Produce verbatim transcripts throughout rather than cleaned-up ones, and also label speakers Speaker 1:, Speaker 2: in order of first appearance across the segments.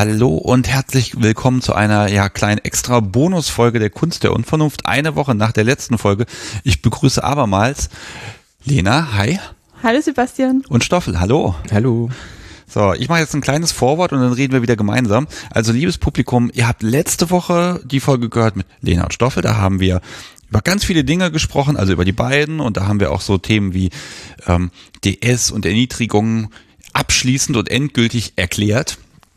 Speaker 1: Hallo und herzlich willkommen zu einer ja kleinen extra Bonusfolge der Kunst der Unvernunft, eine Woche nach der letzten Folge. Ich begrüße abermals Lena, hi.
Speaker 2: Hallo Sebastian.
Speaker 1: Und Stoffel, hallo.
Speaker 3: Hallo.
Speaker 1: So, ich mache jetzt ein kleines Vorwort und dann reden wir wieder gemeinsam. Also liebes Publikum, ihr habt letzte Woche die Folge gehört mit Lena und Stoffel, da haben wir über ganz viele Dinge gesprochen, also über die beiden, und da haben wir auch so Themen wie ähm, D S und Erniedrigung abschließend und endgültig erklärt.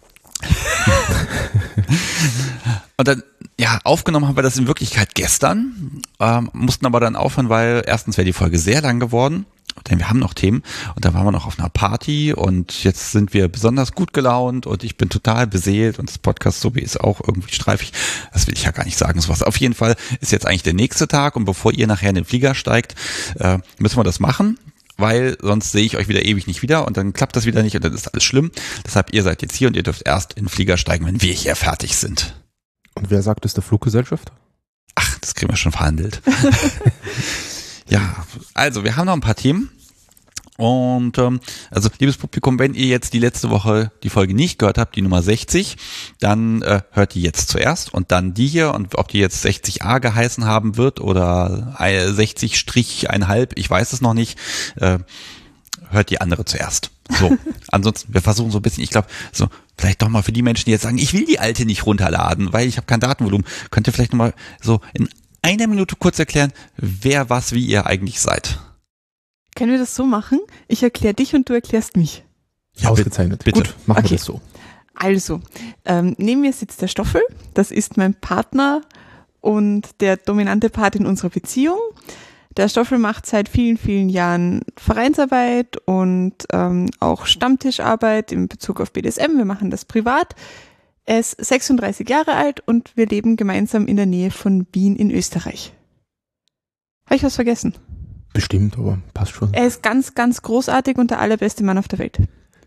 Speaker 1: Und dann, ja, aufgenommen haben wir das in Wirklichkeit gestern, ähm, mussten aber dann aufhören, weil erstens wäre die Folge sehr lang geworden, denn wir haben noch Themen und da waren wir noch auf einer Party und jetzt sind wir besonders gut gelaunt und ich bin total beseelt und das Podcast so wie ist auch irgendwie streifig, das will ich ja gar nicht sagen, sowas. Auf jeden Fall ist jetzt eigentlich der nächste Tag und bevor ihr nachher in den Flieger steigt, äh, müssen wir das machen. Weil sonst sehe ich euch wieder ewig nicht wieder und dann klappt das wieder nicht und dann ist alles schlimm. Deshalb, ihr seid jetzt hier und ihr dürft erst in den Flieger steigen, wenn wir hier fertig sind.
Speaker 3: Und wer sagt es der Fluggesellschaft?
Speaker 1: Ach, das kriegen wir schon verhandelt. Ja, also wir haben noch ein paar Themen. Und ähm, also liebes Publikum, wenn ihr jetzt die letzte Woche die Folge nicht gehört habt, die Nummer sechzig, dann äh, hört die jetzt zuerst und dann die hier, und ob die jetzt sechzig a geheißen haben wird oder sechzig Strich einhalb, ich weiß es noch nicht, äh, hört die andere zuerst. So, ansonsten, wir versuchen so ein bisschen, ich glaube, so vielleicht doch mal für die Menschen, die jetzt sagen, ich will die alte nicht runterladen, weil ich habe kein Datenvolumen, könnt ihr vielleicht nochmal so in einer Minute kurz erklären, wer, was, wie ihr eigentlich seid.
Speaker 2: Können wir das so machen? Ich erkläre dich und du erklärst mich.
Speaker 3: Ja, ausgezeichnet.
Speaker 1: Bitte.
Speaker 3: Gut, machen
Speaker 2: Okay.
Speaker 3: wir das so.
Speaker 2: Also, ähm, neben mir sitzt der Stoffel. Das ist mein Partner und der dominante Part in unserer Beziehung. Der Stoffel macht seit vielen, vielen Jahren Vereinsarbeit und ähm, auch Stammtischarbeit in Bezug auf B D S M. Wir machen das privat. Er ist sechsunddreißig Jahre alt und wir leben gemeinsam in der Nähe von Wien in Österreich. Habe ich was vergessen?
Speaker 3: Bestimmt, aber passt schon.
Speaker 2: Er ist ganz, ganz großartig und der allerbeste Mann auf der Welt.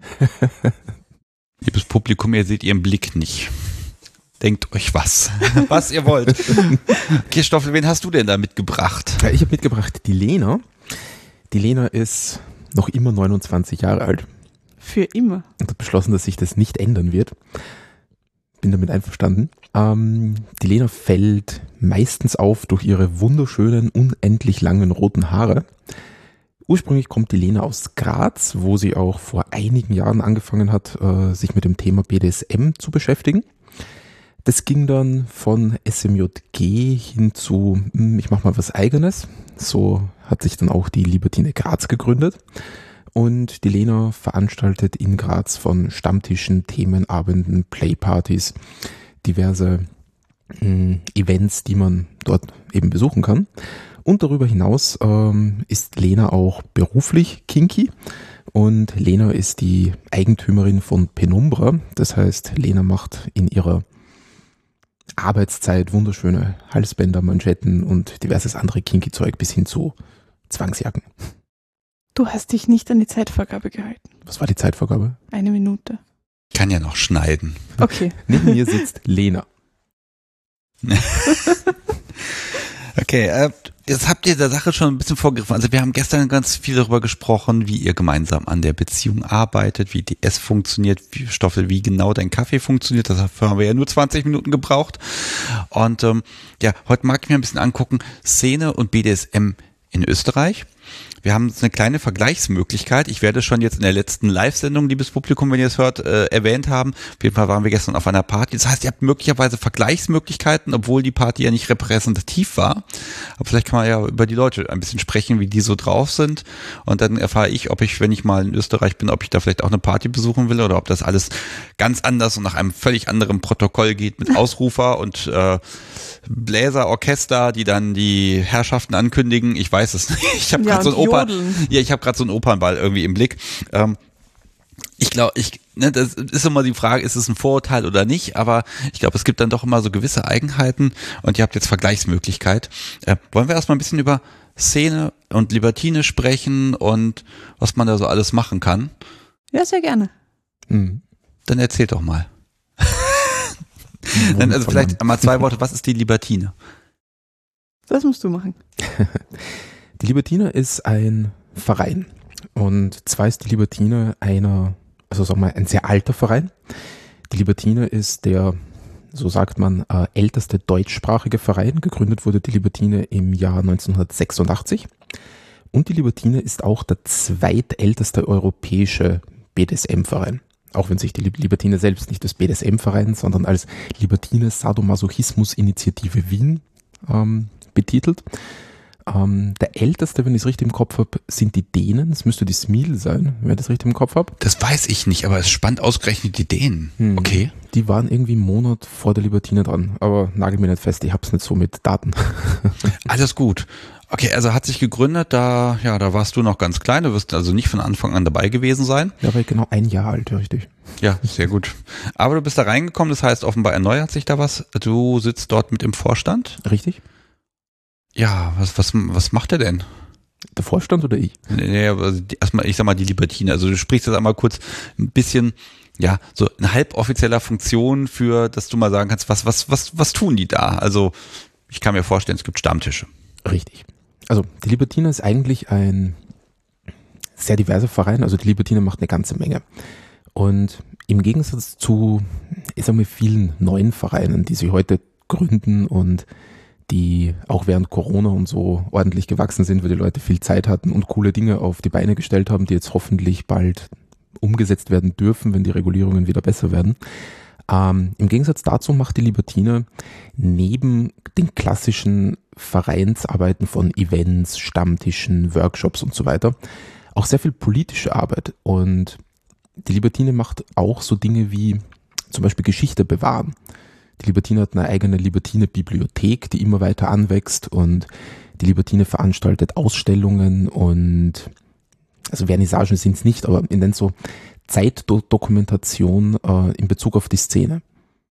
Speaker 1: Liebes Publikum, ihr seht ihren Blick nicht. Denkt euch was, was ihr wollt. Okay, Stoffel, wen hast du denn da mitgebracht?
Speaker 3: Ja, ich habe mitgebracht die Lena. Die Lena ist noch immer neunundzwanzig Jahre alt
Speaker 2: Für immer.
Speaker 3: und hat beschlossen, dass sich das nicht ändern wird. Bin damit einverstanden. Ähm, die Lena fällt meistens auf durch ihre wunderschönen, unendlich langen roten Haare. Ursprünglich kommt die Lena aus Graz, wo sie auch vor einigen Jahren angefangen hat, äh, sich mit dem Thema B D S M zu beschäftigen. Das ging dann von S M J G hin zu, hm, ich mache mal was Eigenes. So hat sich dann auch die Libertine Graz gegründet. Und die Lena veranstaltet in Graz von Stammtischen, Themenabenden, Playpartys, diverse mh, Events, die man dort eben besuchen kann. Und darüber hinaus ähm, ist Lena auch beruflich kinky. Und Lena ist die Eigentümerin von Penumbra. Das heißt, Lena macht in ihrer Arbeitszeit wunderschöne Halsbänder, Manschetten und diverses andere kinky Zeug bis hin zu Zwangsjacken.
Speaker 2: Du hast dich nicht an die Zeitvorgabe gehalten.
Speaker 3: Was war die Zeitvorgabe?
Speaker 2: Eine Minute.
Speaker 1: Ich kann ja noch schneiden.
Speaker 2: Okay.
Speaker 3: Neben mir sitzt Lena.
Speaker 1: Okay, äh, jetzt habt ihr der Sache schon ein bisschen vorgegriffen. Also wir haben gestern ganz viel darüber gesprochen, wie ihr gemeinsam an der Beziehung arbeitet, wie D S funktioniert, wie Stoffel, wie genau dein Kaffee funktioniert. Dafür haben wir ja nur zwanzig Minuten gebraucht. Und ähm, ja, heute mag ich mir ein bisschen angucken, Szene und B D S M in Österreich. Wir haben eine kleine Vergleichsmöglichkeit. Ich werde schon jetzt in der letzten Live-Sendung, liebes Publikum, wenn ihr es hört, äh, erwähnt haben. Auf jeden Fall waren wir gestern auf einer Party. Das heißt, ihr habt möglicherweise Vergleichsmöglichkeiten, obwohl die Party ja nicht repräsentativ war. Aber vielleicht kann man ja über die Leute ein bisschen sprechen, wie die so drauf sind. Und dann erfahre ich, ob ich, wenn ich mal in Österreich bin, ob ich da vielleicht auch eine Party besuchen will oder ob das alles ganz anders und nach einem völlig anderen Protokoll geht mit Ausrufer und äh, Bläser, Orchester, die dann die Herrschaften ankündigen. Ich weiß es nicht. Ich habe
Speaker 2: Ja,
Speaker 1: gerade so ein
Speaker 2: und
Speaker 1: Oper,
Speaker 2: jodeln.
Speaker 1: ja, ich habe gerade so einen Opernball irgendwie im Blick. Ähm, ich glaube, ich, ne, das ist immer die Frage, ist es ein Vorurteil oder nicht? Aber ich glaube, es gibt dann doch immer so gewisse Eigenheiten und ihr habt jetzt Vergleichsmöglichkeit. Äh, wollen wir erstmal ein bisschen über Szene und Libertine sprechen und was man da so alles machen kann?
Speaker 2: Ja, sehr gerne.
Speaker 3: Mhm.
Speaker 1: Dann erzähl doch mal. Dann, also vielleicht einmal zwei Worte. Was ist die Libertine?
Speaker 2: Das musst du machen.
Speaker 3: Die Libertine ist ein Verein. Und zwar ist die Libertine einer, also sagen wir mal, ein sehr alter Verein, Die Libertine ist der, so sagt man, äh, älteste deutschsprachige Verein. Gegründet wurde die Libertine im Jahr neunzehnhundertsechsundachtzig. Und die Libertine ist auch der zweitälteste europäische B D S M-Verein. Auch wenn sich die Libertine selbst nicht als B D S M-Verein, sondern als Libertine Sadomasochismus-Initiative Wien ähm, betitelt. Ähm, der älteste, wenn ich es richtig im Kopf habe, sind die Dänen. Es müsste die Smil sein, wenn ich das richtig im Kopf habe.
Speaker 1: Das weiß ich nicht, aber es spannt ausgerechnet die Dänen. Hm. Okay.
Speaker 3: Die waren irgendwie einen Monat vor der Libertine dran, aber nagel mir nicht fest, ich hab's nicht so mit Daten.
Speaker 1: Alles gut. Okay, also hat sich gegründet, da, ja, da warst du noch ganz klein, du wirst also nicht von Anfang an dabei gewesen sein.
Speaker 3: Ja, war ich genau ein Jahr alt, richtig.
Speaker 1: Ja, sehr gut. Aber du bist da reingekommen, das heißt, offenbar erneuert sich da was. Du sitzt dort mit im Vorstand.
Speaker 3: Richtig.
Speaker 1: Ja, was, was, was macht er denn?
Speaker 3: Der Vorstand oder ich?
Speaker 1: Nee, also erstmal, ich sag mal, die Libertine. Also du sprichst jetzt einmal kurz ein bisschen, ja, so in halboffizieller Funktion für, dass du mal sagen kannst, was, was, was, was tun die da? Also ich kann mir vorstellen, es gibt Stammtische.
Speaker 3: Richtig. Also die Libertine ist eigentlich ein sehr diverser Verein. Also die Libertine macht eine ganze Menge. Und im Gegensatz zu, ich sag mal, vielen neuen Vereinen, die sich heute gründen und die auch während Corona und so ordentlich gewachsen sind, weil die Leute viel Zeit hatten und coole Dinge auf die Beine gestellt haben, die jetzt hoffentlich bald umgesetzt werden dürfen, wenn die Regulierungen wieder besser werden. Ähm, im Gegensatz dazu macht die Libertine neben den klassischen Vereinsarbeiten von Events, Stammtischen, Workshops und so weiter auch sehr viel politische Arbeit. Und die Libertine macht auch so Dinge wie zum Beispiel Geschichte bewahren. Die Libertine hat eine eigene Libertine-Bibliothek, die immer weiter anwächst, und die Libertine veranstaltet Ausstellungen und, also Vernissagen sind es nicht, aber ich nenne es so Zeitdokumentation äh, in Bezug auf die Szene.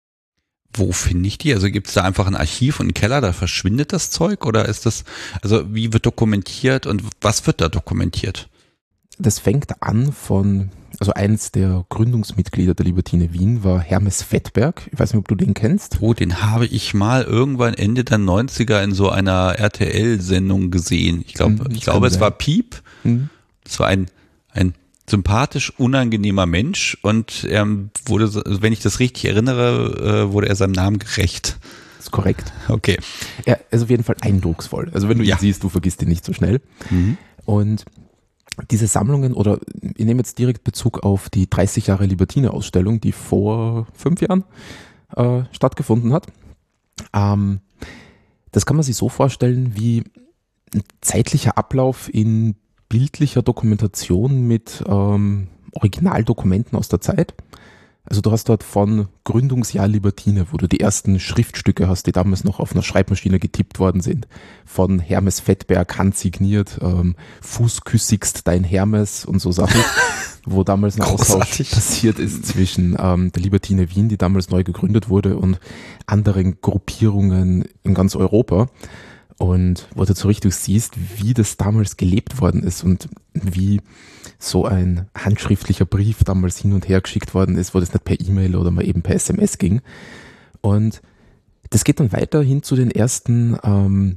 Speaker 1: Wo finde ich die? Also gibt es da einfach ein Archiv und einen Keller, da verschwindet das Zeug, oder ist das, also wie wird dokumentiert und was wird da dokumentiert?
Speaker 3: Das fängt an von, also eins der Gründungsmitglieder der Libertine Wien war Hermes Fettberg. Ich weiß nicht, ob du den kennst.
Speaker 1: Oh, den habe ich mal irgendwann Ende der neunziger in so einer R T L-Sendung gesehen. Ich glaube,
Speaker 3: Hm,
Speaker 1: ich glaube, es
Speaker 3: sein.
Speaker 1: war Piep.
Speaker 3: Hm.
Speaker 1: Es war ein, ein sympathisch, unangenehmer Mensch, und er wurde, so- wenn ich das richtig erinnere, äh, wurde er seinem Namen gerecht.
Speaker 3: Das ist korrekt.
Speaker 1: Okay.
Speaker 3: Er ist auf jeden Fall eindrucksvoll. Also wenn du ihn
Speaker 1: Ja.
Speaker 3: siehst, du vergisst ihn nicht so schnell.
Speaker 1: Mhm.
Speaker 3: Und diese Sammlungen, oder ich nehme jetzt direkt Bezug auf die dreißig Jahre Libertine-Ausstellung, die vor fünf Jahren äh, stattgefunden hat. Ähm, das kann man sich so vorstellen wie ein zeitlicher Ablauf in bildlicher Dokumentation mit ähm, Originaldokumenten aus der Zeit. Also du hast dort von Gründungsjahr Libertine, wo du die ersten Schriftstücke hast, die damals noch auf einer Schreibmaschine getippt worden sind, von Hermes Fettberg handsigniert, ähm, Fußküssigst dein Hermes und so Sachen, wo damals ein Austausch
Speaker 1: Großartig.
Speaker 3: passiert ist zwischen ähm, der Libertine Wien, die damals neu gegründet wurde, und anderen Gruppierungen in ganz Europa. Und wo du so richtig siehst, wie das damals gelebt worden ist und wie so ein handschriftlicher Brief damals hin und her geschickt worden ist, wo das nicht per E-Mail oder mal eben per S M S ging. Und das geht dann weiter hin zu den ersten ähm,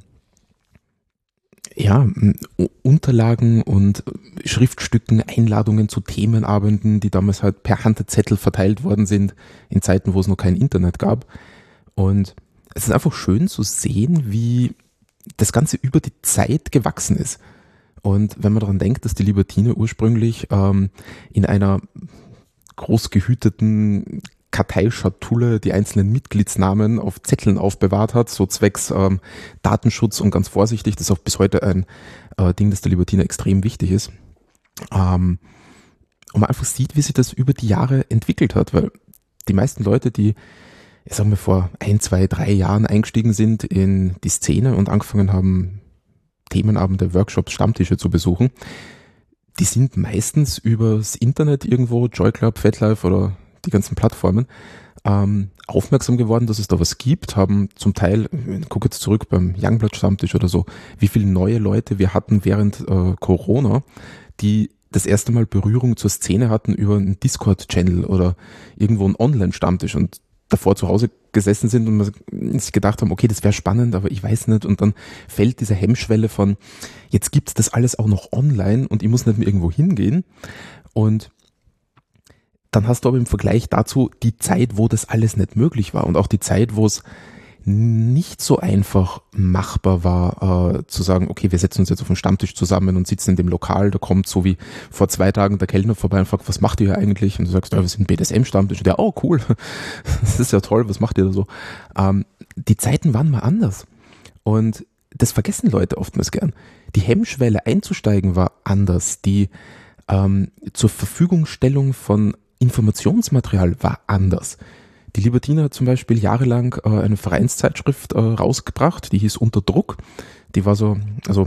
Speaker 3: ja, m- Unterlagen und Schriftstücken, Einladungen zu Themenabenden, die damals halt per Handzettel verteilt worden sind, in Zeiten, wo es noch kein Internet gab. Und es ist einfach schön zu sehen, wie das Ganze über die Zeit gewachsen ist. Und wenn man daran denkt, dass die Libertine ursprünglich ähm, in einer groß gehüteten Karteischatulle die einzelnen Mitgliedsnamen auf Zetteln aufbewahrt hat, so zwecks ähm, Datenschutz und ganz vorsichtig, das ist auch bis heute ein äh, Ding, das der Libertine extrem wichtig ist. Ähm, und man einfach sieht, wie sich das über die Jahre entwickelt hat, weil die meisten Leute, die, ich sag mal, vor ein, zwei, drei Jahren eingestiegen sind in die Szene und angefangen haben, Themenabende, Workshops, Stammtische zu besuchen, die sind meistens übers Internet irgendwo, Joy Club, FetLife oder die ganzen Plattformen, ähm, aufmerksam geworden, dass es da was gibt, haben zum Teil, ich gucke jetzt zurück beim Youngblood Stammtisch oder so, wie viele neue Leute wir hatten während äh, Corona, die das erste Mal Berührung zur Szene hatten über einen Discord-Channel oder irgendwo einen Online-Stammtisch und davor zu Hause gesessen sind und man sich gedacht haben, okay, das wäre spannend, aber ich weiß nicht, und dann fällt diese Hemmschwelle von, jetzt gibt's das alles auch noch online und ich muss nicht mehr irgendwo hingehen, und dann hast du aber im Vergleich dazu die Zeit, wo das alles nicht möglich war und auch die Zeit, wo es nicht so einfach machbar war, äh, zu sagen, okay, wir setzen uns jetzt auf den Stammtisch zusammen und sitzen in dem Lokal, da kommt so wie vor zwei Tagen der Kellner vorbei und fragt, was macht ihr hier eigentlich? Und du sagst, ja, wir sind B D S M-Stammtisch. Und der, oh cool, das ist ja toll, was macht ihr da so? Ähm, die Zeiten waren mal anders und das vergessen Leute oftmals gern. Die Hemmschwelle einzusteigen war anders, die ähm, zur Verfügungstellung von Informationsmaterial war anders. Die Libertine hat zum Beispiel jahrelang äh, eine Vereinszeitschrift äh, rausgebracht, die hieß Unter Druck. Die war so, also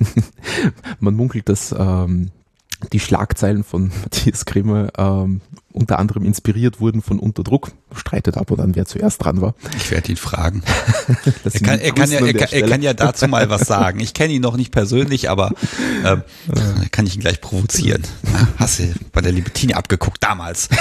Speaker 3: man munkelt, dass ähm, die Schlagzeilen von Matthias Grimme ähm, unter anderem inspiriert wurden von Unter Druck. Streitet ab und an, wer zuerst dran war.
Speaker 1: Ich werde ihn fragen. er, kann, er, kann ja, er, kann, er kann ja dazu mal was sagen. Ich kenne ihn noch nicht persönlich, aber ähm, ja. kann ich ihn gleich provozieren. Na, hast du bei der Libertine abgeguckt damals?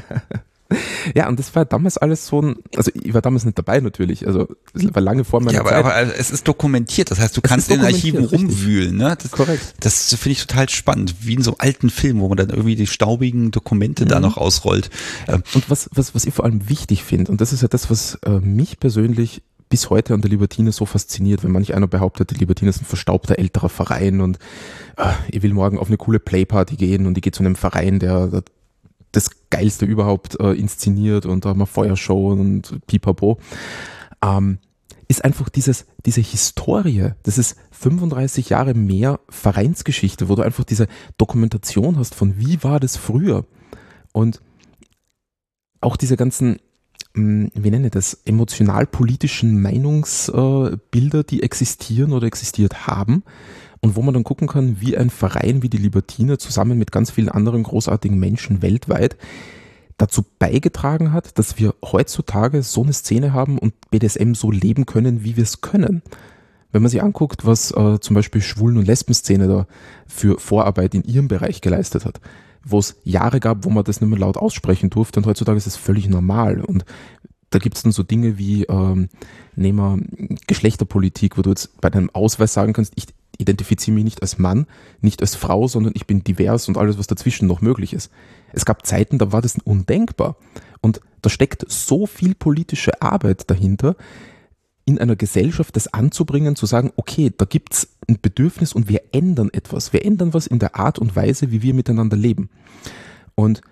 Speaker 3: Ja, und das war damals alles so ein, also ich war damals nicht dabei natürlich, also es war lange vor meiner
Speaker 1: ja, aber,
Speaker 3: Zeit.
Speaker 1: aber es ist dokumentiert, das heißt, du es kannst in den Archiven rumwühlen, ne? Das,
Speaker 3: korrekt.
Speaker 1: Das finde ich total spannend, wie in so alten Filmen, wo man dann irgendwie die staubigen Dokumente mhm. da noch ausrollt.
Speaker 3: Und was, was, was ich vor allem wichtig finde, und das ist ja das, was äh, mich persönlich bis heute an der Libertine so fasziniert, wenn manch einer behauptet, die Libertine ist ein verstaubter älterer Verein und äh, ich will morgen auf eine coole Playparty gehen und ich gehe zu einem Verein, der, der das Geilste überhaupt äh, inszeniert und da haben wir Feuershow und pipapo, ähm, ist einfach dieses, diese Historie, das ist fünfunddreißig Jahre mehr Vereinsgeschichte, wo du einfach diese Dokumentation hast von wie war das früher und auch diese ganzen, mh, wie nenne ich das, emotional-politischen Meinungsbilder, äh, die existieren oder existiert haben. Und wo man dann gucken kann, wie ein Verein wie die Libertine zusammen mit ganz vielen anderen großartigen Menschen weltweit dazu beigetragen hat, dass wir heutzutage so eine Szene haben und B D S M so leben können, wie wir es können. Wenn man sich anguckt, was äh, zum Beispiel Schwulen- und Lesben-Szene da für Vorarbeit in ihrem Bereich geleistet hat, wo es Jahre gab, wo man das nicht mehr laut aussprechen durfte und heutzutage ist es völlig normal. Und da gibt es dann so Dinge wie, ähm, nehmen wir Geschlechterpolitik, wo du jetzt bei deinem Ausweis sagen kannst, ich identifiziere mich nicht als Mann, nicht als Frau, sondern ich bin divers und alles, was dazwischen noch möglich ist. Es gab Zeiten, da war das undenkbar. Und da steckt so viel politische Arbeit dahinter, in einer Gesellschaft das anzubringen, zu sagen, okay, da gibt's ein Bedürfnis und wir ändern etwas. Wir ändern was in der Art und Weise, wie wir miteinander leben. Und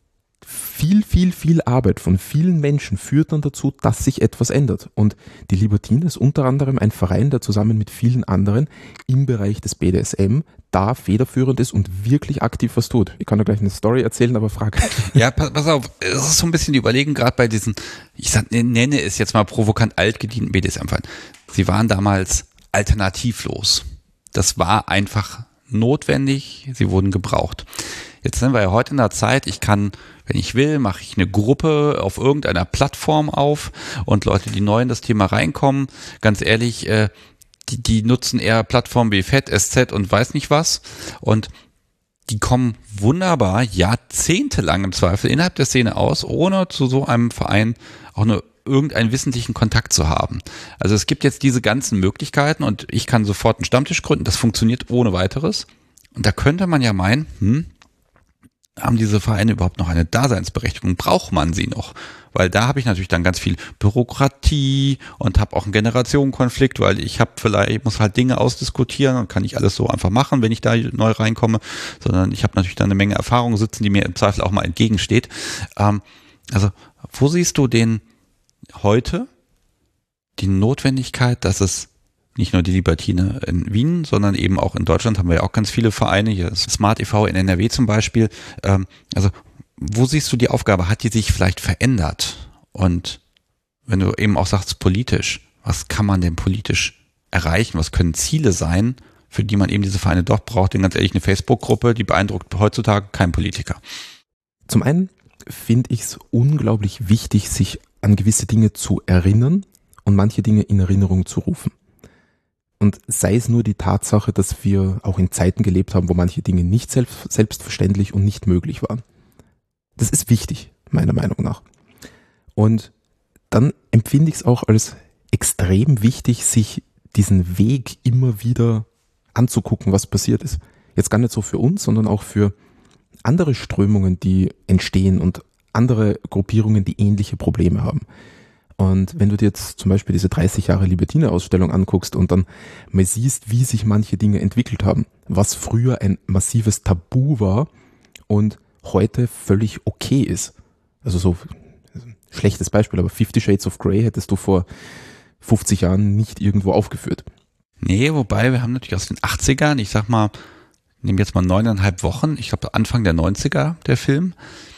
Speaker 3: viel, viel, viel Arbeit von vielen Menschen führt dann dazu, dass sich etwas ändert. Und die Libertine ist unter anderem ein Verein, der zusammen mit vielen anderen im Bereich des B D S M da federführend ist und wirklich aktiv was tut. Ich kann da gleich eine Story erzählen, aber frage.
Speaker 1: Ja, pass, pass auf, es ist so ein bisschen die Überlegung, gerade bei diesen, ich sag, nenne es jetzt mal provokant altgedienten B D S M-Vereinen. Sie waren damals alternativlos. Das war einfach notwendig, sie wurden gebraucht. Jetzt sind wir ja heute in der Zeit, ich kann, wenn ich will, mache ich eine Gruppe auf irgendeiner Plattform auf und Leute, die neu in das Thema reinkommen, ganz ehrlich, äh, die, die nutzen eher Plattformen wie F E T, S Z und weiß nicht was und die kommen wunderbar jahrzehntelang im Zweifel innerhalb der Szene aus, ohne zu so einem Verein auch nur irgendeinen wissentlichen Kontakt zu haben. Also es gibt jetzt diese ganzen Möglichkeiten und ich kann sofort einen Stammtisch gründen, das funktioniert ohne weiteres. Und da könnte man ja meinen, hm, haben diese Vereine überhaupt noch eine Daseinsberechtigung? Braucht man sie noch? Weil da habe ich natürlich dann ganz viel Bürokratie und habe auch einen Generationenkonflikt, weil ich habe vielleicht, ich muss halt Dinge ausdiskutieren und kann nicht alles so einfach machen, wenn ich da neu reinkomme, sondern ich habe natürlich dann eine Menge Erfahrung sitzen, die mir im Zweifel auch mal entgegensteht. Ähm, also wo siehst du den heute die Notwendigkeit, dass es nicht nur die Libertine in Wien, sondern eben auch in Deutschland haben wir ja auch ganz viele Vereine, hier ist Smart e V in N R W zum Beispiel. Ähm, also wo siehst du die Aufgabe? Hat die sich vielleicht verändert? Und wenn du eben auch sagst politisch, was kann man denn politisch erreichen? Was können Ziele sein, für die man eben diese Vereine doch braucht? Denn ganz ehrlich, eine Facebook-Gruppe, die beeindruckt heutzutage kein Politiker.
Speaker 3: Zum einen finde ich es unglaublich wichtig, sich an gewisse Dinge zu erinnern und manche Dinge in Erinnerung zu rufen. Und sei es nur die Tatsache, dass wir auch in Zeiten gelebt haben, wo manche Dinge nicht selbst, selbstverständlich und nicht möglich waren. Das ist wichtig, meiner Meinung nach. Und dann empfinde ich es auch als extrem wichtig, sich diesen Weg immer wieder anzugucken, was passiert ist. Jetzt gar nicht so für uns, sondern auch für andere Strömungen, die entstehen und andere Gruppierungen, die ähnliche Probleme haben. Und wenn du dir jetzt zum Beispiel diese dreißig Jahre Libertine-Ausstellung anguckst und dann mal siehst, wie sich manche Dinge entwickelt haben, was früher ein massives Tabu war und heute völlig okay ist. Also so schlechtes Beispiel, aber Fifty Shades of Grey hättest du vor fünfzig Jahren nicht irgendwo aufgeführt.
Speaker 1: Nee, wobei wir haben natürlich aus den achtzigern, ich sag mal, nehmen jetzt mal neuneinhalb Wochen, ich glaube Anfang der neunziger der Film.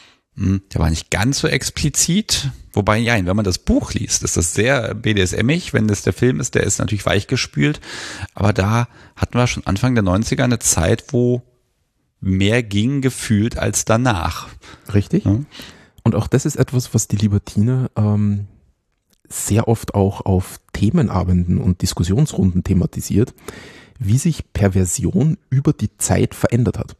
Speaker 1: Der war nicht ganz so explizit, wobei, ja, wenn man das Buch liest, ist das sehr B D S M-ig, wenn das der Film ist, der ist natürlich weichgespült, aber da hatten wir schon Anfang der neunziger eine Zeit, wo mehr ging gefühlt als danach.
Speaker 3: Richtig. Ja. Und auch das ist etwas, was die Libertine ähm, sehr oft auch auf Themenabenden und Diskussionsrunden thematisiert, wie sich Perversion über die Zeit verändert hat.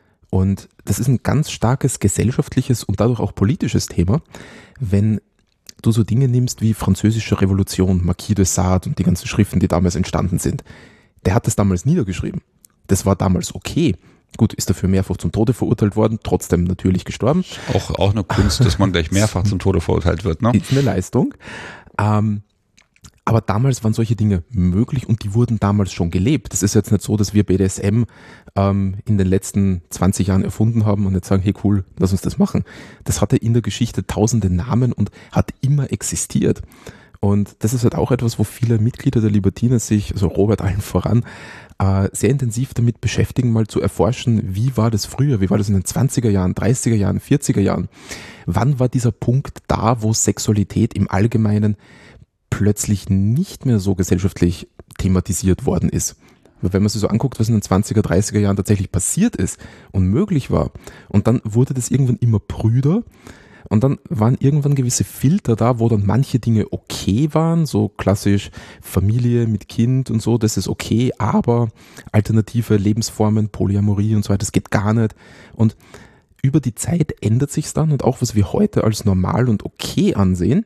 Speaker 3: Und das ist ein ganz starkes gesellschaftliches und dadurch auch politisches Thema, wenn du so Dinge nimmst wie Französische Revolution, Marquis de Sade und die ganzen Schriften, die damals entstanden sind. Der hat das damals niedergeschrieben. Das war damals okay. Gut, ist dafür mehrfach zum Tode verurteilt worden, trotzdem natürlich gestorben.
Speaker 1: Auch, auch eine Kunst, dass man gleich mehrfach zum Tode verurteilt wird, ne?
Speaker 3: Ist eine Leistung. Ähm, Aber damals waren solche Dinge möglich und die wurden damals schon gelebt. Das ist jetzt nicht so, dass wir B D S M ähm, in den letzten zwanzig Jahren erfunden haben und jetzt sagen, hey cool, lass uns das machen. Das hatte in der Geschichte tausende Namen und hat immer existiert. Und das ist halt auch etwas, wo viele Mitglieder der Libertine sich, also Robert allen voran, äh, sehr intensiv damit beschäftigen, mal zu erforschen, wie war das früher, wie war das in den zwanziger Jahren, dreißiger Jahren, vierziger Jahren. Wann war dieser Punkt da, wo Sexualität im Allgemeinen plötzlich nicht mehr so gesellschaftlich thematisiert worden ist. Aber wenn man sich so anguckt, was in den zwanziger, dreißiger Jahren tatsächlich passiert ist und möglich war, und dann wurde das irgendwann immer prüder und dann waren irgendwann gewisse Filter da, wo dann manche Dinge okay waren, so klassisch Familie mit Kind und so, das ist okay, aber alternative Lebensformen, Polyamorie und so weiter, das geht gar nicht. Und über die Zeit ändert sich's dann und auch was wir heute als normal und okay ansehen,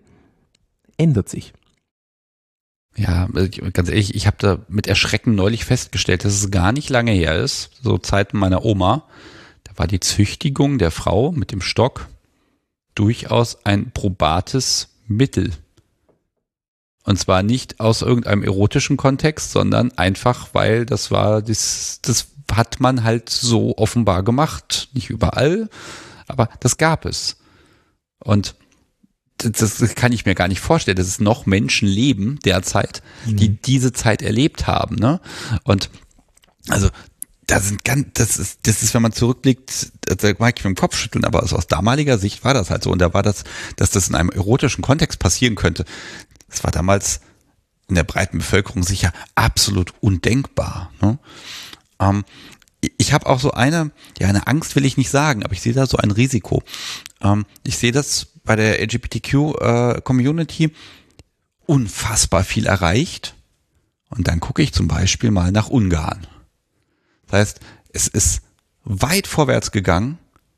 Speaker 3: ändert sich.
Speaker 1: Ja, ganz ehrlich, ich habe da mit Erschrecken neulich festgestellt, dass es gar nicht lange her ist, so Zeiten meiner Oma, da war die Züchtigung der Frau mit dem Stock durchaus ein probates Mittel. Und zwar nicht aus irgendeinem erotischen Kontext, sondern einfach, weil das war, das, das hat man halt so offenbar gemacht. Nicht überall, aber das gab es. Und das kann ich mir gar nicht vorstellen, dass es noch Menschen leben derzeit, die mhm. diese Zeit erlebt haben, ne? Und also da sind ganz, das ist, das ist, wenn man zurückblickt, da mag ich mit dem Kopf schütteln, aber aus damaliger Sicht war das halt so. Und da war das, dass das in einem erotischen Kontext passieren könnte, das war damals in der breiten Bevölkerung sicher absolut undenkbar, ne? Ähm, ich habe auch so eine, ja, eine Angst will ich nicht sagen, aber ich sehe da so ein Risiko. Ähm, ich sehe das bei der L G B T Q-Community unfassbar viel erreicht. Und dann gucke ich zum Beispiel mal nach Ungarn. Das heißt, es ist weit vorwärts gegangen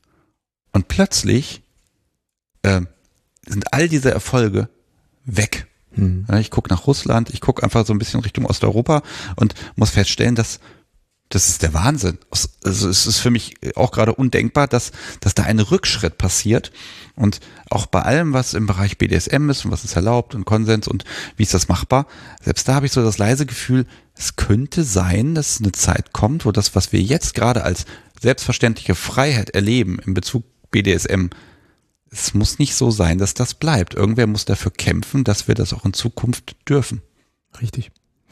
Speaker 1: und plötzlich äh, sind all diese Erfolge weg. Hm. Ich gucke nach Russland, ich gucke einfach so ein bisschen Richtung Osteuropa und muss feststellen, dass das ist der Wahnsinn. Also es ist für mich auch gerade undenkbar, dass, dass da ein Rückschritt passiert. Und auch bei allem, was im Bereich B D S M ist und was ist erlaubt und Konsens und wie ist das machbar, selbst da habe ich so das leise Gefühl, es könnte sein, dass eine Zeit kommt, wo das, was wir jetzt gerade als selbstverständliche Freiheit erleben in Bezug B D S M, es muss nicht so sein, dass das bleibt. Irgendwer muss dafür kämpfen, dass wir das auch in Zukunft dürfen.
Speaker 3: Richtig.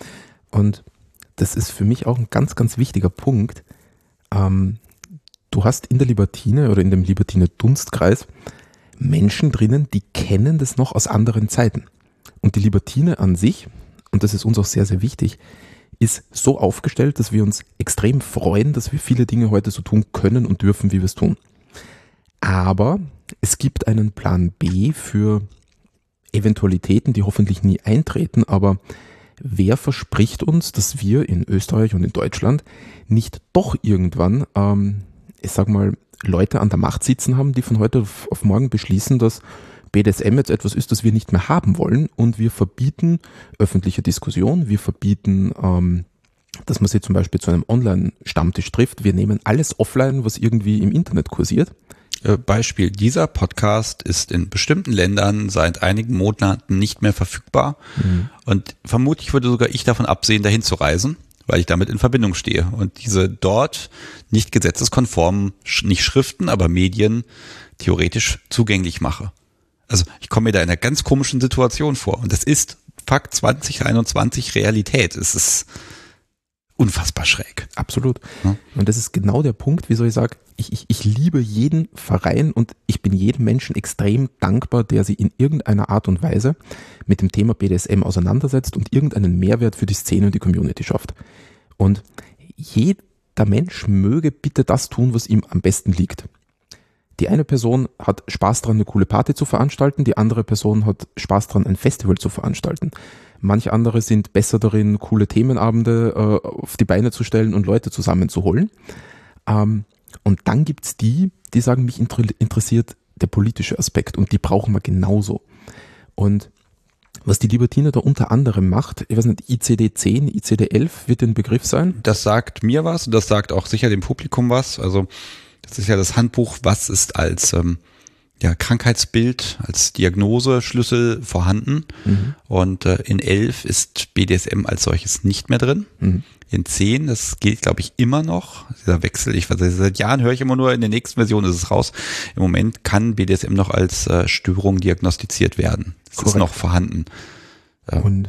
Speaker 3: Und das ist für mich auch ein ganz, ganz wichtiger Punkt. Ähm, du hast in der Libertine oder in dem Libertine-Dunstkreis Menschen drinnen, die kennen das noch aus anderen Zeiten. Und die Libertine an sich, und das ist uns auch sehr, sehr wichtig, ist so aufgestellt, dass wir uns extrem freuen, dass wir viele Dinge heute so tun können und dürfen, wie wir es tun. Aber es gibt einen Plan B für Eventualitäten, die hoffentlich nie eintreten, aber wer verspricht uns, dass wir in Österreich und in Deutschland nicht doch irgendwann, ähm, ich sag mal, Leute an der Macht sitzen haben, die von heute auf, auf morgen beschließen, dass B D S M jetzt etwas ist, das wir nicht mehr haben wollen und wir verbieten öffentliche Diskussion, wir verbieten ähm, dass man sich zum Beispiel zu einem Online-Stammtisch trifft. Wir nehmen alles offline, was irgendwie im Internet kursiert.
Speaker 1: Beispiel, dieser Podcast ist in bestimmten Ländern seit einigen Monaten nicht mehr verfügbar. Mhm. Und vermutlich würde sogar ich davon absehen, dahin zu reisen, weil ich damit in Verbindung stehe. Und diese dort nicht gesetzeskonformen, nicht Schriften, aber Medien theoretisch zugänglich mache. Also ich komme mir da in einer ganz komischen Situation vor. Und das ist Fakt zwanzig einundzwanzig Realität. Es ist unfassbar schräg.
Speaker 3: Absolut. Ja. Und das ist genau der Punkt, wieso ich sage, ich, ich, ich liebe jeden Verein und ich bin jedem Menschen extrem dankbar, der sich in irgendeiner Art und Weise mit dem Thema B D S M auseinandersetzt und irgendeinen Mehrwert für die Szene und die Community schafft. Und jeder Mensch möge bitte das tun, was ihm am besten liegt. Die eine Person hat Spaß dran, eine coole Party zu veranstalten, die andere Person hat Spaß dran, ein Festival zu veranstalten. Manche andere sind besser darin, coole Themenabende äh, auf die Beine zu stellen und Leute zusammenzuholen. Ähm, und dann gibt's die, die sagen, mich inter- interessiert der politische Aspekt und die brauchen wir genauso. Und was die Libertine da unter anderem macht, ich weiß nicht, I C D zehn, I C D elf wird ein Begriff sein?
Speaker 1: Das sagt mir was und das sagt auch sicher dem Publikum was. Also das ist ja das Handbuch, was ist als ähm, ja, Krankheitsbild, als Diagnoseschlüssel vorhanden. Mhm. Und äh, in elf ist B D S M als solches nicht mehr drin. Mhm. In zehn, das gilt, glaube ich, immer noch. Dieser Wechsel, ich weiß, seit Jahren höre ich immer nur, in der nächsten Version ist es raus. Im Moment kann B D S M noch als äh, Störung diagnostiziert werden. Es ist noch vorhanden.
Speaker 3: Ähm. Und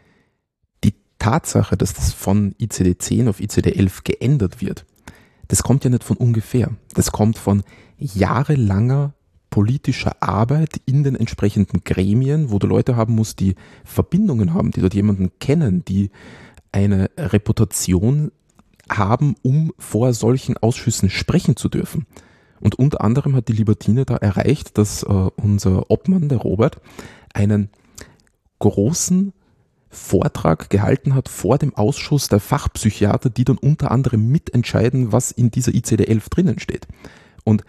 Speaker 3: die Tatsache, dass das von I C D zehn auf I C D elf geändert wird, das kommt ja nicht von ungefähr. Das kommt von jahrelanger politischer Arbeit in den entsprechenden Gremien, wo du Leute haben musst, die Verbindungen haben, die dort jemanden kennen, die eine Reputation haben, um vor solchen Ausschüssen sprechen zu dürfen. Und unter anderem hat die Libertine da erreicht, dass äh, unser Obmann, der Robert, einen großen Vortrag gehalten hat vor dem Ausschuss der Fachpsychiater, die dann unter anderem mitentscheiden, was in dieser I C D elf drinnen steht. Und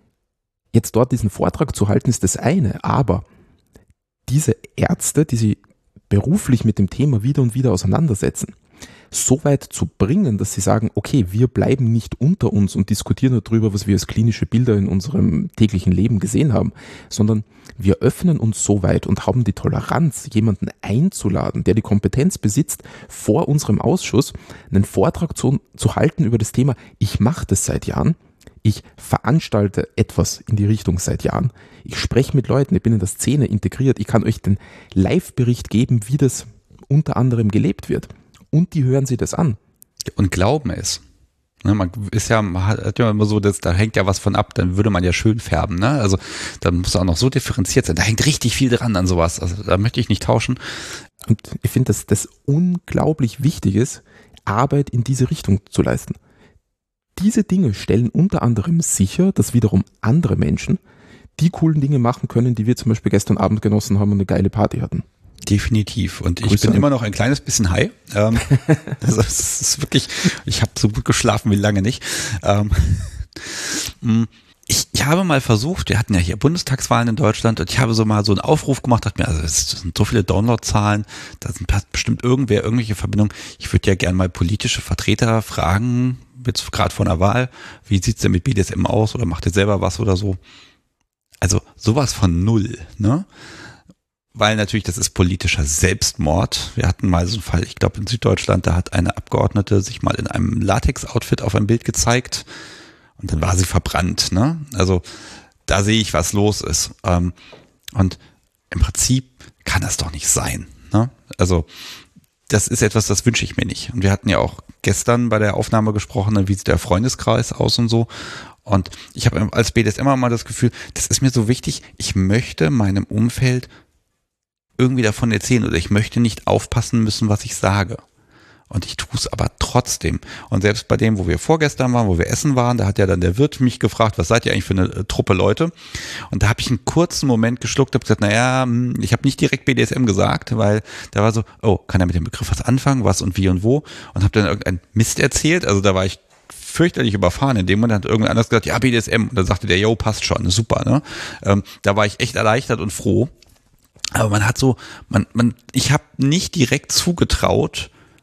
Speaker 3: jetzt dort diesen Vortrag zu halten, ist das eine, aber diese Ärzte, die sich beruflich mit dem Thema wieder und wieder auseinandersetzen, so weit zu bringen, dass sie sagen, okay, wir bleiben nicht unter uns und diskutieren darüber, was wir als klinische Bilder in unserem täglichen Leben gesehen haben, sondern wir öffnen uns so weit und haben die Toleranz, jemanden einzuladen, der die Kompetenz besitzt, vor unserem Ausschuss einen Vortrag zu, zu halten über das Thema, ich mache das seit Jahren, ich veranstalte etwas in die Richtung seit Jahren, ich spreche mit Leuten, ich bin in der Szene integriert, ich kann euch den Live-Bericht geben, wie das unter anderem gelebt wird. Und die hören sich das an.
Speaker 1: Und glauben es. Ne, man ist ja, man hat ja immer so, dass, da hängt ja was von ab, dann würde man ja schön färben. Ne? Also da muss auch noch so differenziert sein. Da hängt richtig viel dran an sowas. Also da möchte ich nicht tauschen.
Speaker 3: Und ich finde, dass das unglaublich wichtig ist, Arbeit in diese Richtung zu leisten. Diese Dinge stellen unter anderem sicher, dass wiederum andere Menschen die coolen Dinge machen können, die wir zum Beispiel gestern Abend genossen haben und eine geile Party hatten.
Speaker 1: Definitiv. Und ich
Speaker 3: Grüße
Speaker 1: bin
Speaker 3: an.
Speaker 1: immer noch ein kleines bisschen high. Ähm, also es ist wirklich, ich habe so gut geschlafen wie lange nicht. Ähm, ich, ich habe mal versucht, wir hatten ja hier Bundestagswahlen in Deutschland und ich habe so mal so einen Aufruf gemacht, dachte mir, also es sind so viele Downloadzahlen, da sind bestimmt irgendwer, irgendwelche Verbindungen. Ich würde ja gerne mal politische Vertreter fragen, jetzt gerade vor einer Wahl, wie sieht's denn mit B D S M aus oder macht ihr selber was oder so? Also sowas von null, ne? Weil natürlich, das ist politischer Selbstmord. Wir hatten mal so einen Fall, ich glaube in Süddeutschland, da hat eine Abgeordnete sich mal in einem Latex-Outfit auf ein Bild gezeigt und dann war sie verbrannt. Ne? Also da sehe ich, was los ist. Und im Prinzip kann das doch nicht sein. Ne? Also das ist etwas, das wünsche ich mir nicht. Und wir hatten ja auch gestern bei der Aufnahme gesprochen, wie sieht der Freundeskreis aus und so. Und ich habe als B D S M mal das Gefühl, das ist mir so wichtig, ich möchte meinem Umfeld irgendwie davon erzählen oder ich möchte nicht aufpassen müssen, was ich sage. Und ich tue es aber trotzdem. Und selbst bei dem, wo wir vorgestern waren, wo wir essen waren, da hat ja dann der Wirt mich gefragt, was seid ihr eigentlich für eine äh, Truppe Leute? Und da habe ich einen kurzen Moment geschluckt, habe gesagt, naja, ich habe nicht direkt B D S M gesagt, weil da war so, oh, kann er mit dem Begriff was anfangen, was und wie und wo? Und habe dann irgendeinen Mist erzählt. Also da war ich fürchterlich überfahren. In dem Moment hat irgendwer anders gesagt, ja, B D S M. Und dann sagte der, yo, passt schon, super. Ne? Ähm, da war ich echt erleichtert und froh. Aber man hat so, man, man, ich habe nicht direkt zugetraut,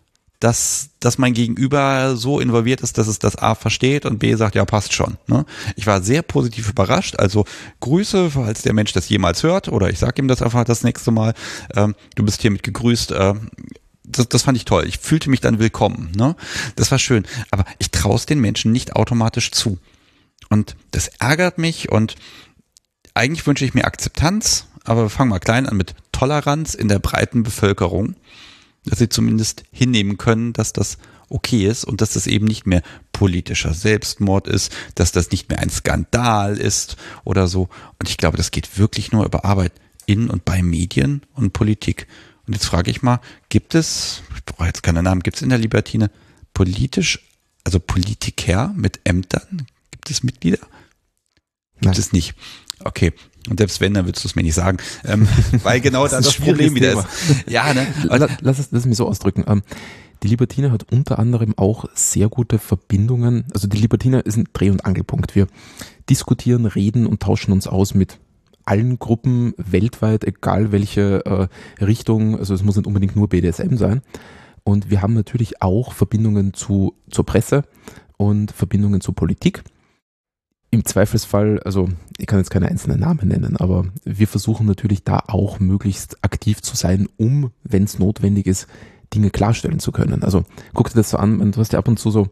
Speaker 1: dass, dass mein Gegenüber so involviert ist, dass es das A versteht und B sagt, ja, passt schon. Ne? Ich war sehr positiv überrascht, also Grüße, falls der Mensch das jemals hört, oder ich sage ihm das einfach das nächste Mal, ähm, du bist hiermit gegrüßt, äh, Das, das fand ich toll. Ich fühlte mich dann willkommen. Ne? Das war schön. Aber ich traue es den Menschen nicht automatisch zu. Und das ärgert mich und eigentlich wünsche ich mir Akzeptanz, aber wir fangen mal klein an mit Toleranz in der breiten Bevölkerung, dass sie zumindest hinnehmen können, dass das okay ist und dass das eben nicht mehr politischer Selbstmord ist, dass das nicht mehr ein Skandal ist oder so. Und ich glaube, das geht wirklich nur über Arbeit in und bei Medien und Politik. Und jetzt frage ich mal, gibt es, ich brauche jetzt keine Namen, gibt es in der Libertine politisch, also Politiker mit Ämtern? Gibt es Mitglieder? Gibt Nein. es nicht. Okay. Und selbst wenn, dann würdest du es mir nicht sagen. Ähm, weil genau das, das, das Problem wieder ist. Ja, ne?
Speaker 3: Lass, lass, es, lass es mich so ausdrücken. Ähm, die Libertine hat unter anderem auch sehr gute Verbindungen. Also die Libertine ist ein Dreh- und Angelpunkt. Wir diskutieren, reden und tauschen uns aus mit allen Gruppen weltweit, egal welche äh, Richtung, also es muss nicht unbedingt nur B D S M sein. Und wir haben natürlich auch Verbindungen zu, zur Presse und Verbindungen zur Politik. Im Zweifelsfall, also ich kann jetzt keine einzelnen Namen nennen, aber wir versuchen natürlich da auch möglichst aktiv zu sein, um, wenn es notwendig ist, Dinge klarstellen zu können. Also guck dir das so an, du hast ja ab und zu so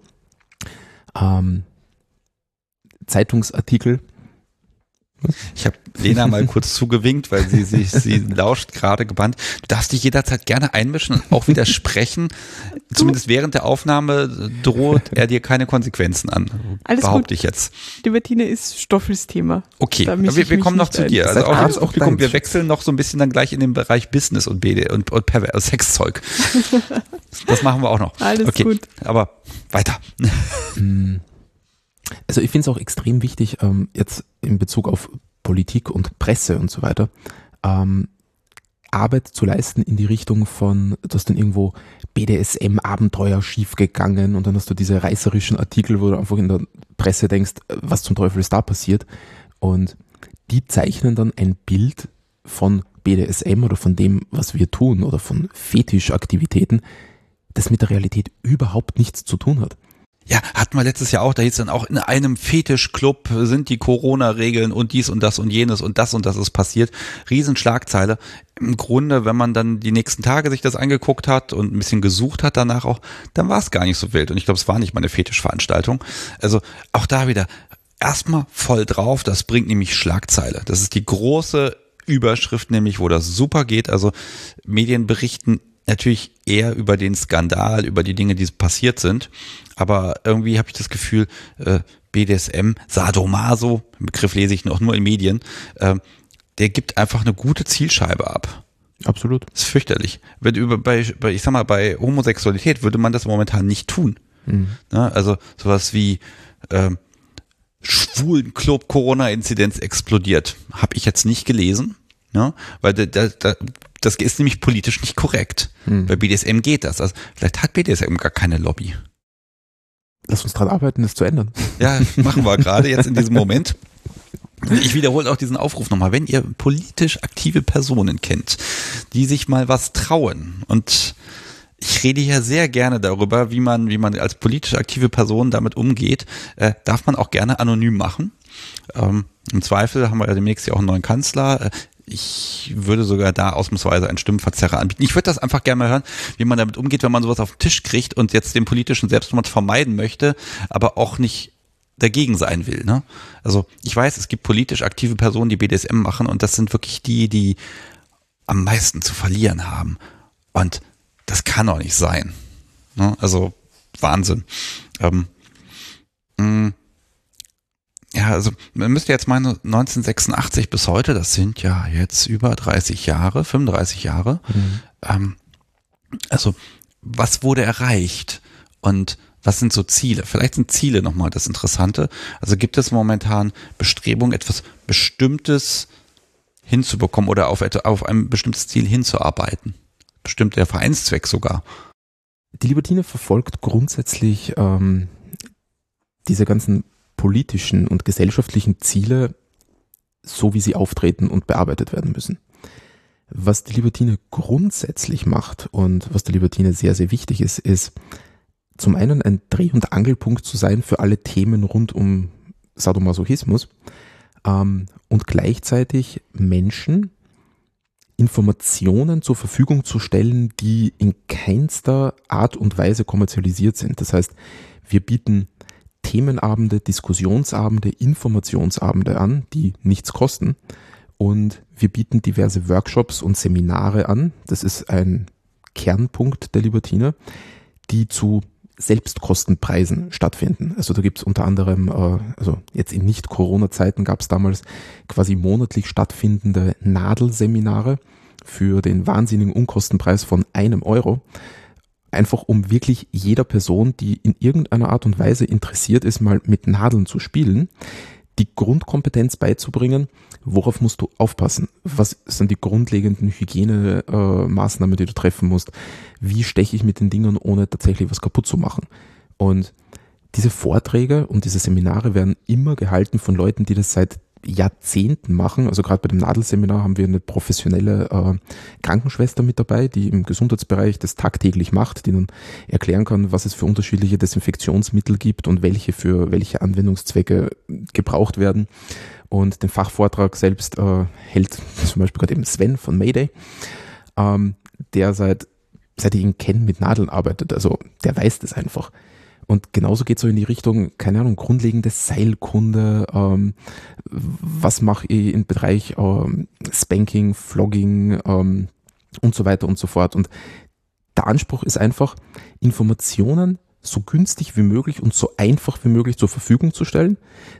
Speaker 3: ähm, Zeitungsartikel.
Speaker 1: Ich habe Lena mal kurz zugewinkt, weil sie, sie, sie lauscht gerade gebannt. Du darfst dich jederzeit gerne einmischen und auch widersprechen. Zumindest während der Aufnahme droht er dir keine Konsequenzen an.
Speaker 2: Alles
Speaker 1: behaupte
Speaker 2: gut.
Speaker 1: ich jetzt.
Speaker 2: Die Libertine ist Stoffels Thema.
Speaker 1: Okay, wir, wir kommen noch zu dir. Also auch das Publikum, wir wechseln noch so ein bisschen dann gleich in den Bereich Business und B D und, und Perver- also Sexzeug. Das machen wir auch noch.
Speaker 2: Alles
Speaker 1: okay,
Speaker 2: gut.
Speaker 1: Aber weiter.
Speaker 3: Also ich finde es auch extrem wichtig, ähm, jetzt in Bezug auf Politik und Presse und so weiter, ähm, Arbeit zu leisten in die Richtung von, du hast dann irgendwo B D S M-Abenteuer schiefgegangen und dann hast du diese reißerischen Artikel, wo du einfach in der Presse denkst, was zum Teufel ist da passiert, und die zeichnen dann ein Bild von B D S M oder von dem, was wir tun, oder von Fetischaktivitäten, das mit der Realität überhaupt nichts zu tun hat.
Speaker 1: Ja, hatten wir letztes Jahr auch, da hieß dann auch, in einem Fetischclub sind die Corona-Regeln und dies und das und jenes und das und das ist passiert. Riesenschlagzeile. Im Grunde, wenn man dann die nächsten Tage sich das angeguckt hat und ein bisschen gesucht hat danach auch, dann war es gar nicht so wild. Und ich glaube, es war nicht mal eine Fetischveranstaltung. Also auch da wieder erstmal voll drauf, das bringt nämlich Schlagzeile. Das ist die große Überschrift nämlich, wo das super geht. Also Medien berichten natürlich eher über den Skandal, über die Dinge, die passiert sind. Aber irgendwie habe ich das Gefühl, äh, B D S M, Sadomaso, den Begriff lese ich noch nur in Medien, äh, der gibt einfach eine gute Zielscheibe ab.
Speaker 3: Absolut.
Speaker 1: Das ist fürchterlich. Wenn über, bei, bei, ich sag mal, bei Homosexualität würde man das momentan nicht tun. Mhm. Ne? Also sowas wie äh, Schwulenclub Corona-Inzidenz explodiert. Habe ich jetzt nicht gelesen. Ne? Weil da, da, da, das ist nämlich politisch nicht korrekt. Hm. Bei B D S M geht das. Also vielleicht hat B D S M gar keine Lobby.
Speaker 3: Lass uns dran arbeiten, das zu ändern.
Speaker 1: Ja, machen wir gerade jetzt in diesem Moment. Ich wiederhole auch diesen Aufruf nochmal. Wenn ihr politisch aktive Personen kennt, die sich mal was trauen, und ich rede hier sehr gerne darüber, wie man, wie man als politisch aktive Person damit umgeht, äh, darf man auch gerne anonym machen. Ähm, im Zweifel haben wir ja demnächst ja auch einen neuen Kanzler. Äh, Ich würde sogar da ausnahmsweise einen Stimmverzerrer anbieten. Ich würde das einfach gerne mal hören, wie man damit umgeht, wenn man sowas auf den Tisch kriegt und jetzt den politischen Selbstmord vermeiden möchte, aber auch nicht dagegen sein will. Ne? Also ich weiß, es gibt politisch aktive Personen, die B D S M machen, und das sind wirklich die, die am meisten zu verlieren haben. Und das kann doch nicht sein. Ne? Also Wahnsinn. Ähm, mh. Ja, also man müsste jetzt meinen, neunzehnhundertsechsundachtzig bis heute, das sind ja jetzt über dreißig Jahre, fünfunddreißig Jahre. Mhm. Ähm, also was wurde erreicht und was sind so Ziele? Vielleicht sind Ziele nochmal das Interessante. Also gibt es momentan Bestrebungen, etwas Bestimmtes hinzubekommen oder auf, auf ein bestimmtes Ziel hinzuarbeiten? Bestimmt der Vereinszweck sogar.
Speaker 3: Die Libertine verfolgt grundsätzlich ähm, diese ganzen politischen und gesellschaftlichen Ziele, so wie sie auftreten und bearbeitet werden müssen. Was die Libertine grundsätzlich macht und was der Libertine sehr, sehr wichtig ist, ist zum einen ein Dreh- und Angelpunkt zu sein für alle Themen rund um Sadomasochismus ähm, und gleichzeitig Menschen Informationen zur Verfügung zu stellen, die in keinster Art und Weise kommerzialisiert sind. Das heißt, wir bieten Themenabende, Diskussionsabende, Informationsabende an, die nichts kosten. Und wir bieten diverse Workshops und Seminare an. Das ist ein Kernpunkt der Libertine, die zu Selbstkostenpreisen stattfinden. Also da gibt es unter anderem, äh, also jetzt in Nicht-Corona-Zeiten gab es damals quasi monatlich stattfindende Nadelseminare für den wahnsinnigen Unkostenpreis von einem Euro. Einfach um wirklich jeder Person, die in irgendeiner Art und Weise interessiert ist, mal mit Nadeln zu spielen, die Grundkompetenz beizubringen, worauf musst du aufpassen? Was sind die grundlegenden Hygienemaßnahmen, äh, die du treffen musst? Wie steche ich mit den Dingern, ohne tatsächlich was kaputt zu machen? Und diese Vorträge und diese Seminare werden immer gehalten von Leuten, die das seit Jahrzehnten machen. Also gerade bei dem Nadelseminar haben wir eine professionelle äh, Krankenschwester mit dabei, die im Gesundheitsbereich das tagtäglich macht, die dann erklären kann, was es für unterschiedliche Desinfektionsmittel gibt und welche für welche Anwendungszwecke gebraucht werden. Und den Fachvortrag selbst äh, hält zum Beispiel gerade eben Sven von Mayday, ähm, der seit, seit ich ihn kenne, mit Nadeln arbeitet. Also der weiß das einfach. Und genauso geht es so in die Richtung, keine Ahnung, grundlegende Seilkunde, ähm, was mache ich im Bereich ähm, Spanking, Flogging ähm, und so weiter und so fort. Und der Anspruch ist einfach, Informationen so günstig wie möglich und so einfach wie möglich zur Verfügung zu stellen,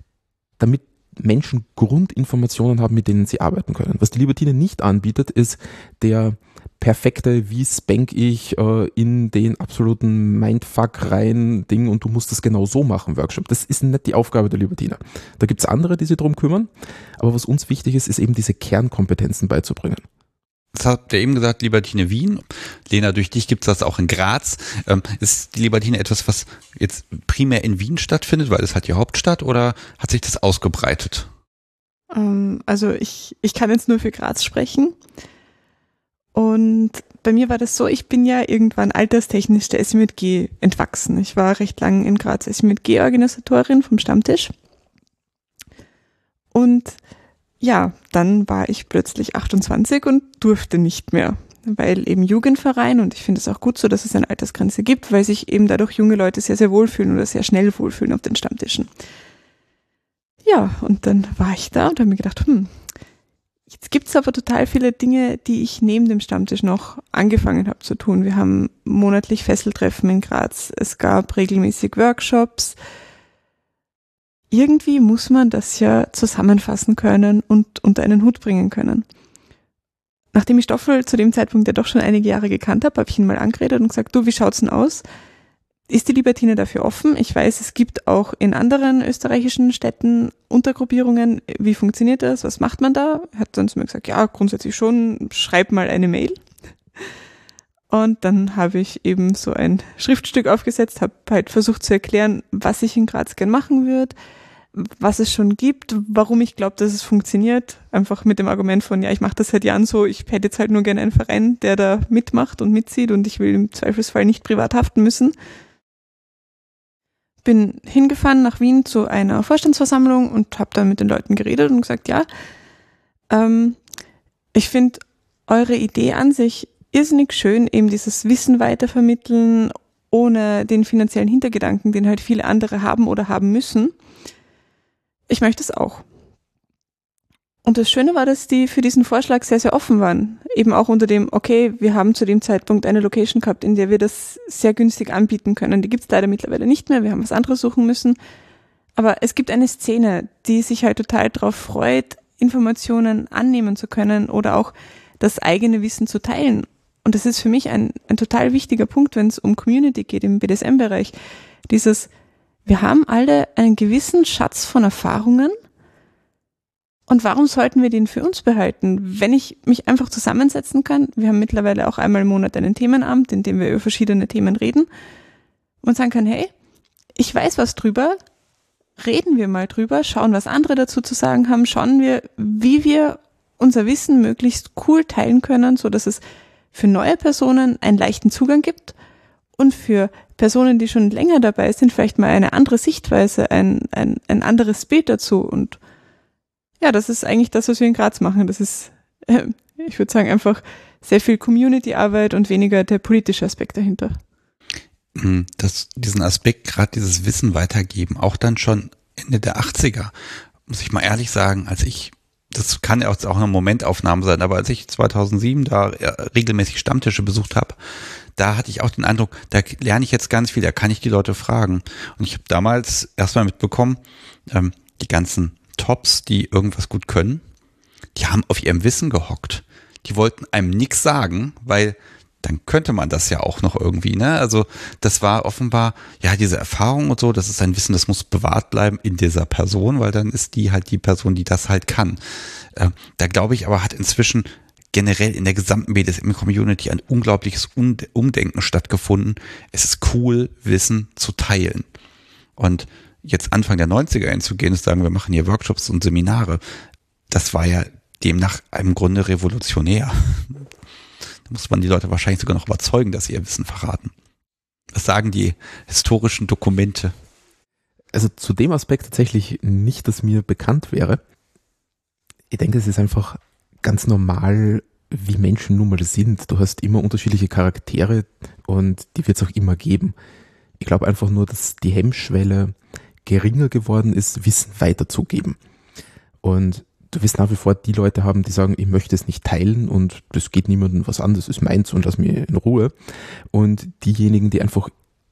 Speaker 3: damit Menschen Grundinformationen haben, mit denen sie arbeiten können. Was die Libertine nicht anbietet, ist der perfekte, wie spank ich äh, in den absoluten Mindfuck rein Ding und du musst das genau so machen Workshop. Das ist nicht die Aufgabe der Libertine. Da gibt es andere, die sich drum kümmern, aber was uns wichtig ist, ist eben diese Kernkompetenzen beizubringen.
Speaker 1: Das habt ihr eben gesagt, Libertine Wien. Lena, durch dich gibt es das auch in Graz. Ähm, ist die Libertine etwas, was jetzt primär in Wien stattfindet, weil es halt die Hauptstadt, oder hat sich das ausgebreitet?
Speaker 2: Ähm, also ich, ich kann jetzt nur für Graz sprechen. Und bei mir war das so, ich bin ja irgendwann alterstechnisch der S M J G entwachsen. Ich war recht lang in Graz S M J G-Organisatorin vom Stammtisch. Und ja, dann war ich plötzlich achtundzwanzig und durfte nicht mehr, weil eben Jugendverein, und ich finde es auch gut so, dass es eine Altersgrenze gibt, weil sich eben dadurch junge Leute sehr, sehr wohlfühlen oder sehr schnell wohlfühlen auf den Stammtischen. Ja, und dann war ich da und habe mir gedacht, hm, jetzt gibt es aber total viele Dinge, die ich neben dem Stammtisch noch angefangen habe zu tun. Wir haben monatlich Fesseltreffen in Graz, es gab regelmäßig Workshops. Irgendwie muss man das ja zusammenfassen können und unter einen Hut bringen können. Nachdem ich Stoffel zu dem Zeitpunkt ja doch schon einige Jahre gekannt habe, habe ich ihn mal angeredet und gesagt, du, wie schaut's denn aus? Ist die Libertine dafür offen? Ich weiß, es gibt auch in anderen österreichischen Städten Untergruppierungen. Wie funktioniert das? Was macht man da? Er hat dann zu mir gesagt, ja, grundsätzlich schon, schreib mal eine Mail. Und dann habe ich eben so ein Schriftstück aufgesetzt, habe halt versucht zu erklären, was ich in Graz gern machen würde, was es schon gibt, warum ich glaube, dass es funktioniert. Einfach mit dem Argument von, ja, ich mache das seit Jahren so, ich hätte jetzt halt nur gerne einen Verein, der da mitmacht und mitzieht und ich will im Zweifelsfall nicht privat haften müssen. Bin hingefahren nach Wien zu einer Vorstandsversammlung und habe dann mit den Leuten geredet und gesagt, ja, ähm, ich finde eure Idee an sich irrsinnig schön, eben dieses Wissen weitervermitteln, ohne den finanziellen Hintergedanken, den halt viele andere haben oder haben müssen. Ich möchte es auch. Und das Schöne war, dass die für diesen Vorschlag sehr, sehr offen waren. Eben auch unter dem, okay, wir haben zu dem Zeitpunkt eine Location gehabt, in der wir das sehr günstig anbieten können. Die gibt es leider mittlerweile nicht mehr, wir haben was anderes suchen müssen. Aber es gibt eine Szene, die sich halt total darauf freut, Informationen annehmen zu können oder auch das eigene Wissen zu teilen. Und das ist für mich ein, ein total wichtiger Punkt, wenn es um Community geht im B D S M-Bereich. Dieses, wir haben alle einen gewissen Schatz von Erfahrungen und warum sollten wir den für uns behalten? Wenn ich mich einfach zusammensetzen kann, wir haben mittlerweile auch einmal im Monat einen Themenabend, in dem wir über verschiedene Themen reden und sagen kann, hey, ich weiß was drüber, reden wir mal drüber, schauen, was andere dazu zu sagen haben, schauen wir, wie wir unser Wissen möglichst cool teilen können, so dass es für neue Personen einen leichten Zugang gibt und für Personen, die schon länger dabei sind, vielleicht mal eine andere Sichtweise, ein, ein, ein anderes Bild dazu. Und ja, das ist eigentlich das, was wir in Graz machen. Das ist, äh, ich würde sagen, einfach sehr viel Community-Arbeit und weniger der politische Aspekt dahinter.
Speaker 1: Das, diesen Aspekt, gerade dieses Wissen weitergeben, auch dann schon Ende der achtziger, muss ich mal ehrlich sagen, als ich, das kann ja auch, auch eine Momentaufnahme sein, aber als ich zweitausendsieben da regelmäßig Stammtische besucht habe, da hatte ich auch den Eindruck, da lerne ich jetzt ganz viel, da kann ich die Leute fragen. Und ich habe damals erstmal mitbekommen, ähm, die ganzen Tops, die irgendwas gut können, die haben auf ihrem Wissen gehockt. Die wollten einem nichts sagen, weil dann könnte man das ja auch noch irgendwie, ne? Also das war offenbar, ja, diese Erfahrung und so, das ist ein Wissen, das muss bewahrt bleiben in dieser Person, weil dann ist die halt die Person, die das halt kann. Äh, da glaube ich aber, hat inzwischen generell in der gesamten B D S M-Community ein unglaubliches Umdenken stattgefunden. Es ist cool, Wissen zu teilen. Und jetzt Anfang der neunziger einzugehen und zu sagen, wir machen hier Workshops und Seminare, das war ja demnach im Grunde revolutionär. Da muss man die Leute wahrscheinlich sogar noch überzeugen, dass sie ihr Wissen verraten. Was sagen die historischen Dokumente?
Speaker 3: Also zu dem Aspekt tatsächlich nicht, dass mir bekannt wäre. Ich denke, es ist einfach ganz normal, wie Menschen nun mal sind. Du hast immer unterschiedliche Charaktere und die wird es auch immer geben. Ich glaube einfach nur, dass die Hemmschwelle geringer geworden ist, Wissen weiterzugeben. Und du wirst nach wie vor die Leute haben, die sagen, ich möchte es nicht teilen und das geht niemandem was an, das ist meins und lass mich in Ruhe. Und diejenigen, die einfach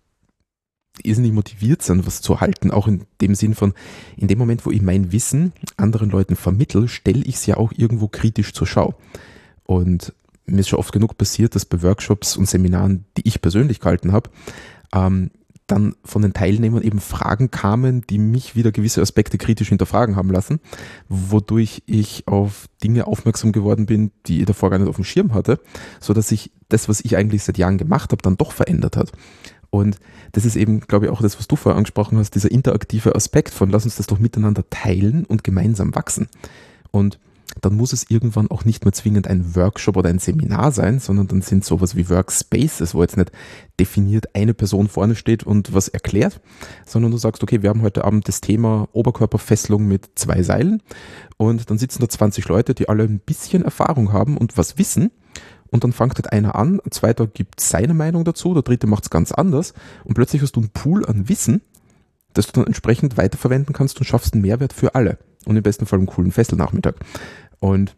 Speaker 3: irrsinnig motiviert sind, was zu halten, auch in dem Sinn von, in dem Moment, wo ich mein Wissen anderen Leuten vermittle, stelle ich es ja auch irgendwo kritisch zur Schau. Und mir ist schon oft genug passiert, dass bei Workshops und Seminaren, die ich persönlich gehalten habe, ähm, dann von den Teilnehmern eben Fragen kamen, die mich wieder gewisse Aspekte kritisch hinterfragen haben lassen, wodurch ich auf Dinge aufmerksam geworden bin, die ich davor gar nicht auf dem Schirm hatte, so dass sich das, was ich eigentlich seit Jahren gemacht habe, dann doch verändert hat. Und das ist eben, glaube ich, auch das, was du vorher angesprochen hast, dieser interaktive Aspekt von, lass uns das doch miteinander teilen und gemeinsam wachsen. Und dann muss es irgendwann auch nicht mehr zwingend ein Workshop oder ein Seminar sein, sondern dann sind sowas wie Workspaces, wo jetzt nicht definiert eine Person vorne steht und was erklärt, sondern du sagst, okay, wir haben heute Abend das Thema Oberkörperfesselung mit zwei Seilen und dann sitzen da zwanzig Leute, die alle ein bisschen Erfahrung haben und was wissen. Und dann fängt halt einer an, ein zweiter gibt seine Meinung dazu, der dritte macht es ganz anders und plötzlich hast du einen Pool an Wissen, das du dann entsprechend weiterverwenden kannst und schaffst einen Mehrwert für alle. Und im besten Fall einen coolen Fesselnachmittag. Und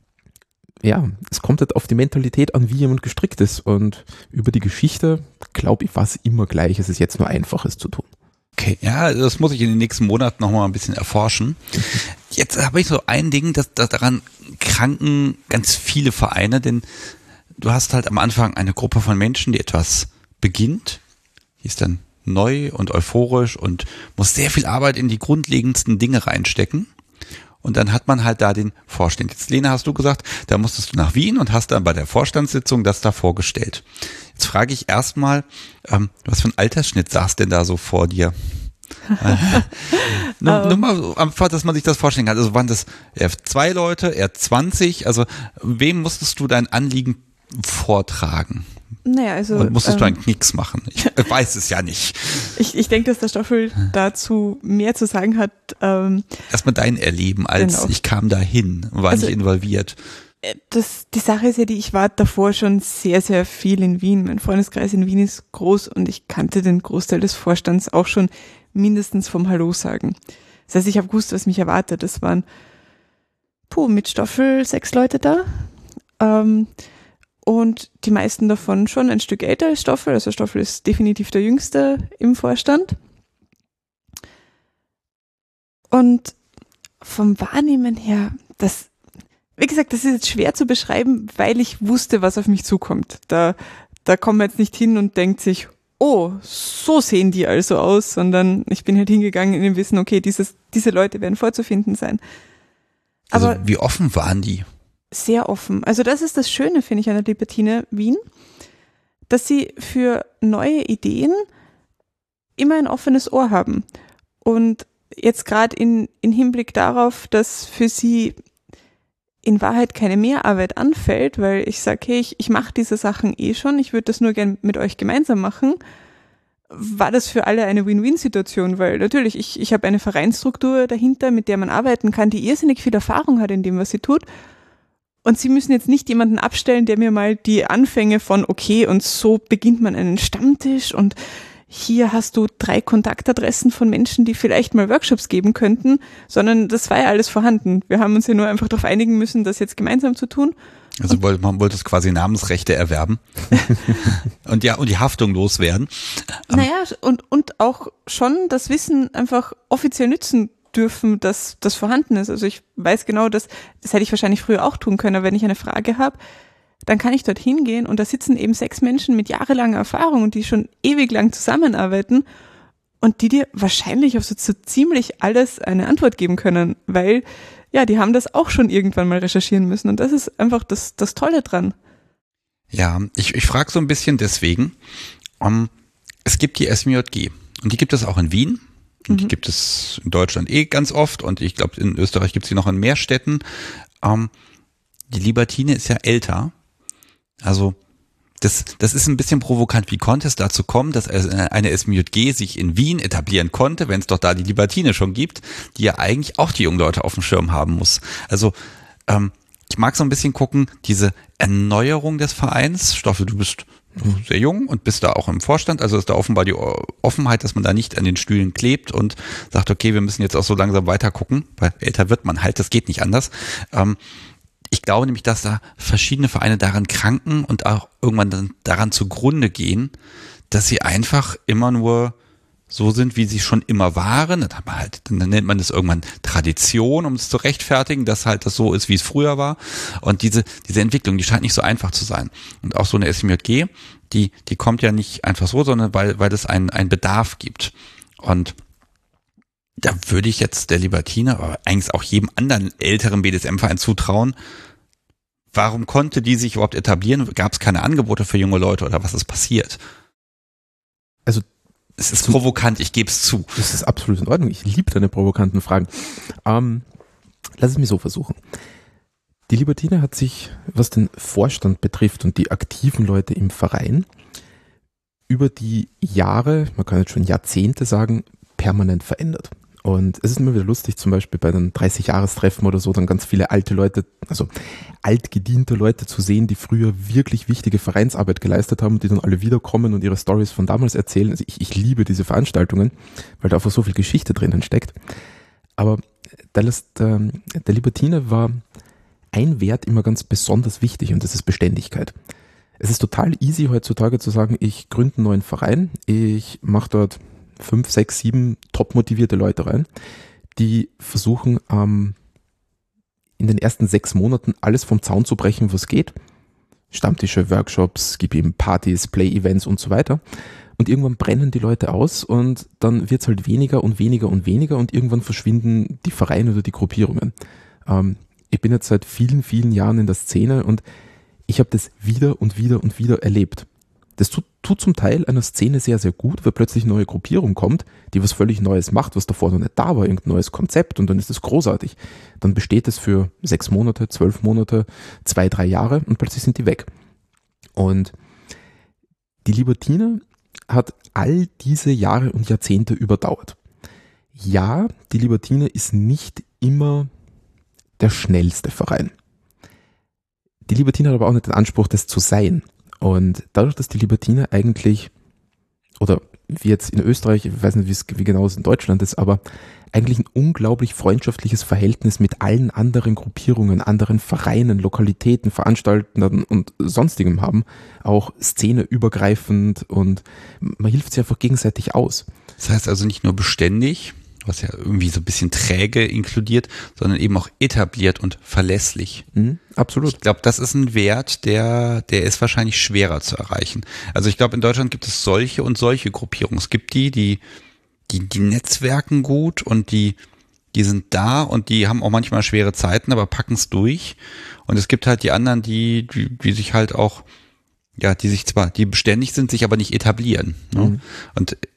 Speaker 3: ja, es kommt halt auf die Mentalität an, wie jemand gestrickt ist. Und über die Geschichte, glaube ich, war es immer gleich. Es ist jetzt nur einfach, es zu tun.
Speaker 1: Okay, ja, das muss ich in den nächsten Monaten nochmal ein bisschen erforschen. Jetzt habe ich so ein Ding, dass, dass daran kranken ganz viele Vereine, denn du hast halt am Anfang eine Gruppe von Menschen, die etwas beginnt, die ist dann neu und euphorisch und muss sehr viel Arbeit in die grundlegendsten Dinge reinstecken. Und dann hat man halt da den Vorstand. Jetzt, Lena, hast du gesagt, da musstest du nach Wien und hast dann bei der Vorstandssitzung das da vorgestellt. Jetzt frage ich erstmal, ähm, was für ein Altersschnitt saß denn da so vor dir? nur, nur mal einfach, dass man sich das vorstellen kann. Also waren das eher zwei Leute, eher zwanzig? Also wem musstest du dein Anliegen vortragen?
Speaker 2: Naja, also.
Speaker 1: Und musstest
Speaker 2: ähm,
Speaker 1: du eigentlich nichts machen? Ich weiß es ja nicht.
Speaker 2: Ich, ich denke, dass der Stoffel dazu mehr zu sagen hat. Ähm,
Speaker 1: Erstmal dein Erleben, als
Speaker 2: genau.
Speaker 1: ich kam da hin, war
Speaker 2: also,
Speaker 1: nicht involviert.
Speaker 2: Das, die Sache ist ja die, ich war davor schon sehr, sehr viel in Wien. Mein Freundeskreis in Wien ist groß und ich kannte den Großteil des Vorstands auch schon mindestens vom Hallo sagen. Das heißt, ich habe gewusst, was mich erwartet. Es waren, puh, mit Stoffel sechs Leute da. Ähm, Und die meisten davon schon ein Stück älter als Stoffel. Also Stoffel ist definitiv der Jüngste im Vorstand. Und vom Wahrnehmen her, das, wie gesagt, das ist jetzt schwer zu beschreiben, weil ich wusste, was auf mich zukommt. Da, da kommt man jetzt nicht hin und denkt sich, oh, so sehen die also aus, sondern ich bin halt hingegangen in dem Wissen, okay, dieses, diese Leute werden vorzufinden sein.
Speaker 1: Also
Speaker 2: Aber
Speaker 1: wie offen waren die?
Speaker 2: Sehr offen. Also das ist das Schöne, finde ich, an der Libertine Wien, dass sie für neue Ideen immer ein offenes Ohr haben. Und jetzt gerade in, in Hinblick darauf, dass für sie in Wahrheit keine Mehrarbeit anfällt, weil ich sage, hey, ich, ich mache diese Sachen eh schon, ich würde das nur gern mit euch gemeinsam machen, war das für alle eine Win-Win-Situation, weil natürlich, ich, ich habe eine Vereinsstruktur dahinter, mit der man arbeiten kann, die irrsinnig viel Erfahrung hat in dem, was sie tut. Und sie müssen jetzt nicht jemanden abstellen, der mir mal die Anfänge von, okay, und so beginnt man einen Stammtisch und hier hast du drei Kontaktadressen von Menschen, die vielleicht mal Workshops geben könnten, sondern das war ja alles vorhanden. Wir haben uns ja nur einfach darauf einigen müssen, das jetzt gemeinsam zu tun.
Speaker 1: Also und man wollte es quasi Namensrechte erwerben und ja und die Haftung loswerden.
Speaker 2: Naja, und, und auch schon das Wissen einfach offiziell nützen dürfen, dass das vorhanden ist. Also ich weiß genau, dass das hätte ich wahrscheinlich früher auch tun können, aber wenn ich eine Frage habe, dann kann ich dorthin gehen und da sitzen eben sechs Menschen mit jahrelanger Erfahrung und die schon ewig lang zusammenarbeiten und die dir wahrscheinlich auf so, so ziemlich alles eine Antwort geben können, weil ja, die haben das auch schon irgendwann mal recherchieren müssen und das ist einfach das, das Tolle dran.
Speaker 1: Ja, ich, ich frage so ein bisschen deswegen, um, es gibt die S M J G und die gibt es auch in Wien und mhm. die gibt es in Deutschland eh ganz oft und ich glaube in Österreich gibt es sie noch in mehr Städten. Um, die Libertine ist ja älter, also das, das ist ein bisschen provokant, wie konnte es dazu kommen, dass eine S M J G sich in Wien etablieren konnte, wenn es doch da die Libertine schon gibt, die ja eigentlich auch die jungen Leute auf dem Schirm haben muss. Also ähm, ich mag so ein bisschen gucken, diese Erneuerung des Vereins. Stoffe, du bist sehr jung und bist da auch im Vorstand, also ist da offenbar die Offenheit, dass man da nicht an den Stühlen klebt und sagt, okay, wir müssen jetzt auch so langsam weiter gucken, weil älter wird man halt, das geht nicht anders. Ähm, Ich glaube nämlich, dass da verschiedene Vereine daran kranken und auch irgendwann dann daran zugrunde gehen, dass sie einfach immer nur so sind, wie sie schon immer waren. Dann, hat man halt, dann nennt man das irgendwann Tradition, um es zu rechtfertigen, dass halt das so ist, wie es früher war. Und diese diese Entwicklung, die scheint nicht so einfach zu sein. Und auch so eine S M J G, die die kommt ja nicht einfach so, sondern weil weil es einen einen Bedarf gibt. Und da würde ich jetzt der Libertine, aber eigentlich auch jedem anderen älteren B D S M-Verein zutrauen, warum konnte die sich überhaupt etablieren? Gab es keine Angebote für junge Leute oder was ist passiert?
Speaker 3: Also
Speaker 1: es ist provokant, ich gebe es zu.
Speaker 3: Das ist absolut in Ordnung. Ich liebe deine provokanten Fragen. Ähm, lass es mich so versuchen. Die Libertine hat sich, was den Vorstand betrifft und die aktiven Leute im Verein, über die Jahre, man kann jetzt schon Jahrzehnte sagen, permanent verändert. Und es ist immer wieder lustig, zum Beispiel bei den dreißig-Jahrestreffen oder so, dann ganz viele alte Leute, also altgediente Leute zu sehen, die früher wirklich wichtige Vereinsarbeit geleistet haben und die dann alle wiederkommen und ihre Stories von damals erzählen. Also ich, ich liebe diese Veranstaltungen, weil da einfach so viel Geschichte drinnen steckt. Aber der, der Libertine war ein Wert immer ganz besonders wichtig und das ist Beständigkeit. Es ist total easy heutzutage zu sagen, ich gründe einen neuen Verein, ich mache dort fünf, sechs, sieben top motivierte Leute rein, die versuchen ähm, in den ersten sechs Monaten alles vom Zaun zu brechen, was geht. Stammtische, Workshops, gib ihm Partys, Play-Events und so weiter. Und irgendwann brennen die Leute aus und dann wird es halt weniger und weniger und weniger und irgendwann verschwinden die Vereine oder die Gruppierungen. Ähm, ich bin jetzt seit vielen, vielen Jahren in der Szene und ich habe das wieder und wieder und wieder erlebt. Das tut, tut zum Teil einer Szene sehr, sehr gut, weil plötzlich eine neue Gruppierung kommt, die was völlig Neues macht, was davor noch nicht da war, irgendein neues Konzept und dann ist es großartig. Dann besteht es für sechs Monate, zwölf Monate, zwei, drei Jahre und plötzlich sind die weg. Und die Libertine hat all diese Jahre und Jahrzehnte überdauert. Ja, die Libertine ist nicht immer der schnellste Verein. Die Libertine hat aber auch nicht den Anspruch, das zu sein. Und dadurch, dass die Libertine eigentlich, oder wie jetzt in Österreich, ich weiß nicht, wie genau es in Deutschland ist, aber eigentlich ein unglaublich freundschaftliches Verhältnis mit allen anderen Gruppierungen, anderen Vereinen, Lokalitäten, Veranstaltern und sonstigem haben, auch szeneübergreifend und man hilft sich einfach gegenseitig aus.
Speaker 1: Das heißt also nicht nur beständig, was ja irgendwie so ein bisschen träge inkludiert, sondern eben auch etabliert und verlässlich.
Speaker 3: Mhm, absolut.
Speaker 1: Ich glaube, das ist ein Wert, der, der ist wahrscheinlich schwerer zu erreichen. Also ich glaube, in Deutschland gibt es solche und solche Gruppierungen. Es gibt die, die, die, die netzwerken gut und die, die sind da und die haben auch manchmal schwere Zeiten, aber packen es durch. Und es gibt halt die anderen, die, die, die sich halt auch, ja, die sich zwar, die beständig sind, sich aber nicht etablieren. Ne? Mhm. Und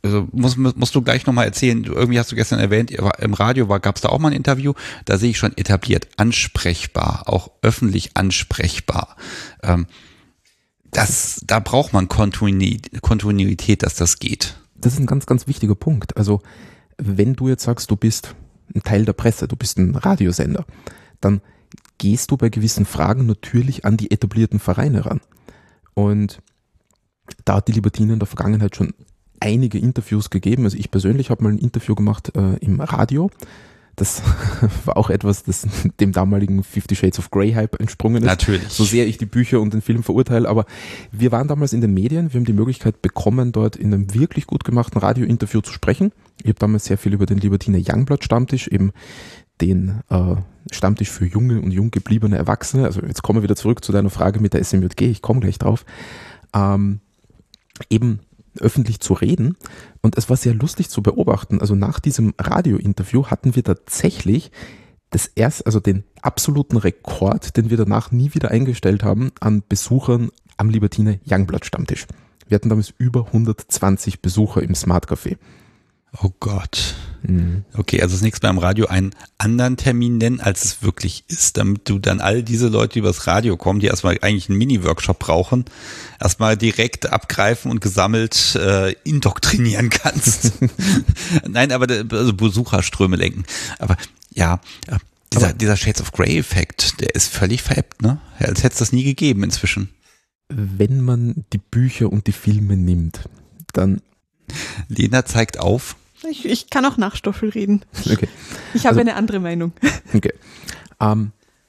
Speaker 1: also musst, musst du gleich nochmal erzählen, irgendwie hast du gestern erwähnt, im Radio gab es da auch mal ein Interview, da sehe ich schon etabliert, ansprechbar, auch öffentlich ansprechbar. Ähm, das, da braucht man Kontinuität, Kontinuität, dass das geht.
Speaker 3: Das ist ein ganz, ganz wichtiger Punkt. Also wenn du jetzt sagst, du bist ein Teil der Presse, du bist ein Radiosender, dann gehst du bei gewissen Fragen natürlich an die etablierten Vereine ran. Und da hat die Libertine in der Vergangenheit schon einige Interviews gegeben. Also ich persönlich habe mal ein Interview gemacht äh, im Radio. Das war auch etwas, das dem damaligen Fifty Shades of Grey Hype entsprungen ist.
Speaker 1: Natürlich.
Speaker 3: So sehr ich die Bücher und den Film verurteile, aber wir waren damals in den Medien, wir haben die Möglichkeit bekommen, dort in einem wirklich gut gemachten Radiointerview zu sprechen. Ich habe damals sehr viel über den Libertiner Youngblood Stammtisch, eben den äh, Stammtisch für junge und jung gebliebene Erwachsene. Also jetzt kommen wir wieder zurück zu deiner Frage mit der S M J G, ich komme gleich drauf. Ähm, eben öffentlich zu reden, und es war sehr lustig zu beobachten. Also nach diesem Radiointerview hatten wir tatsächlich das erst, also den absoluten Rekord, den wir danach nie wieder eingestellt haben, an Besuchern am Libertiner Youngblood Stammtisch. Wir hatten damals über hundertzwanzig Besucher im Smart Café.
Speaker 1: Oh Gott. Mhm. Okay, also das nächste Mal im Radio einen anderen Termin nennen, als es wirklich ist, damit du dann all diese Leute, die übers Radio kommen, die erstmal eigentlich einen Mini-Workshop brauchen, erstmal direkt abgreifen und gesammelt äh, indoktrinieren kannst. Nein, aber also Besucherströme lenken. Aber ja, dieser, aber dieser Shades of Grey-Effekt, der ist völlig veräppt, ne? Als hätte es das nie gegeben inzwischen.
Speaker 3: Wenn man die Bücher und die Filme nimmt, dann...
Speaker 1: Lena zeigt auf.
Speaker 2: Ich, ich kann auch nach Stoffel reden.
Speaker 3: Okay.
Speaker 2: Ich habe
Speaker 3: also,
Speaker 2: eine andere Meinung.
Speaker 3: Okay. Um,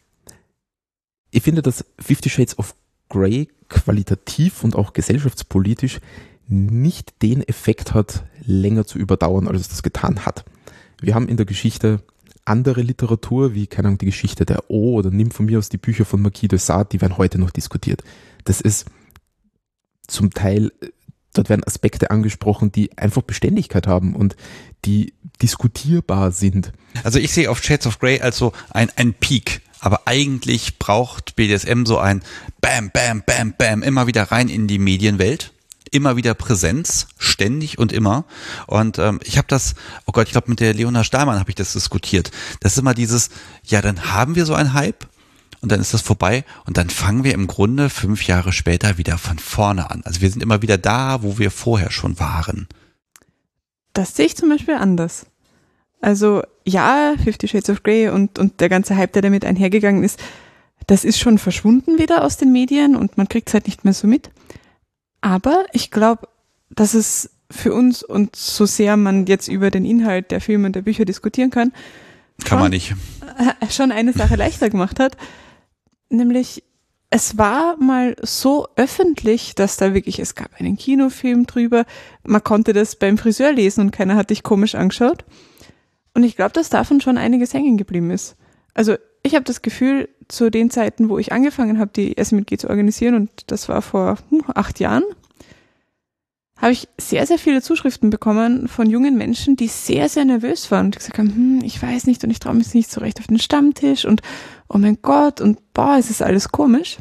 Speaker 3: ich finde, dass Fifty Shades of Grey qualitativ und auch gesellschaftspolitisch nicht den Effekt hat, länger zu überdauern, als es das getan hat. Wir haben in der Geschichte andere Literatur, wie, keine Ahnung, die Geschichte der O, oder nimm von mir aus die Bücher von Marquis de Sade, die werden heute noch diskutiert. Das ist zum Teil... Dort werden Aspekte angesprochen, die einfach Beständigkeit haben und die diskutierbar sind.
Speaker 1: Also ich sehe auf Shades of Grey als so ein, ein Peak, aber eigentlich braucht B D S M so ein Bam, Bam, Bam, Bam, immer wieder rein in die Medienwelt, immer wieder Präsenz, ständig und immer. Und ähm, ich habe das, oh Gott, ich glaube mit der Leona Stahlmann habe ich das diskutiert. Das ist immer dieses, ja, dann haben wir so einen Hype. Und dann ist das vorbei und dann fangen wir im Grunde fünf Jahre später wieder von vorne an. Also wir sind immer wieder da, wo wir vorher schon waren.
Speaker 2: Das sehe ich zum Beispiel anders. Also ja, Fifty Shades of Grey und, und der ganze Hype, der damit einhergegangen ist, das ist schon verschwunden wieder aus den Medien und man kriegt es halt nicht mehr so mit. Aber ich glaube, dass es für uns, und so sehr man jetzt über den Inhalt der Filme und der Bücher diskutieren kann,
Speaker 1: kann
Speaker 2: schon,
Speaker 1: man nicht.
Speaker 2: schon eine Sache leichter gemacht hat. Nämlich, es war mal so öffentlich, dass da wirklich, es gab einen Kinofilm drüber, man konnte das beim Friseur lesen und keiner hat dich komisch angeschaut. Und ich glaube, dass davon schon einiges hängen geblieben ist. Also ich habe das Gefühl, zu den Zeiten, wo ich angefangen habe, die S M J G zu organisieren, und das war vor hm, acht Jahren, habe ich sehr, sehr viele Zuschriften bekommen von jungen Menschen, die sehr, sehr nervös waren und gesagt haben, hm, ich weiß nicht und ich traue mich nicht so recht auf den Stammtisch und oh mein Gott und boah, es ist alles komisch.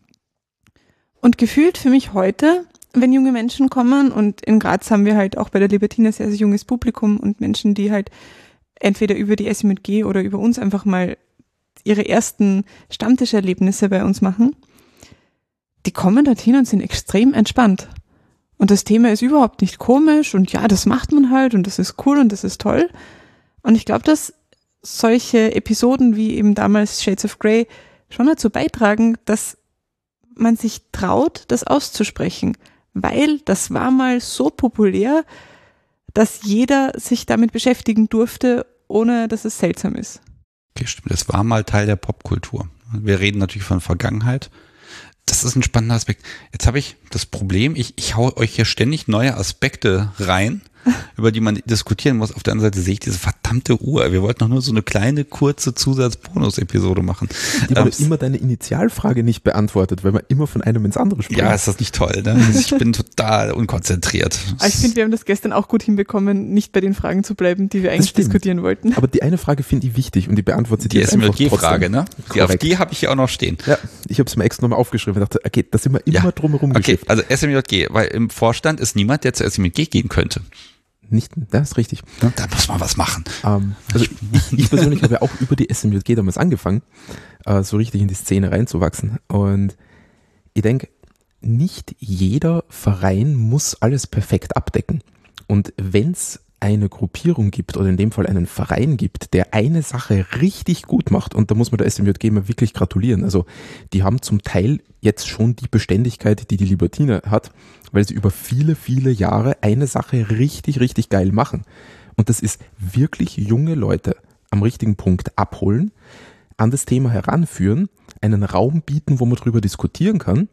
Speaker 2: Und gefühlt für mich heute, wenn junge Menschen kommen, und in Graz haben wir halt auch bei der Libertine sehr, sehr junges Publikum und Menschen, die halt entweder über die S M J G oder über uns einfach mal ihre ersten Stammtischerlebnisse bei uns machen, die kommen dorthin und sind extrem entspannt. Und das Thema ist überhaupt nicht komisch und ja, das macht man halt und das ist cool und das ist toll. Und ich glaube, dass solche Episoden wie eben damals Shades of Grey schon dazu beitragen, dass man sich traut, das auszusprechen. Weil das war mal so populär, dass jeder sich damit beschäftigen durfte, ohne dass es seltsam ist.
Speaker 1: Okay, stimmt. Das war mal Teil der Popkultur. Wir reden natürlich von Vergangenheit. Das ist ein spannender Aspekt. Jetzt habe ich das Problem, ich, ich hau euch hier ständig neue Aspekte rein, über die man diskutieren muss. Auf der anderen Seite sehe ich diese verdammte Uhr. Wir wollten doch nur so eine kleine, kurze Zusatz-Bonus-Episode machen.
Speaker 3: Die wurde ähm, immer deine Initialfrage nicht beantwortet, weil man immer von einem ins andere springt.
Speaker 1: Ja, ist das nicht toll, ne? Ich bin total unkonzentriert.
Speaker 2: Aber ich finde, wir haben das gestern auch gut hinbekommen, nicht bei den Fragen zu bleiben, die wir eigentlich diskutieren wollten.
Speaker 3: Aber die eine Frage finde ich wichtig und die beantwortet
Speaker 1: die
Speaker 3: jetzt einfach
Speaker 1: trotzdem. Die S M J G-Frage, ne? Die, auf die habe ich hier auch noch stehen.
Speaker 3: Ja, ich habe es mir extra nochmal aufgeschrieben und dachte, okay, da sind wir immer ja. drumherum
Speaker 1: Okay,
Speaker 3: geschifft.
Speaker 1: also S M J G, weil im Vorstand ist niemand, der zur S M J G gehen könnte.
Speaker 3: Nicht, das ist richtig.
Speaker 1: Da muss man was machen.
Speaker 3: Ähm, also ich, ich persönlich habe ja auch über die S M J G damals angefangen, äh, so richtig in die Szene reinzuwachsen. Und ich denke, nicht jeder Verein muss alles perfekt abdecken. Und wenn es eine Gruppierung gibt oder in dem Fall einen Verein gibt, der eine Sache richtig gut macht, und da muss man der S M J G mal wirklich gratulieren. Also die haben zum Teil jetzt schon die Beständigkeit, die die Libertine hat, weil sie über viele, viele Jahre eine Sache richtig, richtig geil machen. Und das ist wirklich junge Leute am richtigen Punkt abholen, an das Thema heranführen, einen Raum bieten, wo man drüber diskutieren kann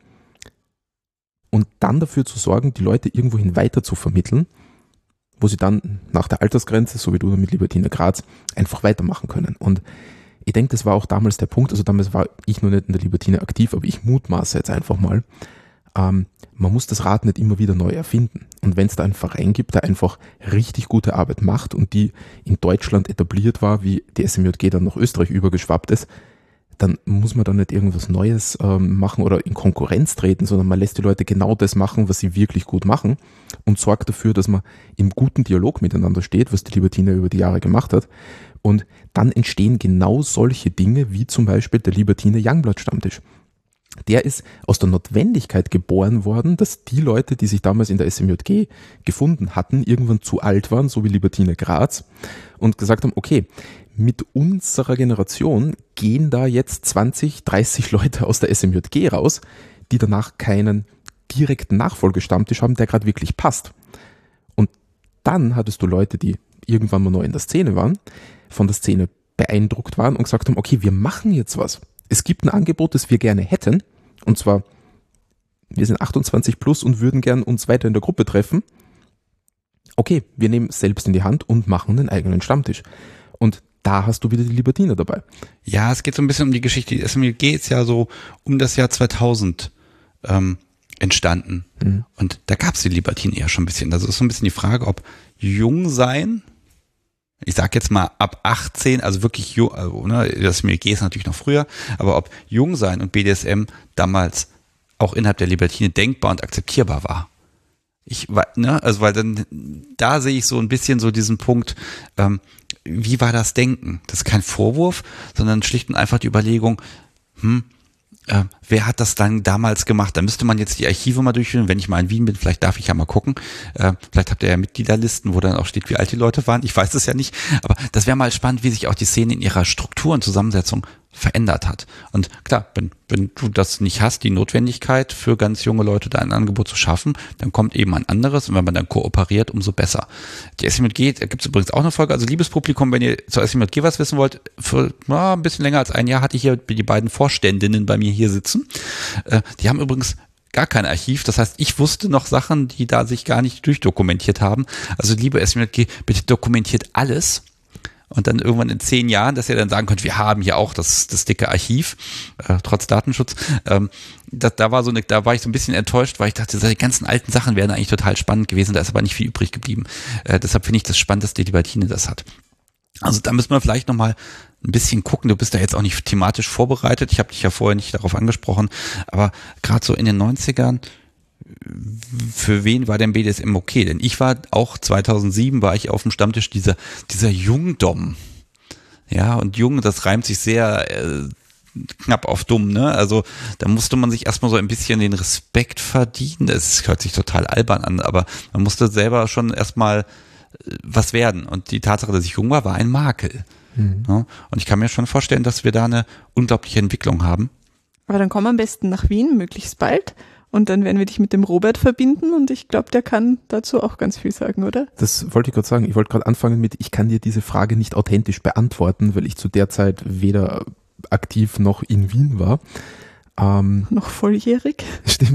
Speaker 3: und dann dafür zu sorgen, die Leute irgendwohin weiter zu vermitteln, wo sie dann nach der Altersgrenze, so wie du mit Libertine Graz, einfach weitermachen können. Und ich denke, das war auch damals der Punkt, also damals war ich noch nicht in der Libertine aktiv, aber ich mutmaße jetzt einfach mal, ähm, man muss das Rad nicht immer wieder neu erfinden. Und wenn es da einen Verein gibt, der einfach richtig gute Arbeit macht und die in Deutschland etabliert war, wie die S M J G dann nach Österreich übergeschwappt ist, dann muss man da nicht irgendwas Neues ähm, machen oder in Konkurrenz treten, sondern man lässt die Leute genau das machen, was sie wirklich gut machen und sorgt dafür, dass man im guten Dialog miteinander steht, was die Libertine über die Jahre gemacht hat. Und dann entstehen genau solche Dinge, wie zum Beispiel der Libertine Youngblood Stammtisch. Der ist aus der Notwendigkeit geboren worden, dass die Leute, die sich damals in der S M J G gefunden hatten, irgendwann zu alt waren, so wie Libertine Graz, und gesagt haben, okay, mit unserer Generation gehen da jetzt zwanzig, dreißig Leute aus der S M J G raus, die danach keinen direkten Nachfolgestammtisch haben, der gerade wirklich passt. Und dann hattest du Leute, die irgendwann mal neu in der Szene waren, von der Szene beeindruckt waren und gesagt haben, okay, wir machen jetzt was. Es gibt ein Angebot, das wir gerne hätten, und zwar, wir sind achtundzwanzig plus und würden gern uns weiter in der Gruppe treffen. Okay, wir nehmen es selbst in die Hand und machen einen eigenen Stammtisch. Und da hast du wieder die Libertine dabei.
Speaker 1: Ja, es geht so ein bisschen um die Geschichte. Die S M J G ist ja so um das Jahr zweitausend ähm, entstanden. Mhm. Und da gab es die Libertine ja schon ein bisschen. Also ist so ein bisschen die Frage, ob jung sein, ich sag jetzt mal ab achtzehn, also wirklich jung, also, ne, das S M J G ist natürlich noch früher, aber ob jung sein und B D S M damals auch innerhalb der Libertine denkbar und akzeptierbar war. Ich, ne, also weil dann, da sehe ich so ein bisschen so diesen Punkt, ähm, wie war das Denken? Das ist kein Vorwurf, sondern schlicht und einfach die Überlegung, hm, äh, wer hat das dann damals gemacht? Da müsste man jetzt die Archive mal durchführen. Wenn ich mal in Wien bin, vielleicht darf ich ja mal gucken. Äh, vielleicht habt ihr ja Mitgliederlisten, wo dann auch steht, wie alt die Leute waren. Ich weiß es ja nicht. Aber das wäre mal spannend, wie sich auch die Szene in ihrer Struktur und Zusammensetzung verändert hat. Und klar, wenn, wenn du das nicht hast, die Notwendigkeit für ganz junge Leute da ein Angebot zu schaffen, dann kommt eben ein anderes, und wenn man dann kooperiert, umso besser. Die S M J G, da gibt es übrigens auch eine Folge, also liebes Publikum, wenn ihr zur S M J G was wissen wollt, für na, ein bisschen länger als ein Jahr hatte ich hier die beiden Vorständinnen bei mir hier sitzen. Äh, die haben übrigens gar kein Archiv, das heißt, ich wusste noch Sachen, die da sich gar nicht durchdokumentiert haben. Also liebe S M J G, bitte dokumentiert alles. Und dann irgendwann in zehn Jahren, dass ihr dann sagen könnt, wir haben hier auch das, das dicke Archiv, äh, trotz Datenschutz. Ähm, das, da war so eine, da war ich so ein bisschen enttäuscht, weil ich dachte, die ganzen alten Sachen wären eigentlich total spannend gewesen, da ist aber nicht viel übrig geblieben. Äh, deshalb finde ich das spannend, dass die Libertine das hat. Also da müssen wir vielleicht nochmal ein bisschen gucken. Du bist da jetzt auch nicht thematisch vorbereitet. Ich habe dich ja vorher nicht darauf angesprochen, aber gerade so in den neunzigern, für wen war denn B D S M okay? Denn ich war auch zweitausendsieben, war ich auf dem Stammtisch dieser, dieser Jungdom. Ja, und Jung, das reimt sich sehr äh, knapp auf dumm, ne? Also da musste man sich erstmal so ein bisschen den Respekt verdienen. Das hört sich total albern an, aber man musste selber schon erstmal äh, was werden. Und die Tatsache, dass ich jung war, war ein Makel. Mhm. Ja? Und ich kann mir schon vorstellen, dass wir da eine unglaubliche Entwicklung haben.
Speaker 2: Aber dann komm am besten nach Wien, möglichst bald. Und dann werden wir dich mit dem Robert verbinden, und ich glaube, der kann dazu auch ganz viel sagen, oder?
Speaker 3: Das wollte ich gerade sagen. Ich wollte gerade anfangen mit, ich kann dir diese Frage nicht authentisch beantworten, weil ich zu der Zeit weder aktiv noch in Wien war. Ähm,
Speaker 2: noch volljährig?
Speaker 3: Stimmt.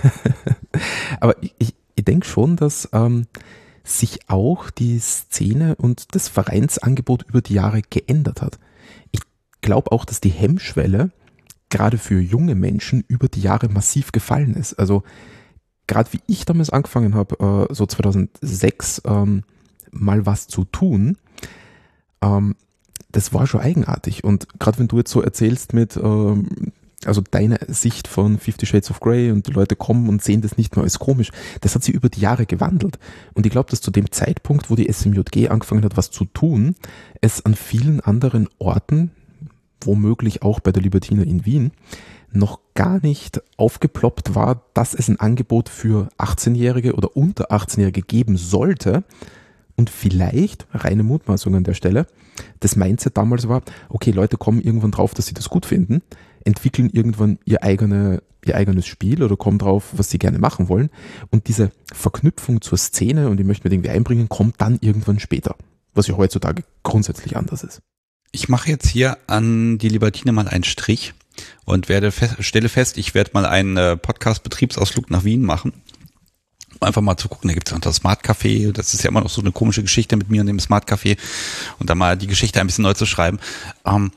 Speaker 3: Aber ich, ich, ich denke schon, dass ähm, sich auch die Szene und das Vereinsangebot über die Jahre geändert hat. Ich glaube auch, dass die Hemmschwelle gerade für junge Menschen über die Jahre massiv gefallen ist. Also gerade wie ich damals angefangen habe, äh, so zweitausendsechs ähm, mal was zu tun, ähm, das war schon eigenartig. Und gerade wenn du jetzt so erzählst mit, ähm, Also deine Sicht von Fifty Shades of Grey und die Leute kommen und sehen das nicht mehr als komisch, das hat sich über die Jahre gewandelt. Und ich glaube, dass zu dem Zeitpunkt, wo die S M J G angefangen hat, was zu tun, es an vielen anderen Orten, womöglich auch bei der Libertina in Wien, noch gar nicht aufgeploppt war, dass es ein Angebot für achtzehnjährige oder unter achtzehnjährige geben sollte. Und vielleicht, reine Mutmaßung an der Stelle, das Mindset damals war, okay, Leute kommen irgendwann drauf, dass sie das gut finden, entwickeln irgendwann ihr, eigene, ihr eigenes Spiel oder kommen drauf, was sie gerne machen wollen. Und diese Verknüpfung zur Szene, und ich möchte mir irgendwie einbringen, kommt dann irgendwann später, was ja heutzutage grundsätzlich anders ist.
Speaker 1: Ich mache jetzt hier an die Libertina mal einen Strich und werde fest, stelle fest, ich werde mal einen äh, Podcast-Betriebsausflug nach Wien machen. Einfach mal zu gucken, da gibt es auch das Smart Café, das ist ja immer noch so eine komische Geschichte mit mir und dem Smart Café und da mal die Geschichte ein bisschen neu zu schreiben. Ähm,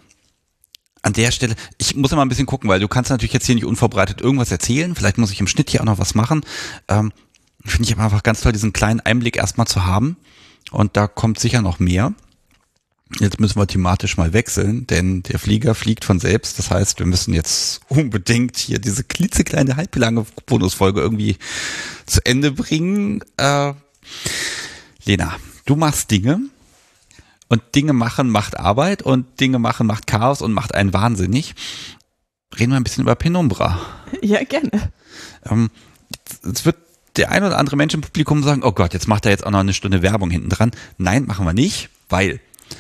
Speaker 1: an der Stelle, ich muss immer ein bisschen gucken, weil du kannst natürlich jetzt hier nicht unvorbereitet irgendwas erzählen, vielleicht muss ich im Schnitt hier auch noch was machen. Ähm, finde ich aber einfach ganz toll, diesen kleinen Einblick erstmal zu haben und da kommt sicher noch mehr. Jetzt müssen wir thematisch mal wechseln, denn der Flieger fliegt von selbst. Das heißt, wir müssen jetzt unbedingt hier diese klitzekleine, halblange Bonusfolge irgendwie zu Ende bringen. Äh, Lena, du machst Dinge und Dinge machen macht Arbeit und Dinge machen macht Chaos und macht einen wahnsinnig. Reden wir ein bisschen über Penumbra.
Speaker 2: Ja, gerne.
Speaker 1: Ähm, es wird der ein oder andere Mensch im Publikum sagen, oh Gott, jetzt macht er jetzt auch noch eine Stunde Werbung hinten dran. Nein, machen wir nicht, weil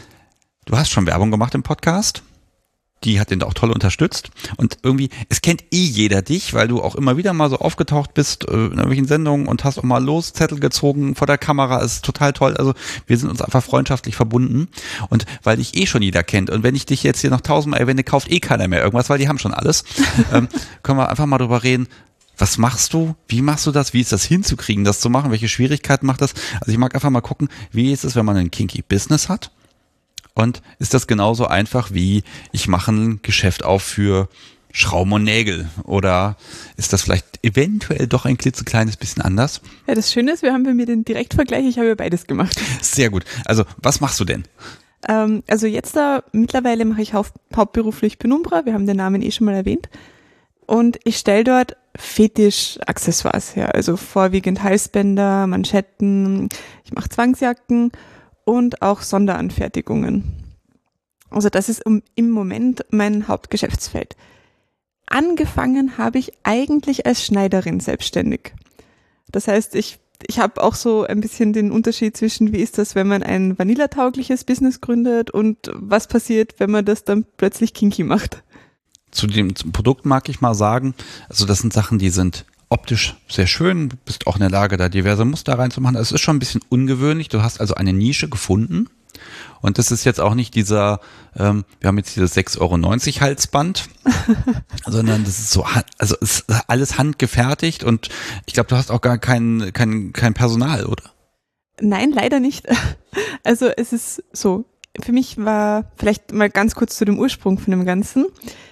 Speaker 1: du hast schon Werbung gemacht im Podcast. Die hat den da auch toll unterstützt. Und irgendwie, es kennt eh jeder dich, weil du auch immer wieder mal so aufgetaucht bist äh, in irgendwelchen Sendungen und hast auch mal Loszettel gezogen vor der Kamera. Es ist total toll. Also wir sind uns einfach freundschaftlich verbunden. Und weil dich eh schon jeder kennt und wenn ich dich jetzt hier noch tausendmal erwähne, kauft eh keiner mehr irgendwas, weil die haben schon alles. ähm, können wir einfach mal drüber reden. Was machst du? Wie machst du das? Wie ist das hinzukriegen, das zu machen? Welche Schwierigkeiten macht das? Also ich mag einfach mal gucken, wie ist es, wenn man ein kinky Business hat? Und ist das genauso einfach wie ich mache ein Geschäft auf für Schrauben und Nägel? Oder ist das vielleicht eventuell doch ein klitzekleines bisschen anders?
Speaker 2: Ja, das Schöne ist, wir haben bei mir den Direktvergleich, ich habe ja beides gemacht.
Speaker 1: Sehr gut. Also was machst du denn?
Speaker 2: Ähm, also jetzt da, mittlerweile mache ich haupt, hauptberuflich Penumbra, wir haben den Namen eh schon mal erwähnt. Und ich stelle dort Fetisch-Accessoires her, also vorwiegend Halsbänder, Manschetten, ich mache Zwangsjacken und auch Sonderanfertigungen. Also das ist im Moment mein Hauptgeschäftsfeld. Angefangen habe ich eigentlich als Schneiderin selbstständig. Das heißt, ich, ich habe auch so ein bisschen den Unterschied zwischen, wie ist das, wenn man ein vanillataugliches Business gründet und was passiert, wenn man das dann plötzlich kinky macht.
Speaker 1: Zu dem zum Produkt mag ich mal sagen, also das sind Sachen, die sind optisch sehr schön, du bist auch in der Lage, da diverse Muster reinzumachen. Es ist schon ein bisschen ungewöhnlich, du hast also eine Nische gefunden und das ist jetzt auch nicht dieser, ähm, wir haben jetzt dieses sechs Euro neunzig Halsband, sondern das ist so, also ist alles handgefertigt und ich glaube, du hast auch gar kein, kein, kein Personal, oder?
Speaker 2: Nein, leider nicht. Also es ist so, für mich war, vielleicht mal ganz kurz zu dem Ursprung von dem Ganzen.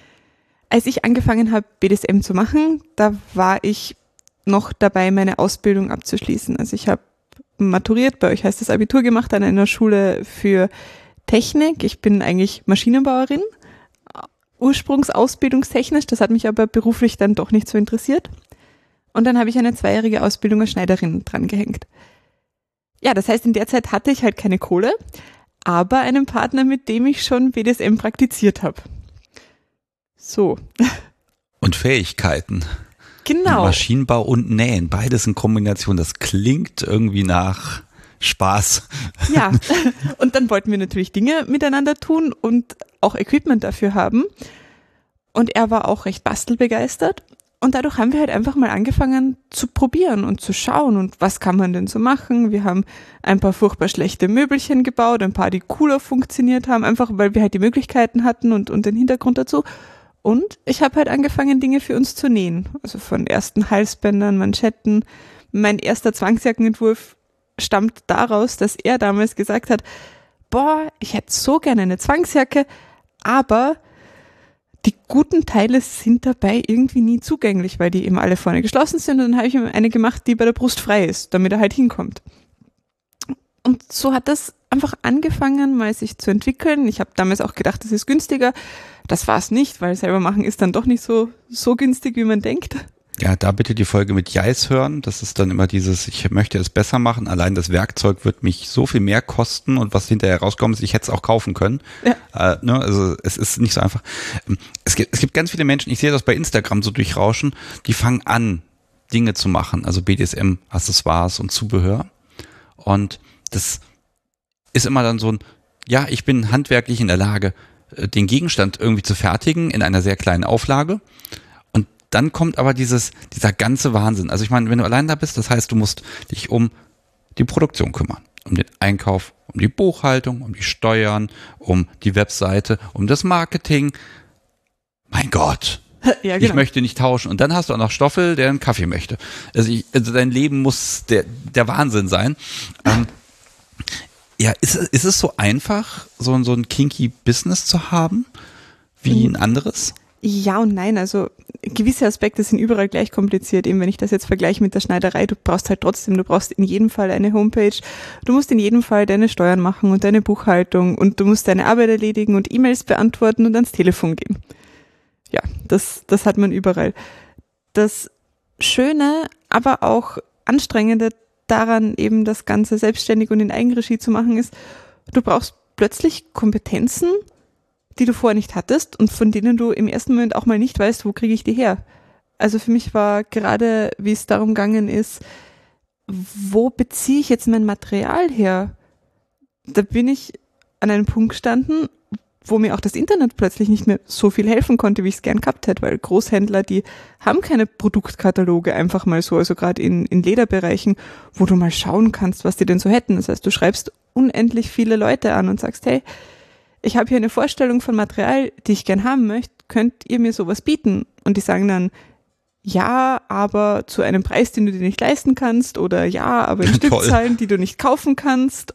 Speaker 2: Als ich angefangen habe, B D S M zu machen, da war ich noch dabei, meine Ausbildung abzuschließen. Also ich habe maturiert, bei euch heißt das Abitur gemacht an einer Schule für Technik. Ich bin eigentlich Maschinenbauerin, ursprungsausbildungstechnisch, das hat mich aber beruflich dann doch nicht so interessiert. Und dann habe ich eine zweijährige Ausbildung als Schneiderin dran gehängt. Ja, das heißt, in der Zeit hatte ich halt keine Kohle, aber einen Partner, mit dem ich schon B D S M praktiziert habe. So.
Speaker 1: Und Fähigkeiten.
Speaker 2: Genau.
Speaker 1: Maschinenbau und Nähen, beides in Kombination. Das klingt irgendwie nach Spaß.
Speaker 2: Ja, und dann wollten wir natürlich Dinge miteinander tun und auch Equipment dafür haben. Und er war auch recht bastelbegeistert. Und dadurch haben wir halt einfach mal angefangen zu probieren und zu schauen und was kann man denn so machen. Wir haben ein paar furchtbar schlechte Möbelchen gebaut, ein paar, die cooler funktioniert haben, einfach weil wir halt die Möglichkeiten hatten und, und den Hintergrund dazu. Und ich habe halt angefangen, Dinge für uns zu nähen. Also von ersten Halsbändern, Manschetten. Mein erster Zwangsjackenentwurf stammt daraus, dass er damals gesagt hat, boah, ich hätte so gerne eine Zwangsjacke, aber die guten Teile sind dabei irgendwie nie zugänglich, weil die eben alle vorne geschlossen sind. Und dann habe ich ihm eine gemacht, die bei der Brust frei ist, damit er halt hinkommt. Und so hat das einfach angefangen, mal sich zu entwickeln. Ich habe damals auch gedacht, das ist günstiger. Das war es nicht, weil selber machen ist dann doch nicht so, so günstig, wie man denkt.
Speaker 1: Ja, da bitte die Folge mit Jais hören. Das ist dann immer dieses, ich möchte es besser machen. Allein das Werkzeug wird mich so viel mehr kosten und was hinterher rauskommt, ist, ich hätte es auch kaufen können. Ja. Äh, ne, also es ist nicht so einfach. Es gibt, es gibt ganz viele Menschen, ich sehe das bei Instagram so durchrauschen, die fangen an, Dinge zu machen, also B D S M-Accessoires und Zubehör. Und das ist immer dann so ein, ja, ich bin handwerklich in der Lage, den Gegenstand irgendwie zu fertigen in einer sehr kleinen Auflage. Dann kommt aber dieses, dieser ganze Wahnsinn. Also ich meine, wenn du allein da bist, das heißt, du musst dich um die Produktion kümmern, um den Einkauf, um die Buchhaltung, um die Steuern, um die Webseite, um das Marketing. Mein Gott, ja, genau. Ich möchte nicht tauschen. Und dann hast du auch noch Stoffel, der einen Kaffee möchte. Also, ich, also dein Leben muss der, der Wahnsinn sein. Ähm, ja, ist, ist es so einfach, so, so ein kinky Business zu haben, wie ein anderes?
Speaker 2: Ja und nein, also gewisse Aspekte sind überall gleich kompliziert. Eben wenn ich das jetzt vergleiche mit der Schneiderei, du brauchst halt trotzdem, du brauchst in jedem Fall eine Homepage, du musst in jedem Fall deine Steuern machen und deine Buchhaltung und du musst deine Arbeit erledigen und E-Mails beantworten und ans Telefon gehen. Ja, das, das hat man überall. Das Schöne, aber auch Anstrengende daran, eben das Ganze selbstständig und in Eigenregie zu machen, ist, du brauchst plötzlich Kompetenzen, die du vorher nicht hattest und von denen du im ersten Moment auch mal nicht weißt, wo kriege ich die her. Also für mich war gerade, wie es darum gegangen ist, wo beziehe ich jetzt mein Material her? Da bin ich an einem Punkt gestanden, wo mir auch das Internet plötzlich nicht mehr so viel helfen konnte, wie ich es gern gehabt hätte, weil Großhändler, die haben keine Produktkataloge einfach mal so, also gerade in, in Lederbereichen, wo du mal schauen kannst, was die denn so hätten. Das heißt, du schreibst unendlich viele Leute an und sagst, hey, ich habe hier eine Vorstellung von Material, die ich gern haben möchte, könnt ihr mir sowas bieten? Und die sagen dann, ja, aber zu einem Preis, den du dir nicht leisten kannst, oder ja, aber in Stückzahlen, die du nicht kaufen kannst.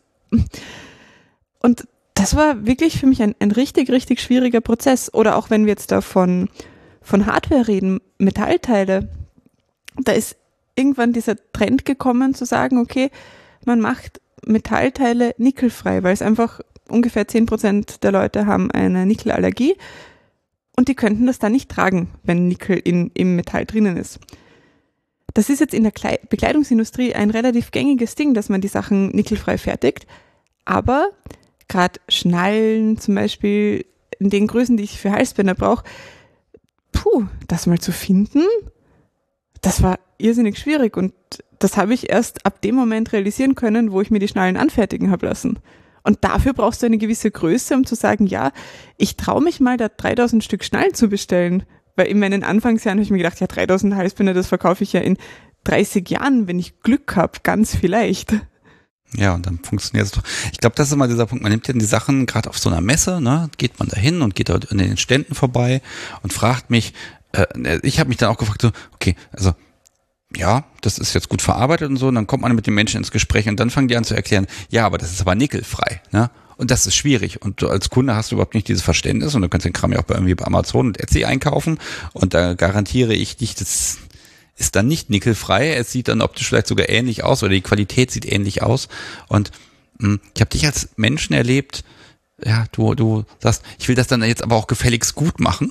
Speaker 2: Und das war wirklich für mich ein, ein richtig, richtig schwieriger Prozess. Oder auch wenn wir jetzt da von, von Hardware reden, Metallteile, da ist irgendwann dieser Trend gekommen zu sagen, okay, man macht Metallteile nickelfrei, weil es einfach ungefähr zehn Prozent der Leute haben eine Nickelallergie und die könnten das dann nicht tragen, wenn Nickel in, im Metall drinnen ist. Das ist jetzt in der Kle- Bekleidungsindustrie ein relativ gängiges Ding, dass man die Sachen nickelfrei fertigt, aber gerade Schnallen zum Beispiel, in den Größen, die ich für Halsbänder brauche, puh, das mal zu finden, das war irrsinnig schwierig und das habe ich erst ab dem Moment realisieren können, wo ich mir die Schnallen anfertigen habe lassen. Und dafür brauchst du eine gewisse Größe, um zu sagen, ja, ich traue mich mal, da dreitausend Stück Schnallen zu bestellen. Weil in meinen Anfangsjahren habe ich mir gedacht, ja, dreitausend Halsbänder, das verkaufe ich ja in dreißig Jahren, wenn ich Glück habe, ganz vielleicht.
Speaker 1: Ja, und dann funktioniert es doch. Ich glaube, das ist immer dieser Punkt, man nimmt ja die Sachen, gerade auf so einer Messe, ne, geht man da hin und geht dort in den Ständen vorbei und fragt mich, äh, ich habe mich dann auch gefragt, so, okay, also ja, das ist jetzt gut verarbeitet und so, und dann kommt man mit den Menschen ins Gespräch und dann fangen die an zu erklären, ja, aber das ist aber nickelfrei, ne? Und das ist schwierig. Und du als Kunde hast du überhaupt nicht dieses Verständnis und du kannst den Kram ja auch bei irgendwie bei Amazon und Etsy einkaufen und da garantiere ich dich, das ist dann nicht nickelfrei, es sieht dann optisch vielleicht sogar ähnlich aus oder die Qualität sieht ähnlich aus und mh, ich habe dich als Menschen erlebt, ja, du, du sagst, ich will das dann jetzt aber auch gefälligst gut machen.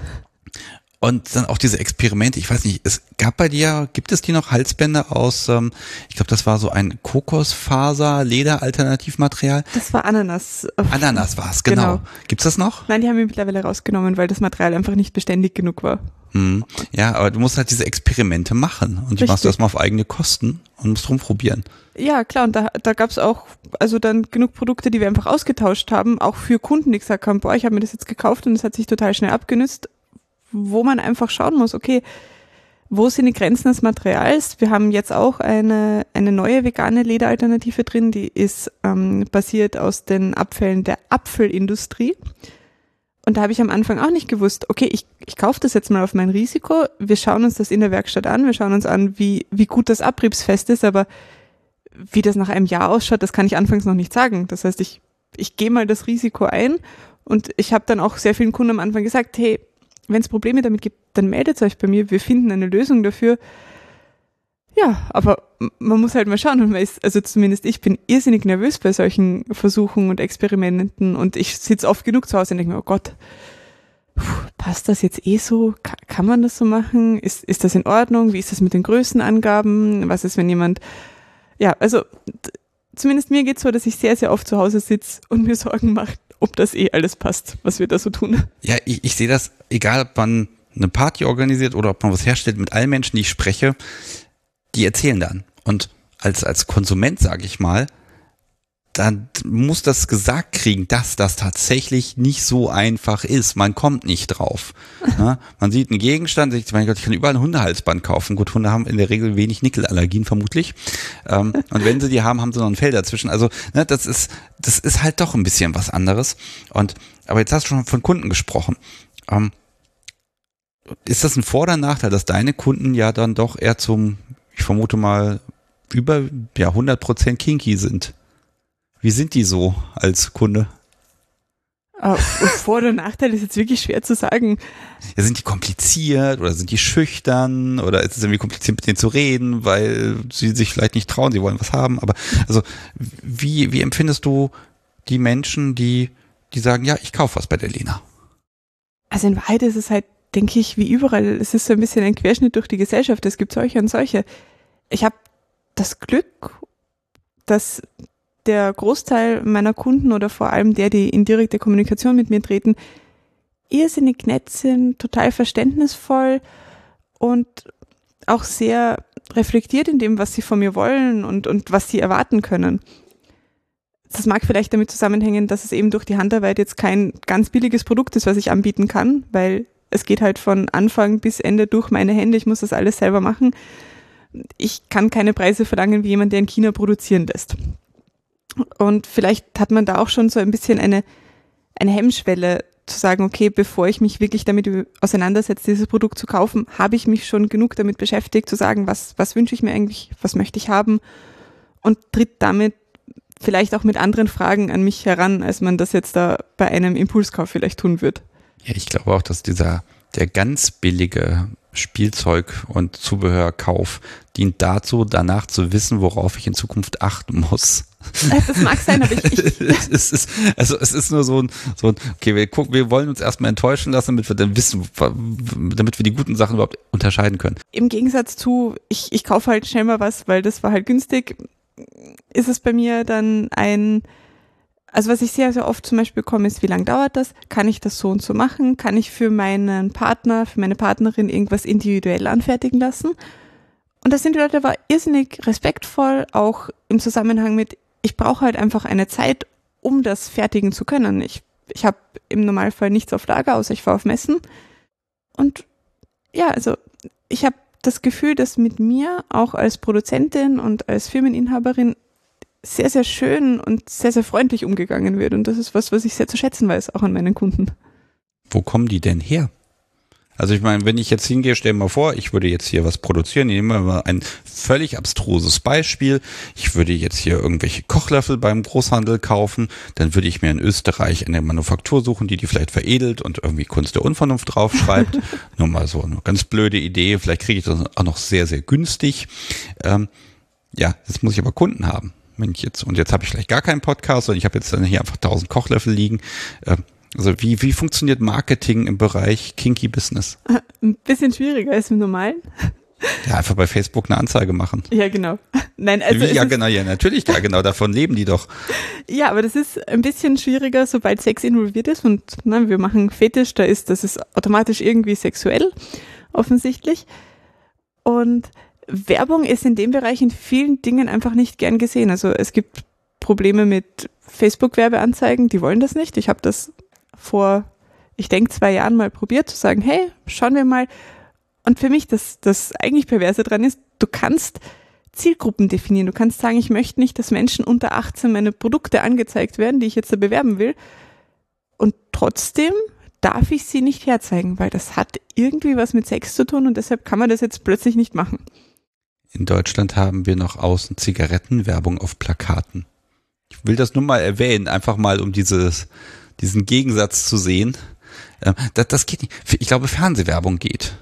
Speaker 1: Und dann auch diese Experimente, ich weiß nicht, es gab bei dir, gibt es die noch Halsbänder aus, ähm, ich glaube, das war so ein Kokosfaser-Leder-Alternativmaterial?
Speaker 2: Das war Ananas.
Speaker 1: Ananas war es, genau. genau. Gibt's das noch?
Speaker 2: Nein, die haben wir mittlerweile rausgenommen, weil das Material einfach nicht beständig genug war.
Speaker 1: Hm. Ja, aber du musst halt diese Experimente machen und die Richtig. machst du erstmal auf eigene Kosten und musst rumprobieren.
Speaker 2: Ja, klar, und da, da gab's auch also dann genug Produkte, die wir einfach ausgetauscht haben, auch für Kunden, die gesagt haben, boah, ich habe mir das jetzt gekauft und es hat sich total schnell abgenützt, wo man einfach schauen muss, okay, wo sind die Grenzen des Materials? Wir haben jetzt auch eine, eine neue vegane Lederalternative drin, die ist ähm, basiert aus den Abfällen der Apfelindustrie. Und da habe ich am Anfang auch nicht gewusst, okay, ich, ich kaufe das jetzt mal auf mein Risiko, wir schauen uns das in der Werkstatt an, wir schauen uns an, wie, wie gut das abriebsfest ist, aber wie das nach einem Jahr ausschaut, das kann ich anfangs noch nicht sagen. Das heißt, ich, ich gehe mal das Risiko ein und ich habe dann auch sehr vielen Kunden am Anfang gesagt, hey, wenn es Probleme damit gibt, dann meldet euch bei mir, wir finden eine Lösung dafür. Ja, aber man muss halt mal schauen und man ist, also zumindest ich bin irrsinnig nervös bei solchen Versuchen und Experimenten und ich sitze oft genug zu Hause und denke mir, oh Gott, puh, passt das jetzt eh so? Ka- kann man das so machen? Ist, ist das in Ordnung? Wie ist das mit den Größenangaben? Was ist, wenn jemand, ja, also d- zumindest mir geht's so, dass ich sehr, sehr oft zu Hause sitze und mir Sorgen mache, ob das eh alles passt, was wir da so tun.
Speaker 1: Ja, ich, ich sehe das, egal ob man eine Party organisiert oder ob man was herstellt, mit allen Menschen, die ich spreche, die erzählen dann. Und als, als Konsument, sage ich mal, dann muss das gesagt kriegen, dass das tatsächlich nicht so einfach ist. Man kommt nicht drauf. Ja, man sieht einen Gegenstand, ich mein Gott, ich kann überall ein Hundehalsband kaufen. Gut, Hunde haben in der Regel wenig Nickelallergien vermutlich. Ähm, und wenn sie die haben, haben sie noch ein Fell dazwischen. Also ne, das ist, das ist halt doch ein bisschen was anderes. Und aber jetzt hast du schon von Kunden gesprochen. Ähm, ist das ein Vor- oder Nachteil, dass deine Kunden ja dann doch eher zum, ich vermute mal, über ja, hundert Prozent kinky sind? Wie sind die so als Kunde?
Speaker 2: Uh, Vor- oder Nachteil ist jetzt wirklich schwer zu sagen.
Speaker 1: Ja, sind die kompliziert oder sind die schüchtern oder ist es irgendwie kompliziert mit denen zu reden, weil sie sich vielleicht nicht trauen, sie wollen was haben, aber also wie, wie empfindest du die Menschen, die, die sagen, ja, ich kaufe was bei der Lena?
Speaker 2: Also in Wahrheit ist es halt, denke ich, wie überall, es ist so ein bisschen ein Querschnitt durch die Gesellschaft, es gibt solche und solche. Ich habe das Glück, dass der Großteil meiner Kunden oder vor allem der, die in direkte Kommunikation mit mir treten, irrsinnig nett sind, total verständnisvoll und auch sehr reflektiert in dem, was sie von mir wollen und, und was sie erwarten können. Das mag vielleicht damit zusammenhängen, dass es eben durch die Handarbeit jetzt kein ganz billiges Produkt ist, was ich anbieten kann, weil es geht halt von Anfang bis Ende durch meine Hände, ich muss das alles selber machen. Ich kann keine Preise verlangen wie jemand, der in China produzieren lässt. Und vielleicht hat man da auch schon so ein bisschen eine, eine Hemmschwelle zu sagen, okay, bevor ich mich wirklich damit auseinandersetze, dieses Produkt zu kaufen, habe ich mich schon genug damit beschäftigt, zu sagen, was, was wünsche ich mir eigentlich, was möchte ich haben und tritt damit vielleicht auch mit anderen Fragen an mich heran, als man das jetzt da bei einem Impulskauf vielleicht tun wird.
Speaker 1: Ja, ich glaube auch, dass dieser, der ganz billige Spielzeug- und Zubehörkauf dient dazu, danach zu wissen, worauf ich in Zukunft achten muss.
Speaker 2: Das mag sein, aber ich... ich
Speaker 1: es ist, also es ist nur so ein, so ein okay, wir gucken, wir wollen uns erstmal enttäuschen lassen, damit wir dann wissen, damit wir die guten Sachen überhaupt unterscheiden können.
Speaker 2: Im Gegensatz zu, ich, ich kaufe halt schnell mal was, weil das war halt günstig, ist es bei mir dann ein... Also was ich sehr, sehr oft zum Beispiel bekomme, ist, wie lange dauert das? Kann ich das so und so machen? Kann ich für meinen Partner, für meine Partnerin irgendwas individuell anfertigen lassen? Und da sind die Leute aber irrsinnig respektvoll, auch im Zusammenhang mit, ich brauche halt einfach eine Zeit, um das fertigen zu können. Ich, ich habe im Normalfall nichts auf Lager, außer ich fahre auf Messen. Und ja, also ich habe das Gefühl, dass mit mir auch als Produzentin und als Firmeninhaberin sehr, sehr schön und sehr, sehr freundlich umgegangen wird. Und das ist was, was ich sehr zu schätzen weiß, auch an meinen Kunden.
Speaker 1: Wo kommen die denn her? Also ich meine, wenn ich jetzt hingehe, stell dir mal vor, ich würde jetzt hier was produzieren, ich nehme mal ein völlig abstruses Beispiel. Ich würde jetzt hier irgendwelche Kochlöffel beim Großhandel kaufen, dann würde ich mir in Österreich eine Manufaktur suchen, die die vielleicht veredelt und irgendwie Kunst der Unvernunft draufschreibt. Nur mal so eine ganz blöde Idee, vielleicht kriege ich das auch noch sehr, sehr günstig. Ähm, ja, jetzt muss ich aber Kunden haben. Wenn ich jetzt, und jetzt habe ich vielleicht gar keinen Podcast und ich habe jetzt dann hier einfach tausend Kochlöffel liegen. Also wie, wie funktioniert Marketing im Bereich Kinky Business?
Speaker 2: Ein bisschen schwieriger als im Normalen.
Speaker 1: Ja, einfach bei Facebook eine Anzeige machen.
Speaker 2: Ja, genau. Nein, also
Speaker 1: wie, ja, genau, ja, natürlich, ja, genau, davon leben die doch.
Speaker 2: Ja, aber das ist ein bisschen schwieriger, sobald Sex involviert ist und na, wir machen Fetisch, da ist das ist automatisch irgendwie sexuell, offensichtlich. Und Werbung ist in dem Bereich in vielen Dingen einfach nicht gern gesehen. Also es gibt Probleme mit Facebook-Werbeanzeigen, die wollen das nicht. Ich habe das vor, ich denke, zwei Jahren mal probiert, zu sagen, hey, schauen wir mal. Und für mich das, das eigentlich Perverse dran ist, du kannst Zielgruppen definieren. Du kannst sagen, ich möchte nicht, dass Menschen unter achtzehn meine Produkte angezeigt werden, die ich jetzt da bewerben will. Und trotzdem darf ich sie nicht herzeigen, weil das hat irgendwie was mit Sex zu tun und deshalb kann man das jetzt plötzlich nicht machen.
Speaker 1: In Deutschland haben wir noch außen Zigarettenwerbung auf Plakaten. Ich will das nur mal erwähnen, einfach mal um dieses, diesen Gegensatz zu sehen. Das, das geht nicht. Ich glaube, Fernsehwerbung geht.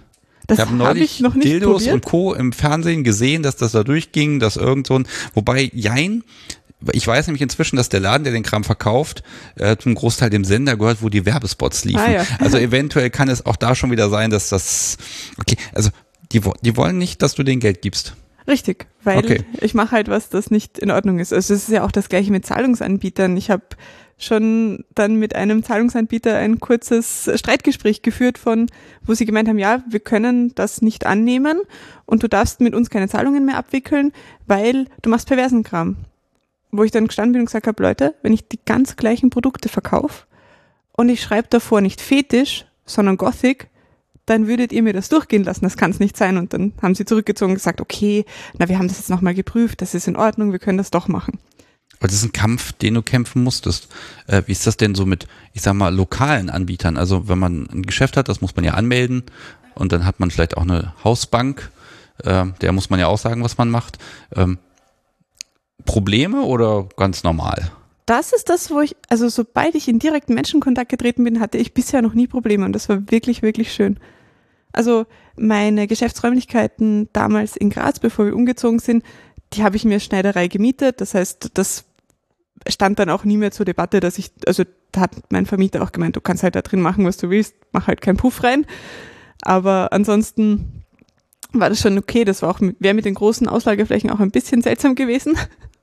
Speaker 2: Das
Speaker 1: ich habe
Speaker 2: hab
Speaker 1: neulich
Speaker 2: ich noch nicht
Speaker 1: Dildos
Speaker 2: probiert.
Speaker 1: und Co. im Fernsehen gesehen, dass das da durchging, dass irgend so ein, wobei, jein, ich weiß nämlich inzwischen, dass der Laden, der den Kram verkauft, äh, zum Großteil dem Sender gehört, wo die Werbespots liefen.
Speaker 2: Ah, ja.
Speaker 1: Also eventuell kann es auch da schon wieder sein, dass das, okay, also die, die wollen nicht, dass du denen Geld gibst.
Speaker 2: Richtig, weil
Speaker 1: Okay.
Speaker 2: ich mache halt was, das nicht in Ordnung ist. Also es ist ja auch das Gleiche mit Zahlungsanbietern. Ich habe schon dann mit einem Zahlungsanbieter ein kurzes Streitgespräch geführt, von wo sie gemeint haben, ja, wir können das nicht annehmen und du darfst mit uns keine Zahlungen mehr abwickeln, weil du machst perversen Kram. Wo ich dann gestanden bin und gesagt habe, Leute, wenn ich die ganz gleichen Produkte verkaufe und ich schreibe davor nicht Fetisch, sondern Gothic, dann würdet ihr mir das durchgehen lassen, das kann es nicht sein. Und dann haben sie zurückgezogen und gesagt, okay, na, wir haben das jetzt nochmal geprüft, das ist in Ordnung, wir können das doch machen.
Speaker 1: Aber das ist ein Kampf, den du kämpfen musstest. Äh, wie ist das denn so mit, ich sag mal, lokalen Anbietern? Also wenn man ein Geschäft hat, das muss man ja anmelden und dann hat man vielleicht auch eine Hausbank, äh, der muss man ja auch sagen, was man macht. Ähm, Probleme oder ganz normal?
Speaker 2: Das ist das, wo ich, also sobald ich in direkten Menschenkontakt getreten bin, hatte ich bisher noch nie Probleme und das war wirklich, wirklich schön. Also meine Geschäftsräumlichkeiten damals in Graz, bevor wir umgezogen sind, die habe ich mir Schneiderei gemietet. Das heißt, das stand dann auch nie mehr zur Debatte, dass ich, also da hat mein Vermieter auch gemeint, du kannst halt da drin machen, was du willst, mach halt keinen Puff rein. Aber ansonsten war das schon okay. Das war auch, wäre mit den großen Auslageflächen auch ein bisschen seltsam gewesen.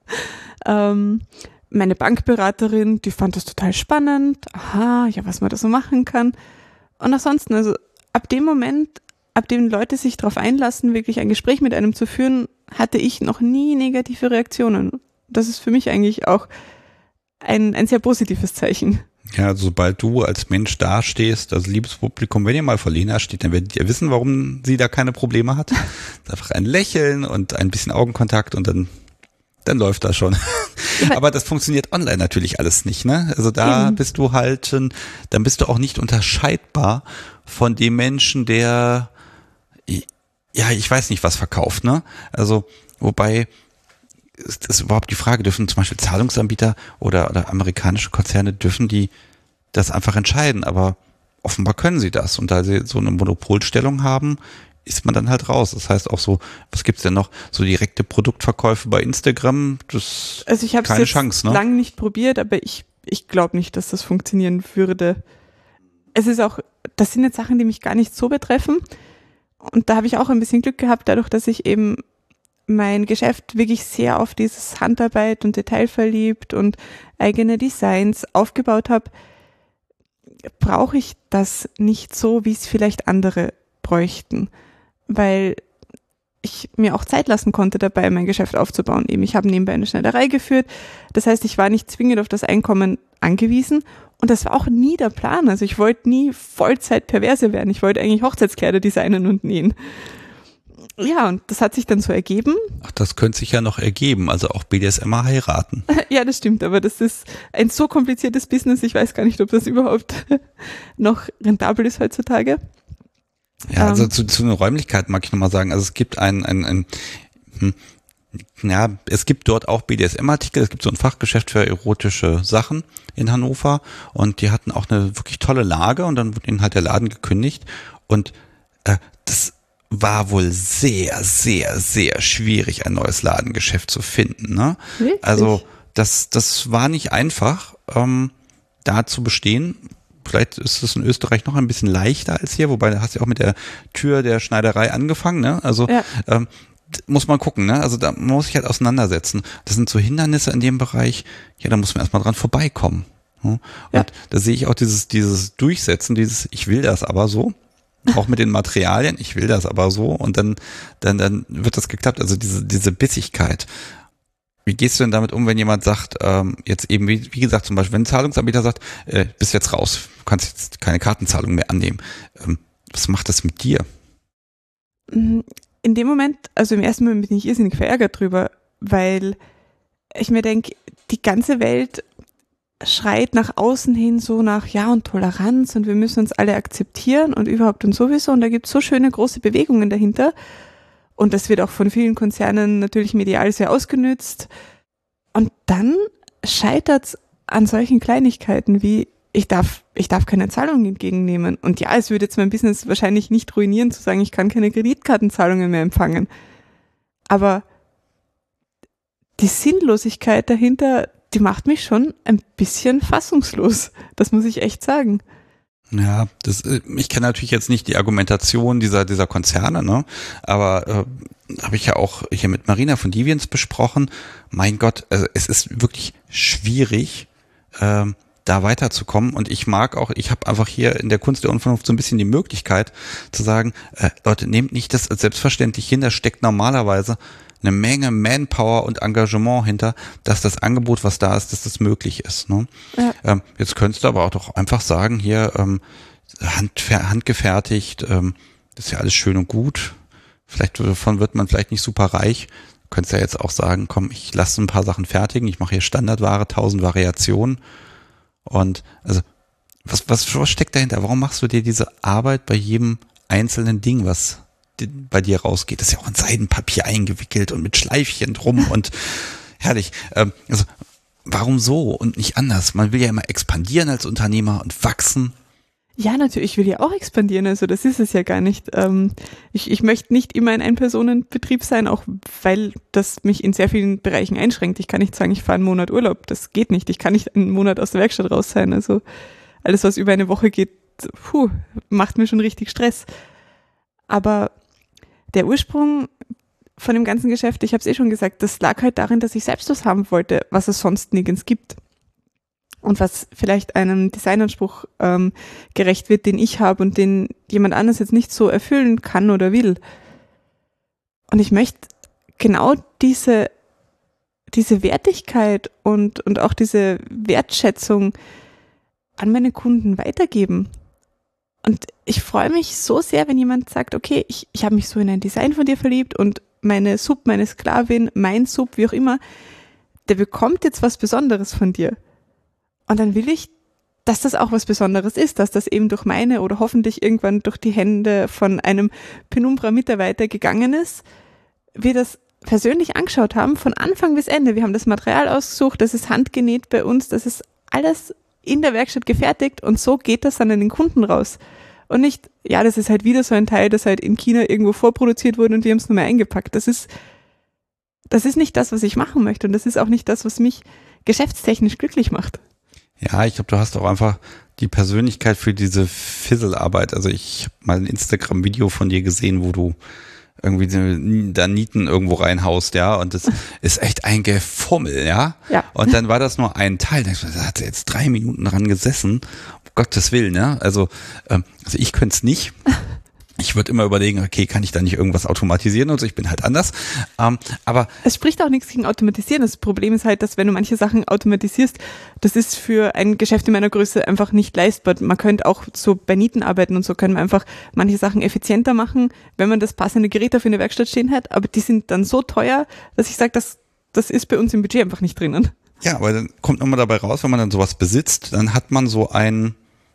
Speaker 2: ähm, meine Bankberaterin, die fand das total spannend. Aha, ja, was man da so machen kann. Und ansonsten, also ab dem Moment, ab dem Leute sich darauf einlassen, wirklich ein Gespräch mit einem zu führen, hatte ich noch nie negative Reaktionen. Das ist für mich eigentlich auch ein, ein sehr positives Zeichen.
Speaker 1: Ja, also sobald du als Mensch dastehst, also liebes Publikum, wenn ihr mal vor Lena steht, dann werdet ihr wissen, warum sie da keine Probleme hat. Einfach ein Lächeln und ein bisschen Augenkontakt und dann, dann läuft das schon. Aber das funktioniert online natürlich alles nicht, ne? Also da
Speaker 2: Eben.
Speaker 1: bist du halt, dann bist du auch nicht unterscheidbar von dem Menschen, der, ja, ich weiß nicht, was verkauft, ne? Also, wobei, ist das überhaupt die Frage, dürfen zum Beispiel Zahlungsanbieter oder, oder amerikanische Konzerne, dürfen die das einfach entscheiden, aber offenbar können sie das und da sie so eine Monopolstellung haben, ist man dann halt raus. Das heißt auch so, was gibt's denn noch? So direkte Produktverkäufe bei Instagram, das
Speaker 2: Also ich habe es
Speaker 1: keine
Speaker 2: jetzt
Speaker 1: Chance, ne?
Speaker 2: lange nicht probiert, aber ich, ich glaube nicht, dass das funktionieren würde. Es ist auch, das sind jetzt Sachen, die mich gar nicht so betreffen und da habe ich auch ein bisschen Glück gehabt, dadurch, dass ich eben mein Geschäft wirklich sehr auf dieses Handarbeit und Detail verliebt und eigene Designs aufgebaut habe, brauche ich das nicht so, wie es vielleicht andere bräuchten, weil ich mir auch Zeit lassen konnte dabei, mein Geschäft aufzubauen. Eben, ich habe nebenbei eine Schneiderei geführt, das heißt, ich war nicht zwingend auf das Einkommen angewiesen und das war auch nie der Plan. Also ich wollte nie Vollzeit-Perverse werden, ich wollte eigentlich Hochzeitskleider designen und nähen. Ja, und das hat sich dann so ergeben.
Speaker 1: Ach, das könnte sich ja noch ergeben, also auch B D S M er heiraten.
Speaker 2: Ja, das stimmt, aber das ist ein so kompliziertes Business, ich weiß gar nicht, ob das überhaupt noch rentabel ist heutzutage.
Speaker 1: Ja, also
Speaker 2: Ähm.
Speaker 1: zu, zu den Räumlichkeiten mag ich nochmal sagen, also es gibt ein, ein, ein hm, ja, es gibt dort auch B D S M-Artikel, es gibt so ein Fachgeschäft für erotische Sachen in Hannover und die hatten auch eine wirklich tolle Lage und dann wurde ihnen halt der Laden gekündigt und äh, das war wohl sehr, sehr, sehr schwierig, ein neues Ladengeschäft zu finden. Ne?
Speaker 2: Wirklich?
Speaker 1: Also das, das war nicht einfach, ähm, da zu bestehen. Vielleicht ist es in Österreich noch ein bisschen leichter als hier, wobei da hast du ja auch mit der Tür der Schneiderei angefangen. Ne? Also
Speaker 2: Ja.
Speaker 1: ähm, muss man gucken. Ne? Also da muss ich halt auseinandersetzen. Das sind so Hindernisse in dem Bereich. Ja, da muss man erstmal dran vorbeikommen. Ne? Und
Speaker 2: Ja.
Speaker 1: da sehe ich auch dieses, dieses Durchsetzen, dieses ich will das aber so. Auch mit den Materialien, ich will das aber so und dann, dann, dann wird das geklappt. Also diese, diese Bissigkeit. Wie gehst du denn damit um, wenn jemand sagt, ähm, jetzt eben, wie, wie gesagt, zum Beispiel, wenn ein Zahlungsanbieter sagt, äh, bist jetzt raus, du kannst jetzt keine Kartenzahlung mehr annehmen. Ähm, was macht das mit dir?
Speaker 2: In dem Moment, also im ersten Moment bin ich irrsinnig verärgert drüber, weil ich mir denke, die ganze Welt schreit nach außen hin so nach Ja und Toleranz und wir müssen uns alle akzeptieren und überhaupt und sowieso und da gibt es so schöne große Bewegungen dahinter und das wird auch von vielen Konzernen natürlich medial sehr ausgenützt und dann scheitert es an solchen Kleinigkeiten wie ich darf, ich darf keine Zahlungen entgegennehmen. Und ja, es würde jetzt mein Business wahrscheinlich nicht ruinieren, zu sagen, ich kann keine Kreditkartenzahlungen mehr empfangen. Aber die Sinnlosigkeit dahinter, die macht mich schon ein bisschen fassungslos. Das muss ich echt sagen.
Speaker 1: Ja, das, ich kenne natürlich jetzt nicht die Argumentation dieser dieser Konzerne, ne? Aber äh, habe ich ja auch hier mit Marina von Deviance besprochen. Mein Gott, also es ist wirklich schwierig, äh, da weiterzukommen. Und ich mag auch, ich habe einfach hier in der Kunst der Unvernunft so ein bisschen die Möglichkeit zu sagen, äh, Leute, nehmt nicht das als selbstverständlich hin. Da steckt normalerweise eine Menge Manpower und Engagement hinter, dass das Angebot, was da ist, dass das möglich ist. Ne? Ja. Ähm, jetzt könntest du aber auch doch einfach sagen, hier ähm, hand, handgefertigt, ähm, das ist ja alles schön und gut. Vielleicht davon wird man vielleicht nicht super reich. Du könntest ja jetzt auch sagen, komm, ich lasse ein paar Sachen fertigen, ich mache hier Standardware, tausend Variationen. Und also was, was, was steckt dahinter? Warum machst du dir diese Arbeit bei jedem einzelnen Ding, was bei dir rausgeht? Das ist ja auch in Seidenpapier eingewickelt und mit Schleifchen drum und herrlich. Ähm, also warum so und nicht anders? Man will ja immer expandieren als Unternehmer und wachsen.
Speaker 2: Ja, natürlich, ich will ja auch expandieren, also das ist es ja gar nicht. Ähm, ich, ich möchte nicht immer ein Ein-Personen-Betrieb sein, auch weil das mich in sehr vielen Bereichen einschränkt. Ich kann nicht sagen, ich fahre einen Monat Urlaub, das geht nicht. Ich kann nicht einen Monat aus der Werkstatt raus sein. Also alles, was über eine Woche geht, puh, macht mir schon richtig Stress. Aber der Ursprung von dem ganzen Geschäft, ich habe es eh schon gesagt, das lag halt darin, dass ich selbst was haben wollte, was es sonst nirgends gibt. Und was vielleicht einem Designanspruch ähm, gerecht wird, den ich habe und den jemand anderes jetzt nicht so erfüllen kann oder will. Und ich möchte genau diese, diese Wertigkeit und, und auch diese Wertschätzung an meine Kunden weitergeben. Und ich freue mich so sehr, wenn jemand sagt, okay, ich, ich habe mich so in ein Design von dir verliebt und meine Sub, meine Sklavin, mein Sub, wie auch immer, der bekommt jetzt was Besonderes von dir. Und dann will ich, dass das auch was Besonderes ist, dass das eben durch meine oder hoffentlich irgendwann durch die Hände von einem Penumbra-Mitarbeiter gegangen ist, wir das persönlich angeschaut haben, von Anfang bis Ende. Wir haben das Material ausgesucht, das ist handgenäht bei uns, das ist alles in der Werkstatt gefertigt und so geht das dann an den Kunden raus. Und nicht, ja, das ist halt wieder so ein Teil, das halt in China irgendwo vorproduziert wurde und wir haben es nur mehr eingepackt. Das ist, das ist nicht das, was ich machen möchte und das ist auch nicht das, was mich geschäftstechnisch glücklich macht.
Speaker 1: Ja, ich glaube, du hast auch einfach die Persönlichkeit für diese Fizzle-Arbeit. Also ich habe mal ein Instagram-Video von dir gesehen, wo du irgendwie da Nieten irgendwo reinhaust, ja, und das ist echt ein Gefummel, ja.
Speaker 2: Ja.
Speaker 1: Und dann war das nur ein Teil, da hat sie jetzt drei Minuten dran gesessen, um Gottes Willen, ja. Also, ähm, also ich könnte es nicht. Ich würde immer überlegen, okay, kann ich da nicht irgendwas automatisieren und so, ich bin halt anders. Ähm, aber
Speaker 2: es spricht auch nichts gegen Automatisieren. Das Problem ist halt, dass wenn du manche Sachen automatisierst, das ist für ein Geschäft in meiner Größe einfach nicht leistbar. Man könnte auch so bei Nieten arbeiten und so können wir einfach manche Sachen effizienter machen, wenn man das passende Gerät dafür in der Werkstatt stehen hat. Aber die sind dann so teuer, dass ich sage, das, das ist bei uns im Budget einfach nicht drinnen.
Speaker 1: Ja, aber dann kommt nochmal dabei raus, wenn man dann sowas besitzt, dann hat man so ein,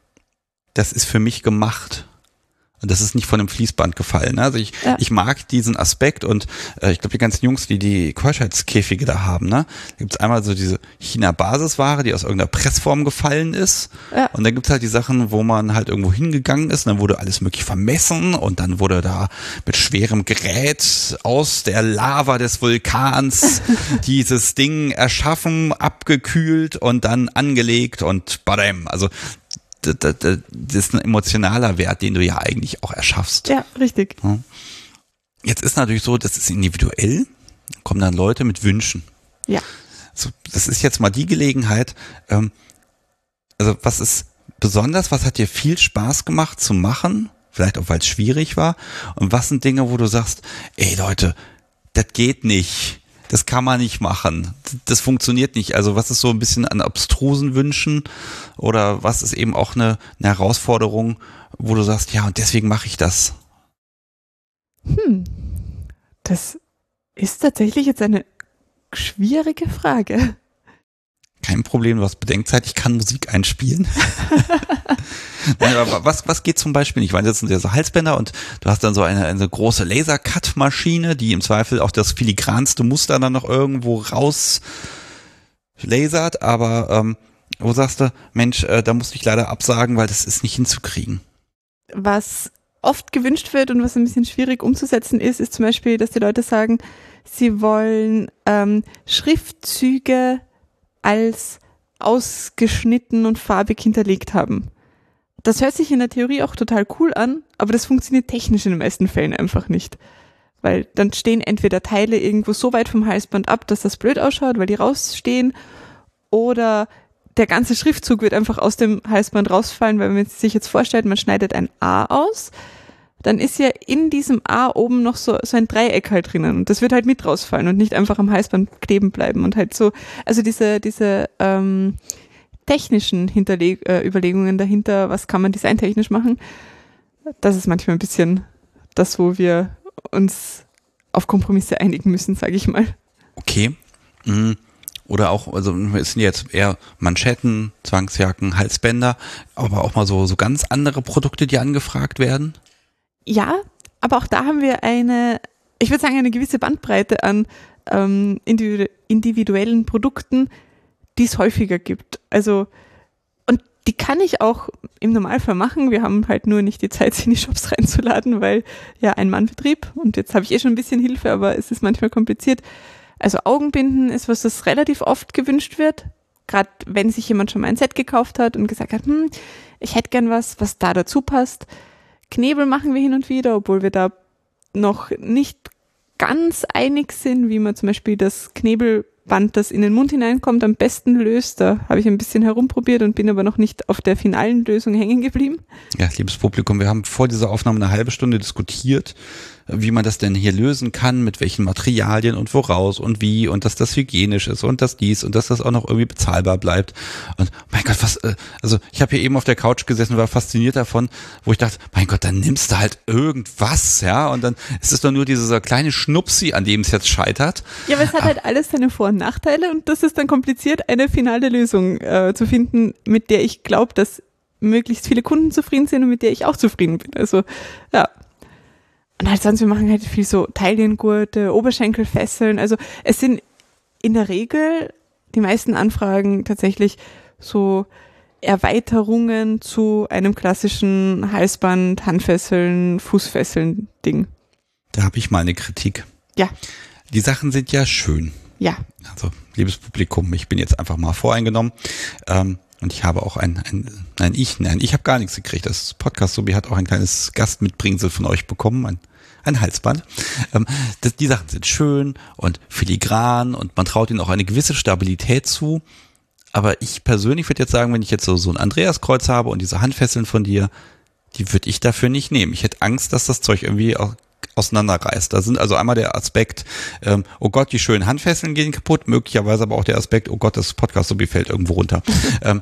Speaker 1: das ist für mich gemacht. Und das ist nicht von einem Fließband gefallen. Also ich, ja. ich mag diesen Aspekt und äh, ich glaube, die ganzen Jungs, die die Keuschheitskäfige da haben, ne, da gibt's einmal so diese China-Basisware, die aus irgendeiner Pressform gefallen ist. Ja. Und dann gibt's halt die Sachen, wo man halt irgendwo hingegangen ist und dann wurde alles möglich vermessen und dann wurde da mit schwerem Gerät aus der Lava des Vulkans dieses Ding erschaffen, abgekühlt und dann angelegt und badam. Also das ist ein emotionaler Wert, den du ja eigentlich auch erschaffst.
Speaker 2: Ja, richtig.
Speaker 1: Jetzt ist natürlich so, das ist individuell, kommen dann Leute mit Wünschen.
Speaker 2: Ja.
Speaker 1: So, das ist jetzt mal die Gelegenheit, ähm, also was ist besonders, was hat dir viel Spaß gemacht zu machen, vielleicht auch weil es schwierig war, und was sind Dinge, wo du sagst, ey Leute, das geht nicht. Das kann man nicht machen. Das funktioniert nicht. Also was ist so ein bisschen an abstrusen Wünschen oder was ist eben auch eine, eine Herausforderung, wo du sagst, ja, und deswegen mache ich das?
Speaker 2: Hm, das ist tatsächlich jetzt eine schwierige Frage.
Speaker 1: Kein Problem, du hast Bedenkzeit, ich kann Musik einspielen. Nein, aber was, was geht zum Beispiel nicht? Ich meine, das sind ja so Halsbänder und du hast dann so eine, eine große Laser-Cut-Maschine, die im Zweifel auch das filigranste Muster dann noch irgendwo raus lasert, aber ähm, wo sagst du, Mensch, äh, da musste ich leider absagen, weil das ist nicht hinzukriegen?
Speaker 2: Was oft gewünscht wird und was ein bisschen schwierig umzusetzen ist, ist zum Beispiel, dass die Leute sagen, sie wollen ähm, Schriftzüge als ausgeschnitten und farbig hinterlegt haben. Das hört sich in der Theorie auch total cool an, aber das funktioniert technisch in den meisten Fällen einfach nicht. Weil dann stehen entweder Teile irgendwo so weit vom Halsband ab, dass das blöd ausschaut, weil die rausstehen, oder der ganze Schriftzug wird einfach aus dem Halsband rausfallen, weil wenn man sich jetzt vorstellt, man schneidet ein A aus, dann ist ja in diesem A oben noch so, so ein Dreieck halt drinnen und das wird halt mit rausfallen und nicht einfach am Halsband kleben bleiben und halt so, also diese, diese ähm, technischen Hinterleg- äh, Überlegungen dahinter, was kann man designtechnisch machen, das ist manchmal ein bisschen das, wo wir uns auf Kompromisse einigen müssen, sage ich mal.
Speaker 1: Okay. Mhm. Oder auch, also es sind jetzt eher Manschetten, Zwangsjacken, Halsbänder, aber auch mal so, so ganz andere Produkte, die angefragt werden?
Speaker 2: Ja, aber auch da haben wir eine, ich würde sagen, eine gewisse Bandbreite an ähm, individu- individuellen Produkten, die es häufiger gibt. Also, und die kann ich auch im Normalfall machen. Wir haben halt nur nicht die Zeit, sie in die Shops reinzuladen, weil ja ein Mannbetrieb und jetzt habe ich eh schon ein bisschen Hilfe, aber es ist manchmal kompliziert. Also Augenbinden ist was, das relativ oft gewünscht wird. Gerade wenn sich jemand schon mal ein Set gekauft hat und gesagt hat, hm, ich hätte gern was, was da dazu passt. Knebel machen wir hin und wieder, obwohl wir da noch nicht ganz einig sind, wie man zum Beispiel das Knebelband, das in den Mund hineinkommt, am besten löst. Da habe ich ein bisschen herumprobiert und bin aber noch nicht auf der finalen Lösung hängen geblieben.
Speaker 1: Ja, liebes Publikum, wir haben vor dieser Aufnahme eine halbe Stunde diskutiert, wie man das denn hier lösen kann, mit welchen Materialien und woraus und wie und dass das hygienisch ist und dass dies und dass das auch noch irgendwie bezahlbar bleibt. Und mein Gott, was, äh, also ich habe hier eben auf der Couch gesessen und war fasziniert davon, wo ich dachte, mein Gott, dann nimmst du halt irgendwas, ja, und dann ist es doch nur dieser kleine Schnupsi, an dem es jetzt scheitert.
Speaker 2: Ja, aber es hat halt alles seine Vor- und Nachteile und das ist dann kompliziert, eine finale Lösung äh, zu finden, mit der ich glaube, dass möglichst viele Kunden zufrieden sind und mit der ich auch zufrieden bin. Also, ja. Und halt sonst, wir machen halt viel so Taillengurte, Oberschenkelfesseln. Also es sind in der Regel die meisten Anfragen tatsächlich so Erweiterungen zu einem klassischen Halsband, Handfesseln, Fußfesseln Ding.
Speaker 1: Da habe ich mal eine Kritik.
Speaker 2: Ja.
Speaker 1: Die Sachen sind ja schön.
Speaker 2: Ja.
Speaker 1: Also, liebes Publikum, ich bin jetzt einfach mal voreingenommen. Ähm, Und ich habe auch ein, ein nein, ich, nein, ich habe gar nichts gekriegt. Das Podcast-Sobi hat auch ein kleines Gastmitbringsel von euch bekommen, ein, ein Halsband. Ähm, das, die Sachen sind schön und filigran und man traut ihnen auch eine gewisse Stabilität zu. Aber ich persönlich würde jetzt sagen, wenn ich jetzt so, so ein Andreaskreuz habe und diese Handfesseln von dir, die würde ich dafür nicht nehmen. Ich hätte Angst, dass das Zeug irgendwie auch auseinanderreißt. Da sind also einmal der Aspekt, ähm, oh Gott, die schönen Handfesseln gehen kaputt, möglicherweise aber auch der Aspekt, oh Gott, das Podcast-Sobi fällt irgendwo runter. ähm,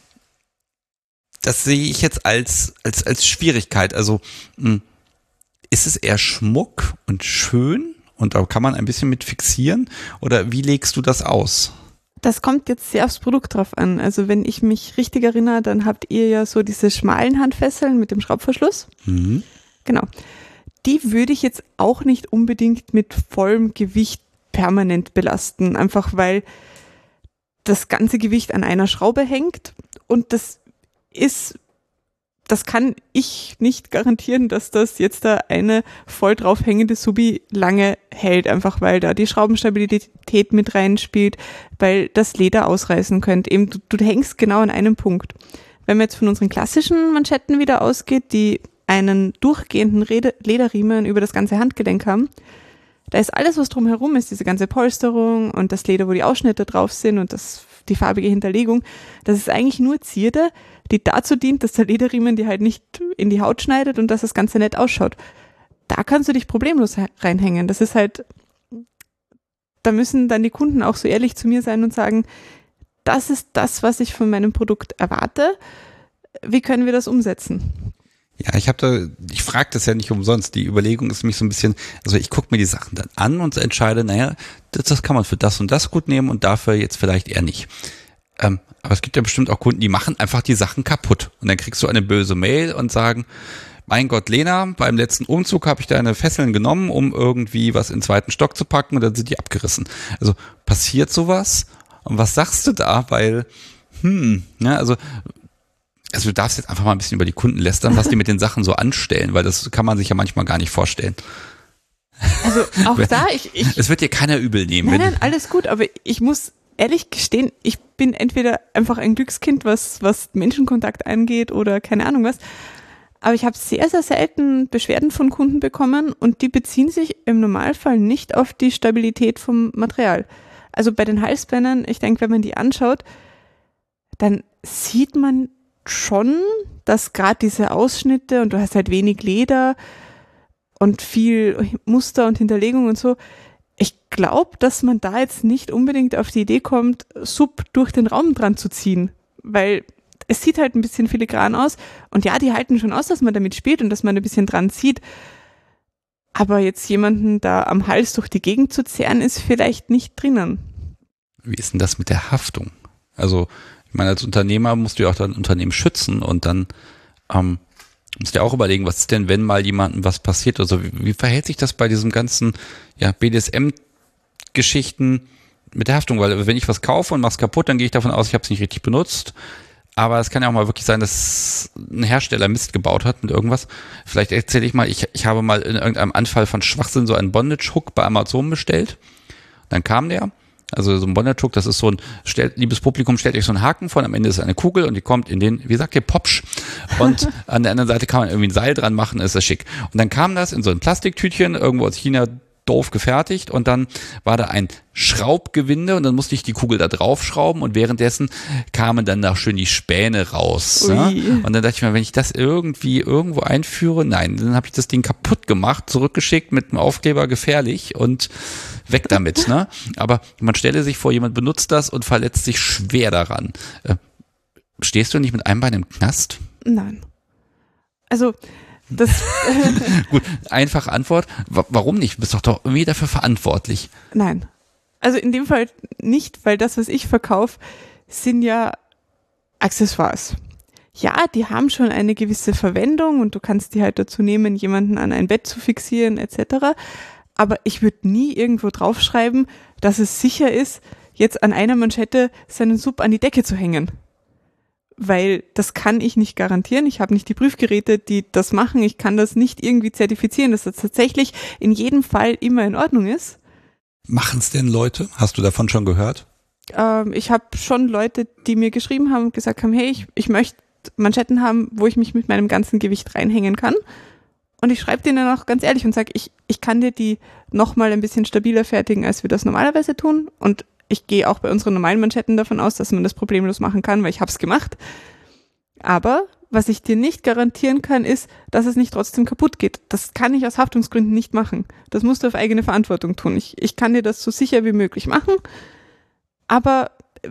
Speaker 1: das sehe ich jetzt als, als, als Schwierigkeit. Also mh, ist es eher Schmuck und schön und da kann man ein bisschen mit fixieren oder wie legst du das aus?
Speaker 2: Das kommt jetzt sehr aufs Produkt drauf an. Also wenn ich mich richtig erinnere, dann habt ihr ja so diese schmalen Handfesseln mit dem Schraubverschluss.
Speaker 1: Mhm.
Speaker 2: Genau. Die würde ich jetzt auch nicht unbedingt mit vollem Gewicht permanent belasten, einfach weil das ganze Gewicht an einer Schraube hängt und das ist, das kann ich nicht garantieren, dass das jetzt da eine voll draufhängende Subi lange hält, einfach weil da die Schraubenstabilität mit reinspielt, weil das Leder ausreißen könnte. Eben, du, du hängst genau an einem Punkt. Wenn man jetzt von unseren klassischen Manschetten wieder ausgeht, die einen durchgehenden Rede- Lederriemen über das ganze Handgelenk haben, da ist alles, was drumherum ist, diese ganze Polsterung und das Leder, wo die Ausschnitte drauf sind und das, die farbige Hinterlegung, das ist eigentlich nur Zierde, die dazu dient, dass der Lederriemen die halt nicht in die Haut schneidet und dass das Ganze nett ausschaut. Da kannst du dich problemlos reinhängen. Das ist halt, da müssen dann die Kunden auch so ehrlich zu mir sein und sagen, das ist das, was ich von meinem Produkt erwarte. Wie können wir das umsetzen?
Speaker 1: Ja, ich habe da, ich frage das ja nicht umsonst. Die Überlegung ist mich so ein bisschen, also ich gucke mir die Sachen dann an und entscheide, naja, das, das kann man für das und das gut nehmen und dafür jetzt vielleicht eher nicht. Ähm, aber es gibt ja bestimmt auch Kunden, die machen einfach die Sachen kaputt. Und dann kriegst du eine böse Mail und sagen, mein Gott, Lena, beim letzten Umzug habe ich deine Fesseln genommen, um irgendwie was in den zweiten Stock zu packen und dann sind die abgerissen. Also passiert sowas? Und was sagst du da? Weil hm, ja, also, also du darfst jetzt einfach mal ein bisschen über die Kunden lästern, was die mit den Sachen so anstellen, weil das kann man sich ja manchmal gar nicht vorstellen.
Speaker 2: Also auch da, ich, ich...
Speaker 1: Es wird dir keiner übel nehmen.
Speaker 2: Nein,
Speaker 1: wenn,
Speaker 2: nein, alles gut, aber ich muss ehrlich gestehen, ich bin entweder einfach ein Glückskind, was, was Menschenkontakt angeht oder keine Ahnung was, aber ich habe sehr, sehr selten Beschwerden von Kunden bekommen und die beziehen sich im Normalfall nicht auf die Stabilität vom Material. Also bei den Halsbändern, ich denke, wenn man die anschaut, dann sieht man schon, dass gerade diese Ausschnitte und du hast halt wenig Leder und viel Muster und Hinterlegung und so. Ich glaube, dass man da jetzt nicht unbedingt auf die Idee kommt, Sub durch den Raum dran zu ziehen, weil es sieht halt ein bisschen filigran aus und ja, die halten schon aus, dass man damit spielt und dass man ein bisschen dran zieht, aber jetzt jemanden da am Hals durch die Gegend zu zerren, ist vielleicht nicht drinnen.
Speaker 1: Wie ist denn das mit der Haftung? Also ich meine, als Unternehmer musst du ja auch dein Unternehmen schützen und dann ähm, musst du ja auch überlegen, was ist denn, wenn mal jemandem was passiert? Also wie, wie verhält sich das bei diesem ganzen ja, B D S M-Geschichten mit der Haftung? Weil wenn ich was kaufe und mach's kaputt, dann gehe ich davon aus, ich habe es nicht richtig benutzt. Aber es kann ja auch mal wirklich sein, dass ein Hersteller Mist gebaut hat mit irgendwas. Vielleicht erzähle ich mal, ich, ich habe mal in irgendeinem Anfall von Schwachsinn so einen Bondage-Hook bei Amazon bestellt. Dann kam der. Also so ein Bondage-Hook, das ist so ein, stellt, liebes Publikum, stellt euch so einen Haken vor, am Ende ist eine Kugel und die kommt in den, wie sagt ihr, Popsch. Und an der anderen Seite kann man irgendwie ein Seil dran machen, ist das schick. Und dann kam das in so ein Plastiktütchen, irgendwo aus China, doof gefertigt und dann war da ein Schraubgewinde und dann musste ich die Kugel da draufschrauben und währenddessen kamen dann da schön die Späne raus. Ja? Und dann dachte ich mir, wenn ich das irgendwie irgendwo einführe, nein, dann habe ich das Ding kaputt gemacht, zurückgeschickt mit einem Aufkleber gefährlich und weg damit. Ne? Aber man stelle sich vor, jemand benutzt das und verletzt sich schwer daran. Äh, stehst du nicht mit einem Bein im Knast?
Speaker 2: Nein. Also das
Speaker 1: Gut, einfache Antwort. Warum nicht? Du bist doch, doch irgendwie dafür verantwortlich.
Speaker 2: Nein. Also in dem Fall nicht, weil das, was ich verkaufe, sind ja Accessoires. Ja, die haben schon eine gewisse Verwendung und du kannst die halt dazu nehmen, jemanden an ein Bett zu fixieren et cetera. Aber ich würde nie irgendwo draufschreiben, dass es sicher ist, jetzt an einer Manschette seinen Sub an die Decke zu hängen. Weil das kann ich nicht garantieren. Ich habe nicht die Prüfgeräte, die das machen. Ich kann das nicht irgendwie zertifizieren, dass das tatsächlich in jedem Fall immer in Ordnung ist.
Speaker 1: Machen es denn Leute? Hast du davon schon gehört?
Speaker 2: Ähm, ich habe schon Leute, die mir geschrieben haben und gesagt haben, hey, ich, ich möchte Manschetten haben, wo ich mich mit meinem ganzen Gewicht reinhängen kann. Und ich schreibe denen auch ganz ehrlich und sage, ich, ich kann dir die nochmal ein bisschen stabiler fertigen, als wir das normalerweise tun. Und ich gehe auch bei unseren normalen Manschetten davon aus, dass man das problemlos machen kann, weil ich habe es gemacht. Aber was ich dir nicht garantieren kann, ist, dass es nicht trotzdem kaputt geht. Das kann ich aus Haftungsgründen nicht machen. Das musst du auf eigene Verantwortung tun. Ich, ich kann dir das so sicher wie möglich machen, aber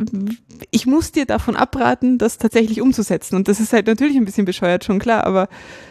Speaker 2: ich muss dir davon abraten, das tatsächlich umzusetzen. Und das ist halt natürlich ein bisschen bescheuert, schon klar, aber...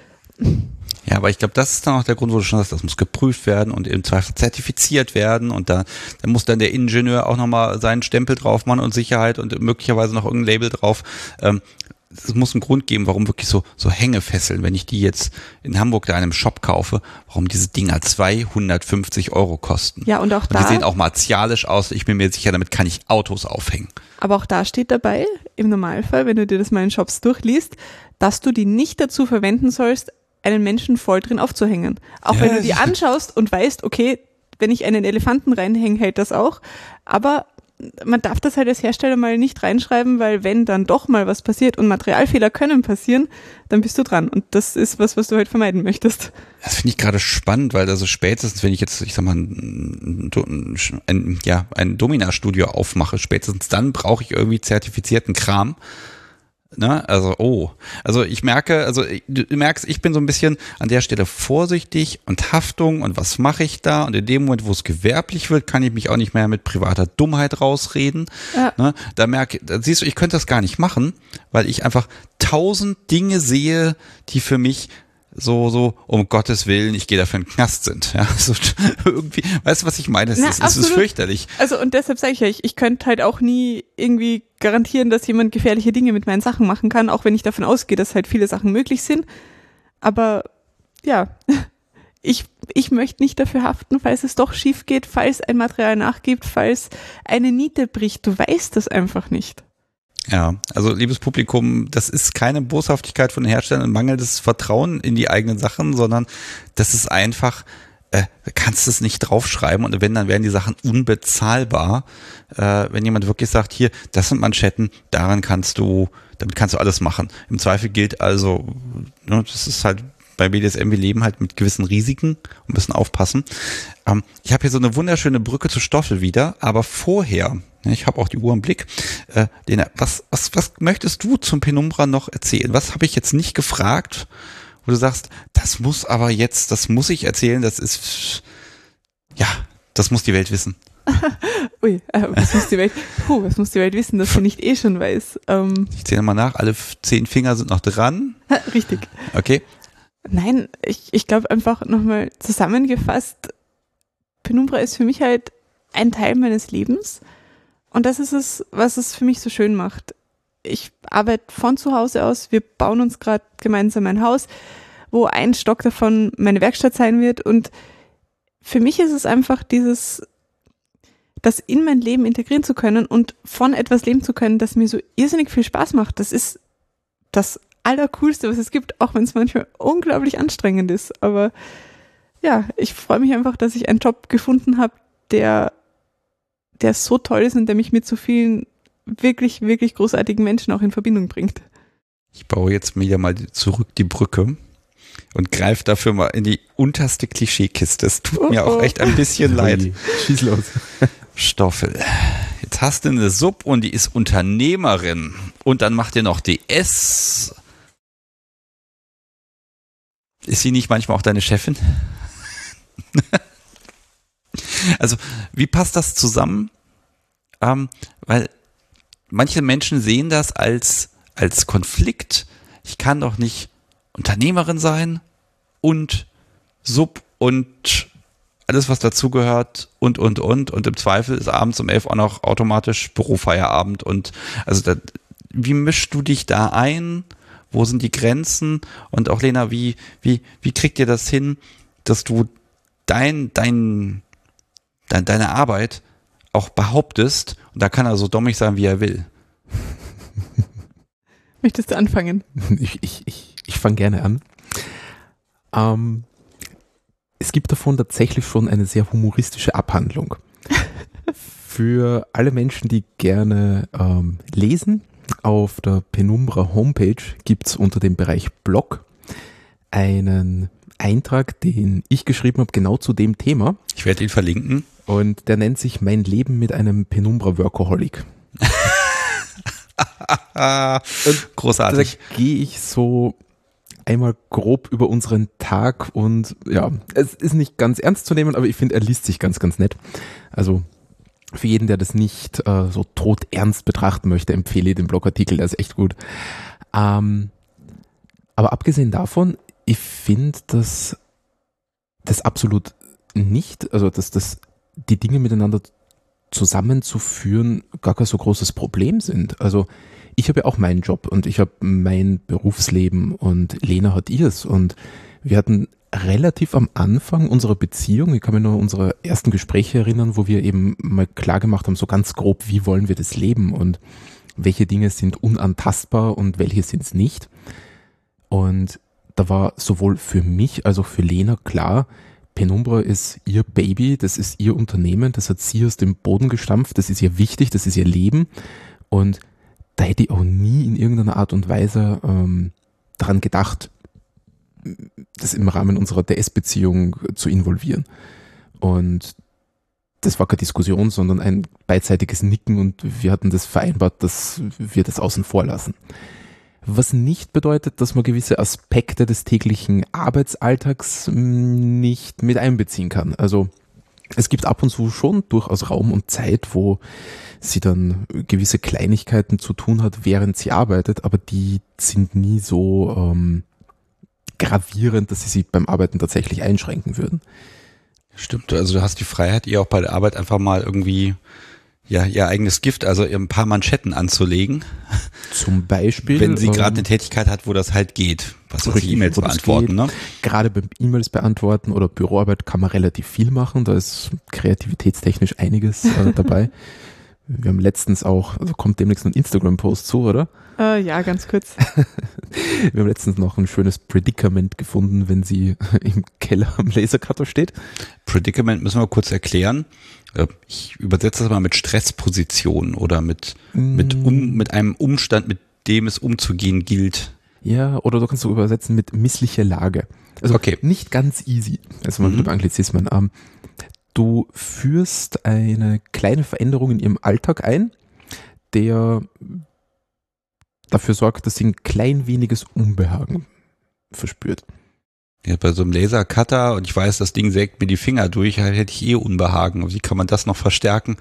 Speaker 1: Ja, aber ich glaube, das ist dann auch der Grund, wo du schon sagst, das muss geprüft werden und im Zweifel zertifiziert werden und da, da muss dann der Ingenieur auch nochmal seinen Stempel drauf machen und Sicherheit und möglicherweise noch irgendein Label drauf. Ähm, es muss einen Grund geben, warum wirklich so, so Hängefesseln, wenn ich die jetzt in Hamburg da in einem Shop kaufe, warum diese Dinger zweihundertfünfzig Euro kosten.
Speaker 2: Ja, und auch
Speaker 1: und
Speaker 2: da.
Speaker 1: Die sehen auch martialisch aus. Ich bin mir sicher, damit kann ich Autos aufhängen.
Speaker 2: Aber auch da steht dabei, im Normalfall, wenn du dir das mal in Shops durchliest, dass du die nicht dazu verwenden sollst, einen Menschen voll drin aufzuhängen. Auch ja, wenn du die anschaust und weißt, okay, wenn ich einen Elefanten reinhänge, hält das auch. Aber man darf das halt als Hersteller mal nicht reinschreiben, weil wenn dann doch mal was passiert und Materialfehler können passieren, dann bist du dran. Und das ist was, was du halt vermeiden möchtest.
Speaker 1: Das finde ich gerade spannend, weil also spätestens, wenn ich jetzt, ich sag mal, ein, ein, ja, ein Domina-Studio aufmache, spätestens dann brauche ich irgendwie zertifizierten Kram. Ne? Also, oh. Also ich merke, also du merkst, ich bin so ein bisschen an der Stelle vorsichtig und Haftung und was mache ich da? Und in dem Moment, wo es gewerblich wird, kann ich mich auch nicht mehr mit privater Dummheit rausreden. Ja. Ne? Da merke, da siehst du, ich könnte das gar nicht machen, weil ich einfach tausend Dinge sehe, die für mich so, so, um Gottes Willen, ich gehe dafür in den Knast sind. Ja, so irgendwie, weißt du, was ich meine? Es, Na, ist, es ist fürchterlich.
Speaker 2: Also, und deshalb sage ich ja, ich, ich könnte halt auch nie irgendwie garantieren, dass jemand gefährliche Dinge mit meinen Sachen machen kann, auch wenn ich davon ausgehe, dass halt viele Sachen möglich sind. Aber, ja, ich, ich möchte nicht dafür haften, falls es doch schief geht, falls ein Material nachgibt, falls eine Niete bricht. Du weißt das einfach nicht.
Speaker 1: Ja, also liebes Publikum, das ist keine Boshaftigkeit von den Herstellern und mangelndes Vertrauen in die eigenen Sachen, sondern das ist einfach, äh, kannst es nicht draufschreiben und wenn, dann werden die Sachen unbezahlbar. Äh, wenn jemand wirklich sagt, hier, das sind Manschetten, daran kannst du, damit kannst du alles machen. Im Zweifel gilt also, ne, das ist halt bei B D S M, wir leben halt mit gewissen Risiken und müssen aufpassen. Ähm, ich habe hier so eine wunderschöne Brücke zu Stoffel wieder, aber vorher, ich habe auch die Uhr im Blick, äh, Lena, was, was, was möchtest du zum Penumbra noch erzählen? Was habe ich jetzt nicht gefragt, wo du sagst, das muss aber jetzt, das muss ich erzählen, das ist, ja, das muss die Welt wissen.
Speaker 2: Ui, äh, was muss die Welt, puh, was muss die Welt wissen, dass sie nicht eh schon weiß? Ähm,
Speaker 1: ich zähle mal nach, alle zehn Finger sind noch dran.
Speaker 2: Richtig.
Speaker 1: Okay.
Speaker 2: Nein, ich, ich glaube einfach nochmal zusammengefasst, Penumbra ist für mich halt ein Teil meines Lebens und das ist es, was es für mich so schön macht. Ich arbeite von zu Hause aus, wir bauen uns gerade gemeinsam ein Haus, wo ein Stock davon meine Werkstatt sein wird und für mich ist es einfach dieses, das in mein Leben integrieren zu können und von etwas leben zu können, das mir so irrsinnig viel Spaß macht. Das ist das Allercoolste, was es gibt, auch wenn es manchmal unglaublich anstrengend ist. Aber ja, ich freue mich einfach, dass ich einen Job gefunden habe, der, der so toll ist und der mich mit so vielen wirklich, wirklich großartigen Menschen auch in Verbindung bringt.
Speaker 1: Ich baue jetzt wieder mal zurück die Brücke und greife dafür mal in die unterste Klischeekiste. Es tut oh, mir auch echt ein bisschen leid.
Speaker 3: Schieß los.
Speaker 1: Stoffel. Jetzt hast du eine Sub und die ist Unternehmerin und dann macht ihr noch D S. Ist sie nicht manchmal auch deine Chefin? Also, wie passt das zusammen? Ähm, weil manche Menschen sehen das als, als Konflikt. Ich kann doch nicht Unternehmerin sein und Sub und alles, was dazugehört und, und, und. Und im Zweifel ist abends um elf auch noch automatisch Bürofeierabend. Und also, da, wie mischst du dich da ein? Wo sind die Grenzen? Und auch Lena, wie, wie, wie kriegt ihr das hin, dass du dein, dein, dein, deine Arbeit auch behauptest? Und da kann er so dommig sein, wie er will.
Speaker 2: Möchtest du anfangen?
Speaker 3: Ich, ich, ich, ich fange gerne an. Ähm, es gibt davon tatsächlich schon eine sehr humoristische Abhandlung. Für alle Menschen, die gerne ähm, lesen, auf der Penumbra Homepage gibt es unter dem Bereich Blog einen Eintrag, den ich geschrieben habe, genau zu dem Thema.
Speaker 1: Ich werde ihn verlinken.
Speaker 3: Und der nennt sich Mein Leben mit einem Penumbra Workaholic. Und
Speaker 1: großartig.
Speaker 3: Da gehe ich so einmal grob über unseren Tag und ja, es ist nicht ganz ernst zu nehmen, aber ich finde, er liest sich ganz, ganz nett. Also für jeden, der das nicht äh, so todernst betrachten möchte, empfehle ich den Blogartikel, der ist echt gut. Ähm, aber abgesehen davon, ich finde, dass das absolut nicht, also dass das die Dinge miteinander zusammenzuführen gar kein so großes Problem sind. Also ich habe ja auch meinen Job und ich habe mein Berufsleben und Lena hat ihrs und wir hatten relativ am Anfang unserer Beziehung, ich kann mich nur an unsere ersten Gespräche erinnern, wo wir eben mal klar gemacht haben, so ganz grob, wie wollen wir das leben und welche Dinge sind unantastbar und welche sind es nicht. Und da war sowohl für mich als auch für Lena klar, Penumbra ist ihr Baby, das ist ihr Unternehmen, das hat sie aus dem Boden gestampft, das ist ihr wichtig, das ist ihr Leben und da hätte ich auch nie in irgendeiner Art und Weise ähm, daran gedacht, das im Rahmen unserer D S-Beziehung zu involvieren. Und das war keine Diskussion, sondern ein beidseitiges Nicken und wir hatten das vereinbart, dass wir das außen vor lassen. Was nicht bedeutet, dass man gewisse Aspekte des täglichen Arbeitsalltags nicht mit einbeziehen kann. Also es gibt ab und zu schon durchaus Raum und Zeit, wo sie dann gewisse Kleinigkeiten zu tun hat, während sie arbeitet, aber die sind nie so ähm, gravierend, dass sie sie beim Arbeiten tatsächlich einschränken würden.
Speaker 1: Stimmt, also du hast die Freiheit, ihr auch bei der Arbeit einfach mal irgendwie ja ihr eigenes Gift, also ihr ein paar Manschetten anzulegen.
Speaker 3: Zum Beispiel.
Speaker 1: Wenn sie gerade
Speaker 3: ähm,
Speaker 1: eine Tätigkeit hat, wo das halt geht. Was weiß ich, E-Mails beantworten, ne?
Speaker 3: Gerade beim E-Mails beantworten oder Büroarbeit kann man relativ viel machen. Da ist kreativitätstechnisch einiges äh, dabei. Wir haben letztens auch, also kommt demnächst ein Instagram-Post zu, oder?
Speaker 2: Äh, ja, ganz kurz.
Speaker 3: Wir haben letztens noch ein schönes Predicament gefunden, wenn sie im Keller am Lasercutter steht.
Speaker 1: Predicament müssen wir kurz erklären. Ich übersetze das mal mit Stressposition oder mit, mm. mit, um, mit einem Umstand, mit dem es umzugehen gilt.
Speaker 3: Ja, oder du kannst du übersetzen mit missliche Lage. Also okay. Nicht ganz easy. Also mal mhm. mit dem Anglizismen. Ähm, du führst eine kleine Veränderung in ihrem Alltag ein, der dafür sorgt, dass sie ein klein weniges Unbehagen verspürt.
Speaker 1: Ja, bei so einem Lasercutter, und ich weiß, das Ding sägt mir die Finger durch, hätte ich eh Unbehagen. Wie kann man das noch verstärken?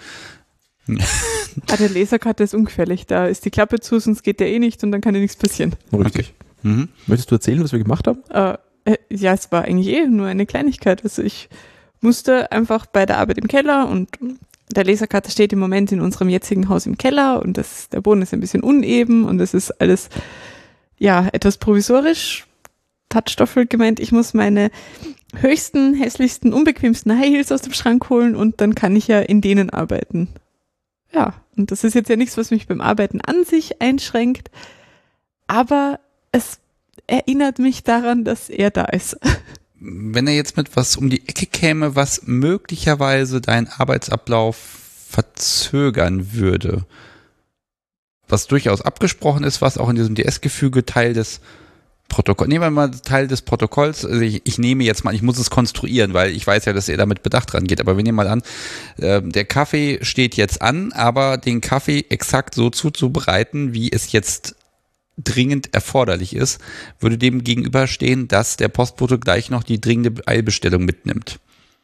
Speaker 2: Ah, der Lasercutter ist ungefährlich. Da ist die Klappe zu, sonst geht der eh nicht und dann kann dir nichts passieren.
Speaker 3: Richtig. Okay. Mhm. Möchtest du erzählen, was wir gemacht haben?
Speaker 2: Äh, ja, es war eigentlich eh nur eine Kleinigkeit. Also ich musste einfach bei der Arbeit im Keller und der Lasercutter steht im Moment in unserem jetzigen Haus im Keller und das, der Boden ist ein bisschen uneben und es ist alles ja etwas provisorisch. Hat Stoffel gemeint, ich muss meine höchsten, hässlichsten, unbequemsten High Heels aus dem Schrank holen und dann kann ich ja in denen arbeiten. Ja, und das ist jetzt ja nichts, was mich beim Arbeiten an sich einschränkt, aber es erinnert mich daran, dass er da ist.
Speaker 1: Wenn er jetzt mit was um die Ecke käme, was möglicherweise deinen Arbeitsablauf verzögern würde, was durchaus abgesprochen ist, was auch in diesem D S-Gefüge Teil des Protokolls, nehmen wir mal Teil des Protokolls, also ich, ich nehme jetzt mal, ich muss es konstruieren, weil ich weiß ja, dass er damit Bedacht rangeht, aber wir nehmen mal an, äh, der Kaffee steht jetzt an, aber den Kaffee exakt so zuzubereiten, wie es jetzt dringend erforderlich ist, würde dem gegenüberstehen, dass der Postbote gleich noch die dringende Eilbestellung mitnimmt.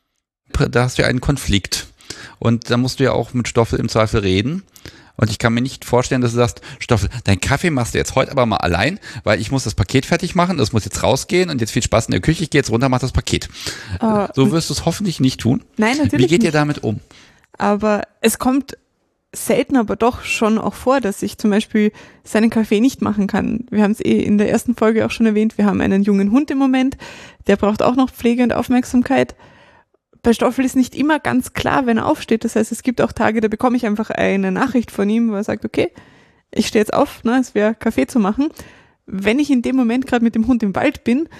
Speaker 1: Da hast du ja einen Konflikt und da musst du ja auch mit Stoffel im Zweifel reden. Und ich kann mir nicht vorstellen, dass du sagst, Stoffel, dein Kaffee machst du jetzt heute aber mal allein, weil ich muss das Paket fertig machen, das muss jetzt rausgehen und jetzt viel Spaß in der Küche, ich gehe jetzt runter, mach das Paket. Uh, so wirst du es hoffentlich nicht tun.
Speaker 2: Nein, natürlich
Speaker 1: Wie geht
Speaker 2: nicht.
Speaker 1: ihr damit um?
Speaker 2: Aber es kommt selten, aber doch schon auch vor, dass ich zum Beispiel seinen Kaffee nicht machen kann. Wir haben es eh in der ersten Folge auch schon erwähnt, wir haben einen jungen Hund im Moment, der braucht auch noch Pflege und Aufmerksamkeit. Bei Stoffel ist nicht immer ganz klar, wenn er aufsteht. Das heißt, es gibt auch Tage, da bekomme ich einfach eine Nachricht von ihm, wo er sagt, okay, ich stehe jetzt auf, ne, es wäre Kaffee zu machen. Wenn ich in dem Moment gerade mit dem Hund im Wald bin,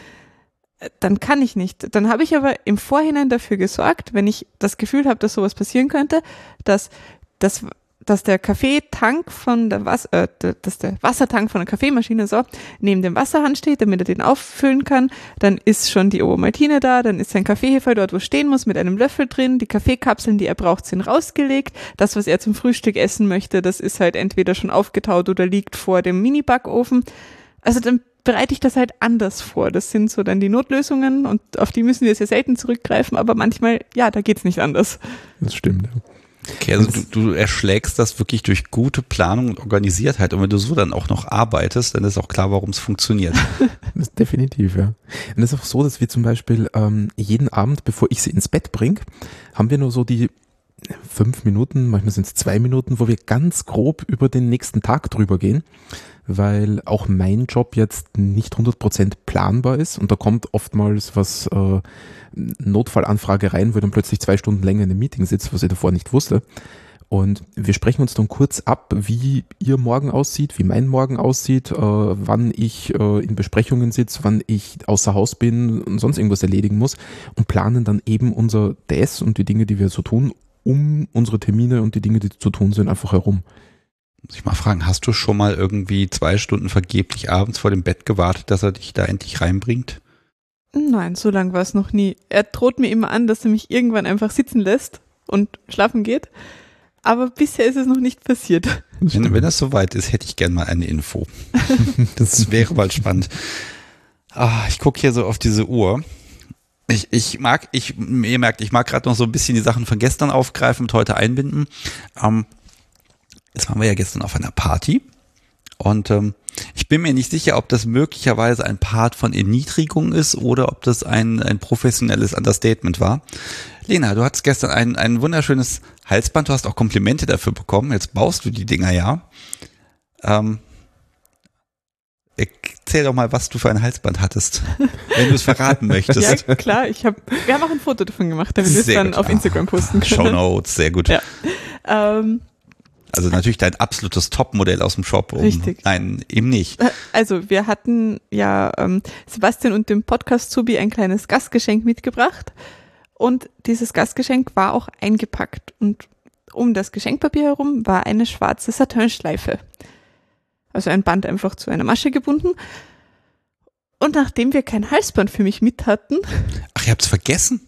Speaker 2: dann kann ich nicht. Dann habe ich aber im Vorhinein dafür gesorgt, wenn ich das Gefühl habe, dass sowas passieren könnte, dass, dass, dass der Kaffeetank von der Was- äh, dass der Wassertank von der Kaffeemaschine so neben dem Wasserhahn steht, damit er den auffüllen kann. Dann ist schon die Ovomaltine da, dann ist sein Kaffeehefe dort, wo es stehen muss, mit einem Löffel drin. Die Kaffeekapseln, die er braucht, sind rausgelegt. Das, was er zum Frühstück essen möchte, das ist halt entweder schon aufgetaut oder liegt vor dem Mini-Backofen. Also dann bereite ich das halt anders vor. Das sind so dann die Notlösungen und auf die müssen wir sehr selten zurückgreifen, aber manchmal, ja, da geht's nicht anders.
Speaker 3: Das stimmt, ja.
Speaker 1: Okay, also du, du erschlägst das wirklich durch gute Planung und Organisiertheit und wenn du so dann auch noch arbeitest, dann ist auch klar, warum es funktioniert.
Speaker 3: Das ist definitiv, ja. Und es ist auch so, dass wir zum Beispiel ähm, jeden Abend, bevor ich sie ins Bett bringe, haben wir nur so die fünf Minuten, manchmal sind es zwei Minuten, wo wir ganz grob über den nächsten Tag drüber gehen, weil auch mein Job jetzt nicht hundert Prozent planbar ist und da kommt oftmals was äh, Notfallanfrage rein, wo ich dann plötzlich zwei Stunden länger in einem Meeting sitze, was ich davor nicht wusste. Und wir sprechen uns dann kurz ab, wie ihr Morgen aussieht, wie mein Morgen aussieht, äh, wann ich äh, in Besprechungen sitze, wann ich außer Haus bin und sonst irgendwas erledigen muss und planen dann eben unser D S und die Dinge, die wir so tun, um unsere Termine und die Dinge, die zu tun sind, einfach herum.
Speaker 1: Muss ich mal fragen, hast du schon mal irgendwie zwei Stunden vergeblich abends vor dem Bett gewartet, dass er dich da endlich reinbringt?
Speaker 2: Nein, so lang war es noch nie. Er droht mir immer an, dass er mich irgendwann einfach sitzen lässt und schlafen geht. Aber bisher ist es noch nicht passiert.
Speaker 1: Wenn, wenn das soweit ist, hätte ich gern mal eine Info. Das wäre mal spannend. Ah, ich gucke hier so auf diese Uhr. Ich, ich mag, ich, ihr merkt, ich mag gerade noch so ein bisschen die Sachen von gestern aufgreifen und heute einbinden. Ähm, jetzt waren wir ja gestern auf einer Party und ähm, ich bin mir nicht sicher, ob das möglicherweise ein Part von Erniedrigung ist oder ob das ein, ein professionelles Understatement war. Lena, du hattest gestern ein, ein wunderschönes Halsband, du hast auch Komplimente dafür bekommen, jetzt baust du die Dinger ja. Ähm, erzähl doch mal, was du für ein Halsband hattest, wenn du es verraten möchtest.
Speaker 2: Ja, klar, ich hab, wir haben auch ein Foto davon gemacht, damit wir es dann
Speaker 1: gut.
Speaker 2: auf Instagram posten können.
Speaker 1: Shownotes, sehr gut.
Speaker 2: Ja. Ähm,
Speaker 1: Also natürlich dein absolutes Topmodell aus dem Shop. Um,
Speaker 2: Richtig.
Speaker 1: Nein, eben nicht.
Speaker 2: Also wir hatten ja ähm, Sebastian und dem Podcast Zubi ein kleines Gastgeschenk mitgebracht und dieses Gastgeschenk war auch eingepackt und um das Geschenkpapier herum war eine schwarze Satinschleife. Also ein Band einfach zu einer Masche gebunden. Und nachdem wir kein Halsband für mich mit hatten.
Speaker 1: Ach, ihr habt's vergessen?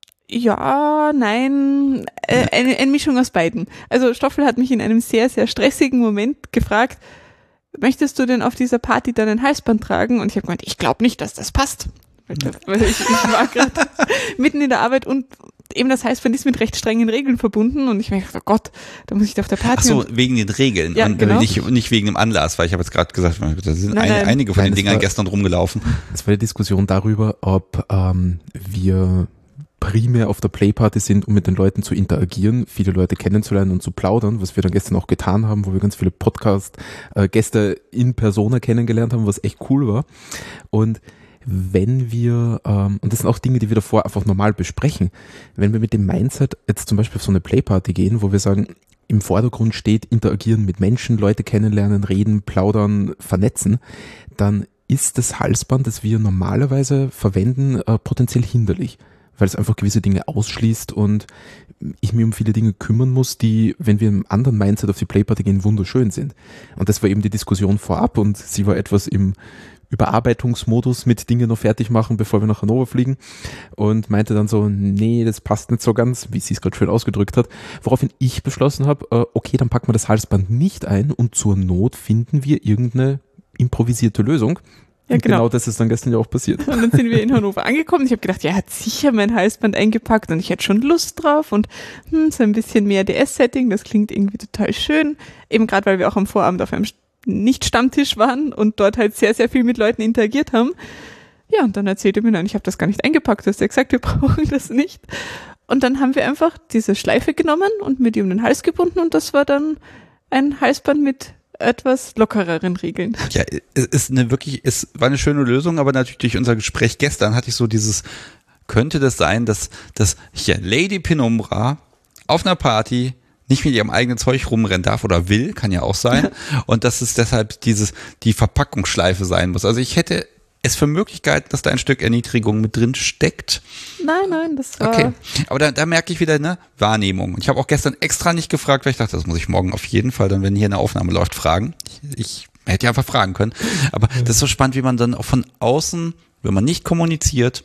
Speaker 2: Ja, nein, äh, eine, eine Mischung aus beiden. Also Stoffel hat mich in einem sehr, sehr stressigen Moment gefragt, möchtest du denn auf dieser Party dann ein Halsband tragen? Und ich habe gemeint, ich glaube nicht, dass das passt. Weil ich, ich war gerade mitten in der Arbeit und eben das Halsband ist mit recht strengen Regeln verbunden und ich mir gedacht, oh Gott, da muss ich da auf der Party.
Speaker 1: Ach so, wegen den Regeln
Speaker 2: ja,
Speaker 1: und
Speaker 2: genau.
Speaker 1: nicht, nicht wegen dem Anlass, weil ich habe jetzt gerade gesagt, da sind
Speaker 2: Nein,
Speaker 1: ein,
Speaker 2: nein.
Speaker 1: einige von
Speaker 3: Nein,
Speaker 1: den
Speaker 3: das
Speaker 1: Dingern
Speaker 3: war-
Speaker 1: gestern rumgelaufen.
Speaker 3: Es war die Diskussion darüber, ob ähm, wir primär auf der Playparty sind, um mit den Leuten zu interagieren, viele Leute kennenzulernen und zu plaudern, was wir dann gestern auch getan haben, wo wir ganz viele Podcast-Gäste in Persona kennengelernt haben, was echt cool war. Und wenn wir, ähm, und das sind auch Dinge, die wir davor einfach normal besprechen, wenn wir mit dem Mindset jetzt zum Beispiel auf so eine Playparty gehen, wo wir sagen, im Vordergrund steht interagieren mit Menschen, Leute kennenlernen, reden, plaudern, vernetzen, dann ist das Halsband, das wir normalerweise verwenden, äh, potenziell hinderlich, weil es einfach gewisse Dinge ausschließt und ich mir um viele Dinge kümmern muss, die, wenn wir im anderen Mindset auf die Playparty gehen, wunderschön sind. Und das war eben die Diskussion vorab und sie war etwas im Überarbeitungsmodus mit Dinge noch fertig machen, bevor wir nach Hannover fliegen und meinte dann so, nee, das passt nicht so ganz, wie sie es gerade schön ausgedrückt hat, woraufhin ich beschlossen habe, äh, okay, dann packen wir das Halsband nicht ein und zur Not finden wir irgendeine improvisierte Lösung.
Speaker 2: Ja,
Speaker 3: und
Speaker 2: genau.
Speaker 3: genau das ist dann gestern ja auch passiert.
Speaker 2: Und dann sind wir in Hannover angekommen. Ich habe gedacht, ja, er hat sicher mein Halsband eingepackt und ich hätte schon Lust drauf und hm, so ein bisschen mehr D S-Setting, das klingt irgendwie total schön. Eben gerade, weil wir auch am Vorabend auf einem Nicht-Stammtisch waren und dort halt sehr, sehr viel mit Leuten interagiert haben. Ja, und dann erzählte mir dann, ich habe das gar nicht eingepackt, du hast ja gesagt, wir brauchen das nicht. Und dann haben wir einfach diese Schleife genommen und mir die um den Hals gebunden und das war dann ein Halsband mit etwas lockereren Regeln.
Speaker 1: Ja, es ist eine wirklich, es war eine schöne Lösung, aber natürlich durch unser Gespräch gestern hatte ich so dieses, könnte das sein, dass, dass hier Lady Penumbra auf einer Party nicht mit ihrem eigenen Zeug rumrennen darf oder will, kann ja auch sein, und dass es deshalb dieses, die Verpackungsschleife sein muss. Also ich hätte es für Möglichkeiten, dass da ein Stück Erniedrigung mit drin steckt.
Speaker 2: Nein, nein, das war...
Speaker 1: Okay, aber da, da merke ich wieder eine Wahrnehmung. Und ich habe auch gestern extra nicht gefragt, weil ich dachte, das muss ich morgen auf jeden Fall dann, wenn hier eine Aufnahme läuft, fragen. Ich, ich hätte ja einfach fragen können. Aber das ist so spannend, wie man dann auch von außen, wenn man nicht kommuniziert,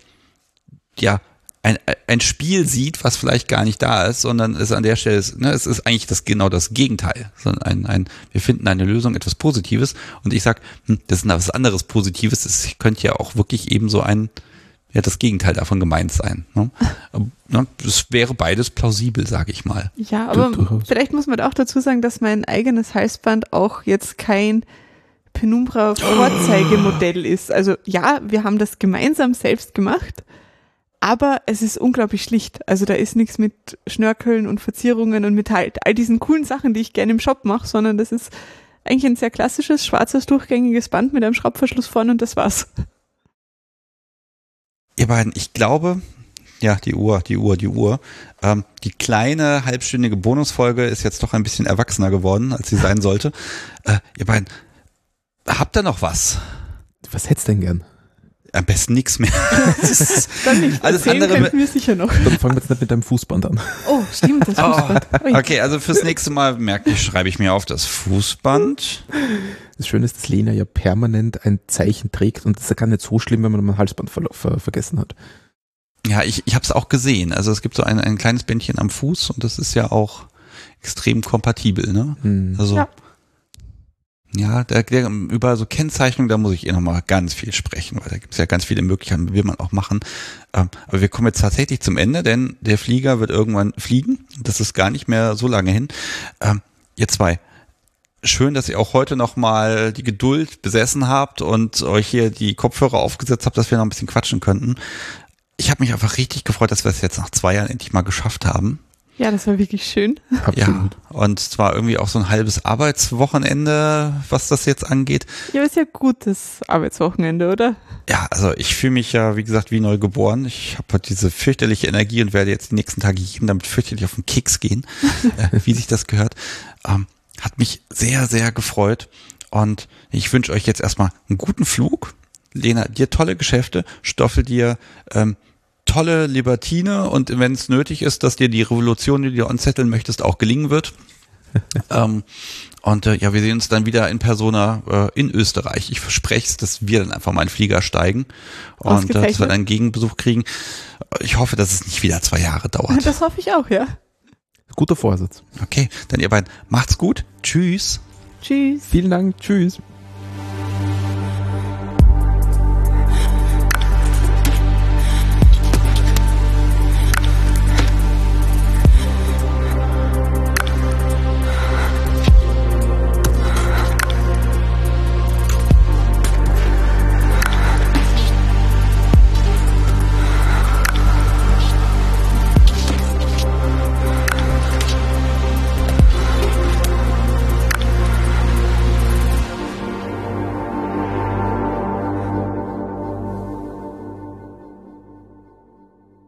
Speaker 1: ja, ein, ein Spiel sieht, was vielleicht gar nicht da ist, sondern es an der Stelle ist, ne, es ist eigentlich das genau das Gegenteil, sondern ein, ein, wir finden eine Lösung, etwas Positives, und ich sag, hm, das ist was anderes Positives, das könnte ja auch wirklich eben so ein, ja, das Gegenteil davon gemeint sein. Ne? Ne, es wäre beides plausibel, sage ich mal.
Speaker 2: Ja, aber
Speaker 3: Durchaus.
Speaker 2: vielleicht muss man auch dazu sagen, dass mein eigenes Halsband auch jetzt kein Penumbra-Vorzeigemodell ist. Also ja, wir haben das gemeinsam selbst gemacht, aber es ist unglaublich schlicht. Also da ist nichts mit Schnörkeln und Verzierungen und mit halt all diesen coolen Sachen, die ich gerne im Shop mache, sondern das ist eigentlich ein sehr klassisches, schwarzes, durchgängiges Band mit einem Schraubverschluss vorne und das war's.
Speaker 1: Ihr beiden, ich glaube, ja, die Uhr, die Uhr, die Uhr. Ähm, die kleine halbstündige Bonusfolge ist jetzt doch ein bisschen erwachsener geworden, als sie sein sollte. Äh, ihr beiden, habt ihr noch was?
Speaker 3: Was hättest du denn gern?
Speaker 1: Am besten nichts mehr.
Speaker 2: Dann nicht.
Speaker 1: Alles
Speaker 2: Erzählen
Speaker 1: andere
Speaker 2: könnten wir sicher noch.
Speaker 3: Dann fangen wir jetzt nicht mit deinem Fußband an.
Speaker 2: Oh, stimmt, das Fußband. Ui.
Speaker 1: Okay, also fürs nächste Mal merke ich, schreibe ich mir auf das Fußband.
Speaker 3: Das Schöne ist, dass Lena ja permanent ein Zeichen trägt und das ist ja gar nicht so schlimm, wenn man ein Halsband ver ver vergessen hat.
Speaker 1: Ja, ich, ich habe es auch gesehen. Also es gibt so ein, ein kleines Bändchen am Fuß und das ist ja auch extrem kompatibel, ne?
Speaker 3: Hm.
Speaker 1: Also
Speaker 2: Ja.
Speaker 1: ja, der, der, über so Kennzeichnung, da muss ich eh nochmal ganz viel sprechen, weil da gibt es ja ganz viele Möglichkeiten, will man auch machen. Ähm, aber wir kommen jetzt tatsächlich zum Ende, denn der Flieger wird irgendwann fliegen. Das ist gar nicht mehr so lange hin. Ähm, ihr zwei, schön, dass ihr auch heute nochmal die Geduld besessen habt und euch hier die Kopfhörer aufgesetzt habt, dass wir noch ein bisschen quatschen könnten. Ich habe mich einfach richtig gefreut, dass wir es jetzt nach zwei Jahren endlich mal geschafft haben.
Speaker 2: Ja, das war wirklich schön.
Speaker 1: Ja,
Speaker 3: Absolut.
Speaker 1: und zwar irgendwie auch so ein halbes Arbeitswochenende, was das jetzt angeht.
Speaker 2: Ja, aber ist ja gutes Arbeitswochenende, oder?
Speaker 1: Ja, also ich fühle mich ja, wie gesagt, wie neu geboren. Ich habe halt diese fürchterliche Energie und werde jetzt die nächsten Tage jeden damit fürchterlich auf den Keks gehen, äh, wie sich das gehört. Ähm, Hat mich sehr, sehr gefreut. Und ich wünsche euch jetzt erstmal einen guten Flug. Lena, dir tolle Geschäfte. Stoffel, dir ähm, tolle Libertine. Und wenn es nötig ist, dass dir die Revolution, die du dir anzetteln möchtest, auch gelingen wird. ähm, und äh, ja, wir sehen uns dann wieder in Persona äh, in Österreich. Ich verspreche es, dass wir dann einfach mal in den Flieger steigen und äh, dass wir dann einen Gegenbesuch kriegen. Ich hoffe, dass es nicht wieder zwei Jahre dauert.
Speaker 2: Das hoffe ich auch, ja.
Speaker 3: Guter Vorsatz.
Speaker 1: Okay, dann ihr beiden macht's gut. Tschüss.
Speaker 2: Tschüss.
Speaker 3: Vielen Dank. Tschüss.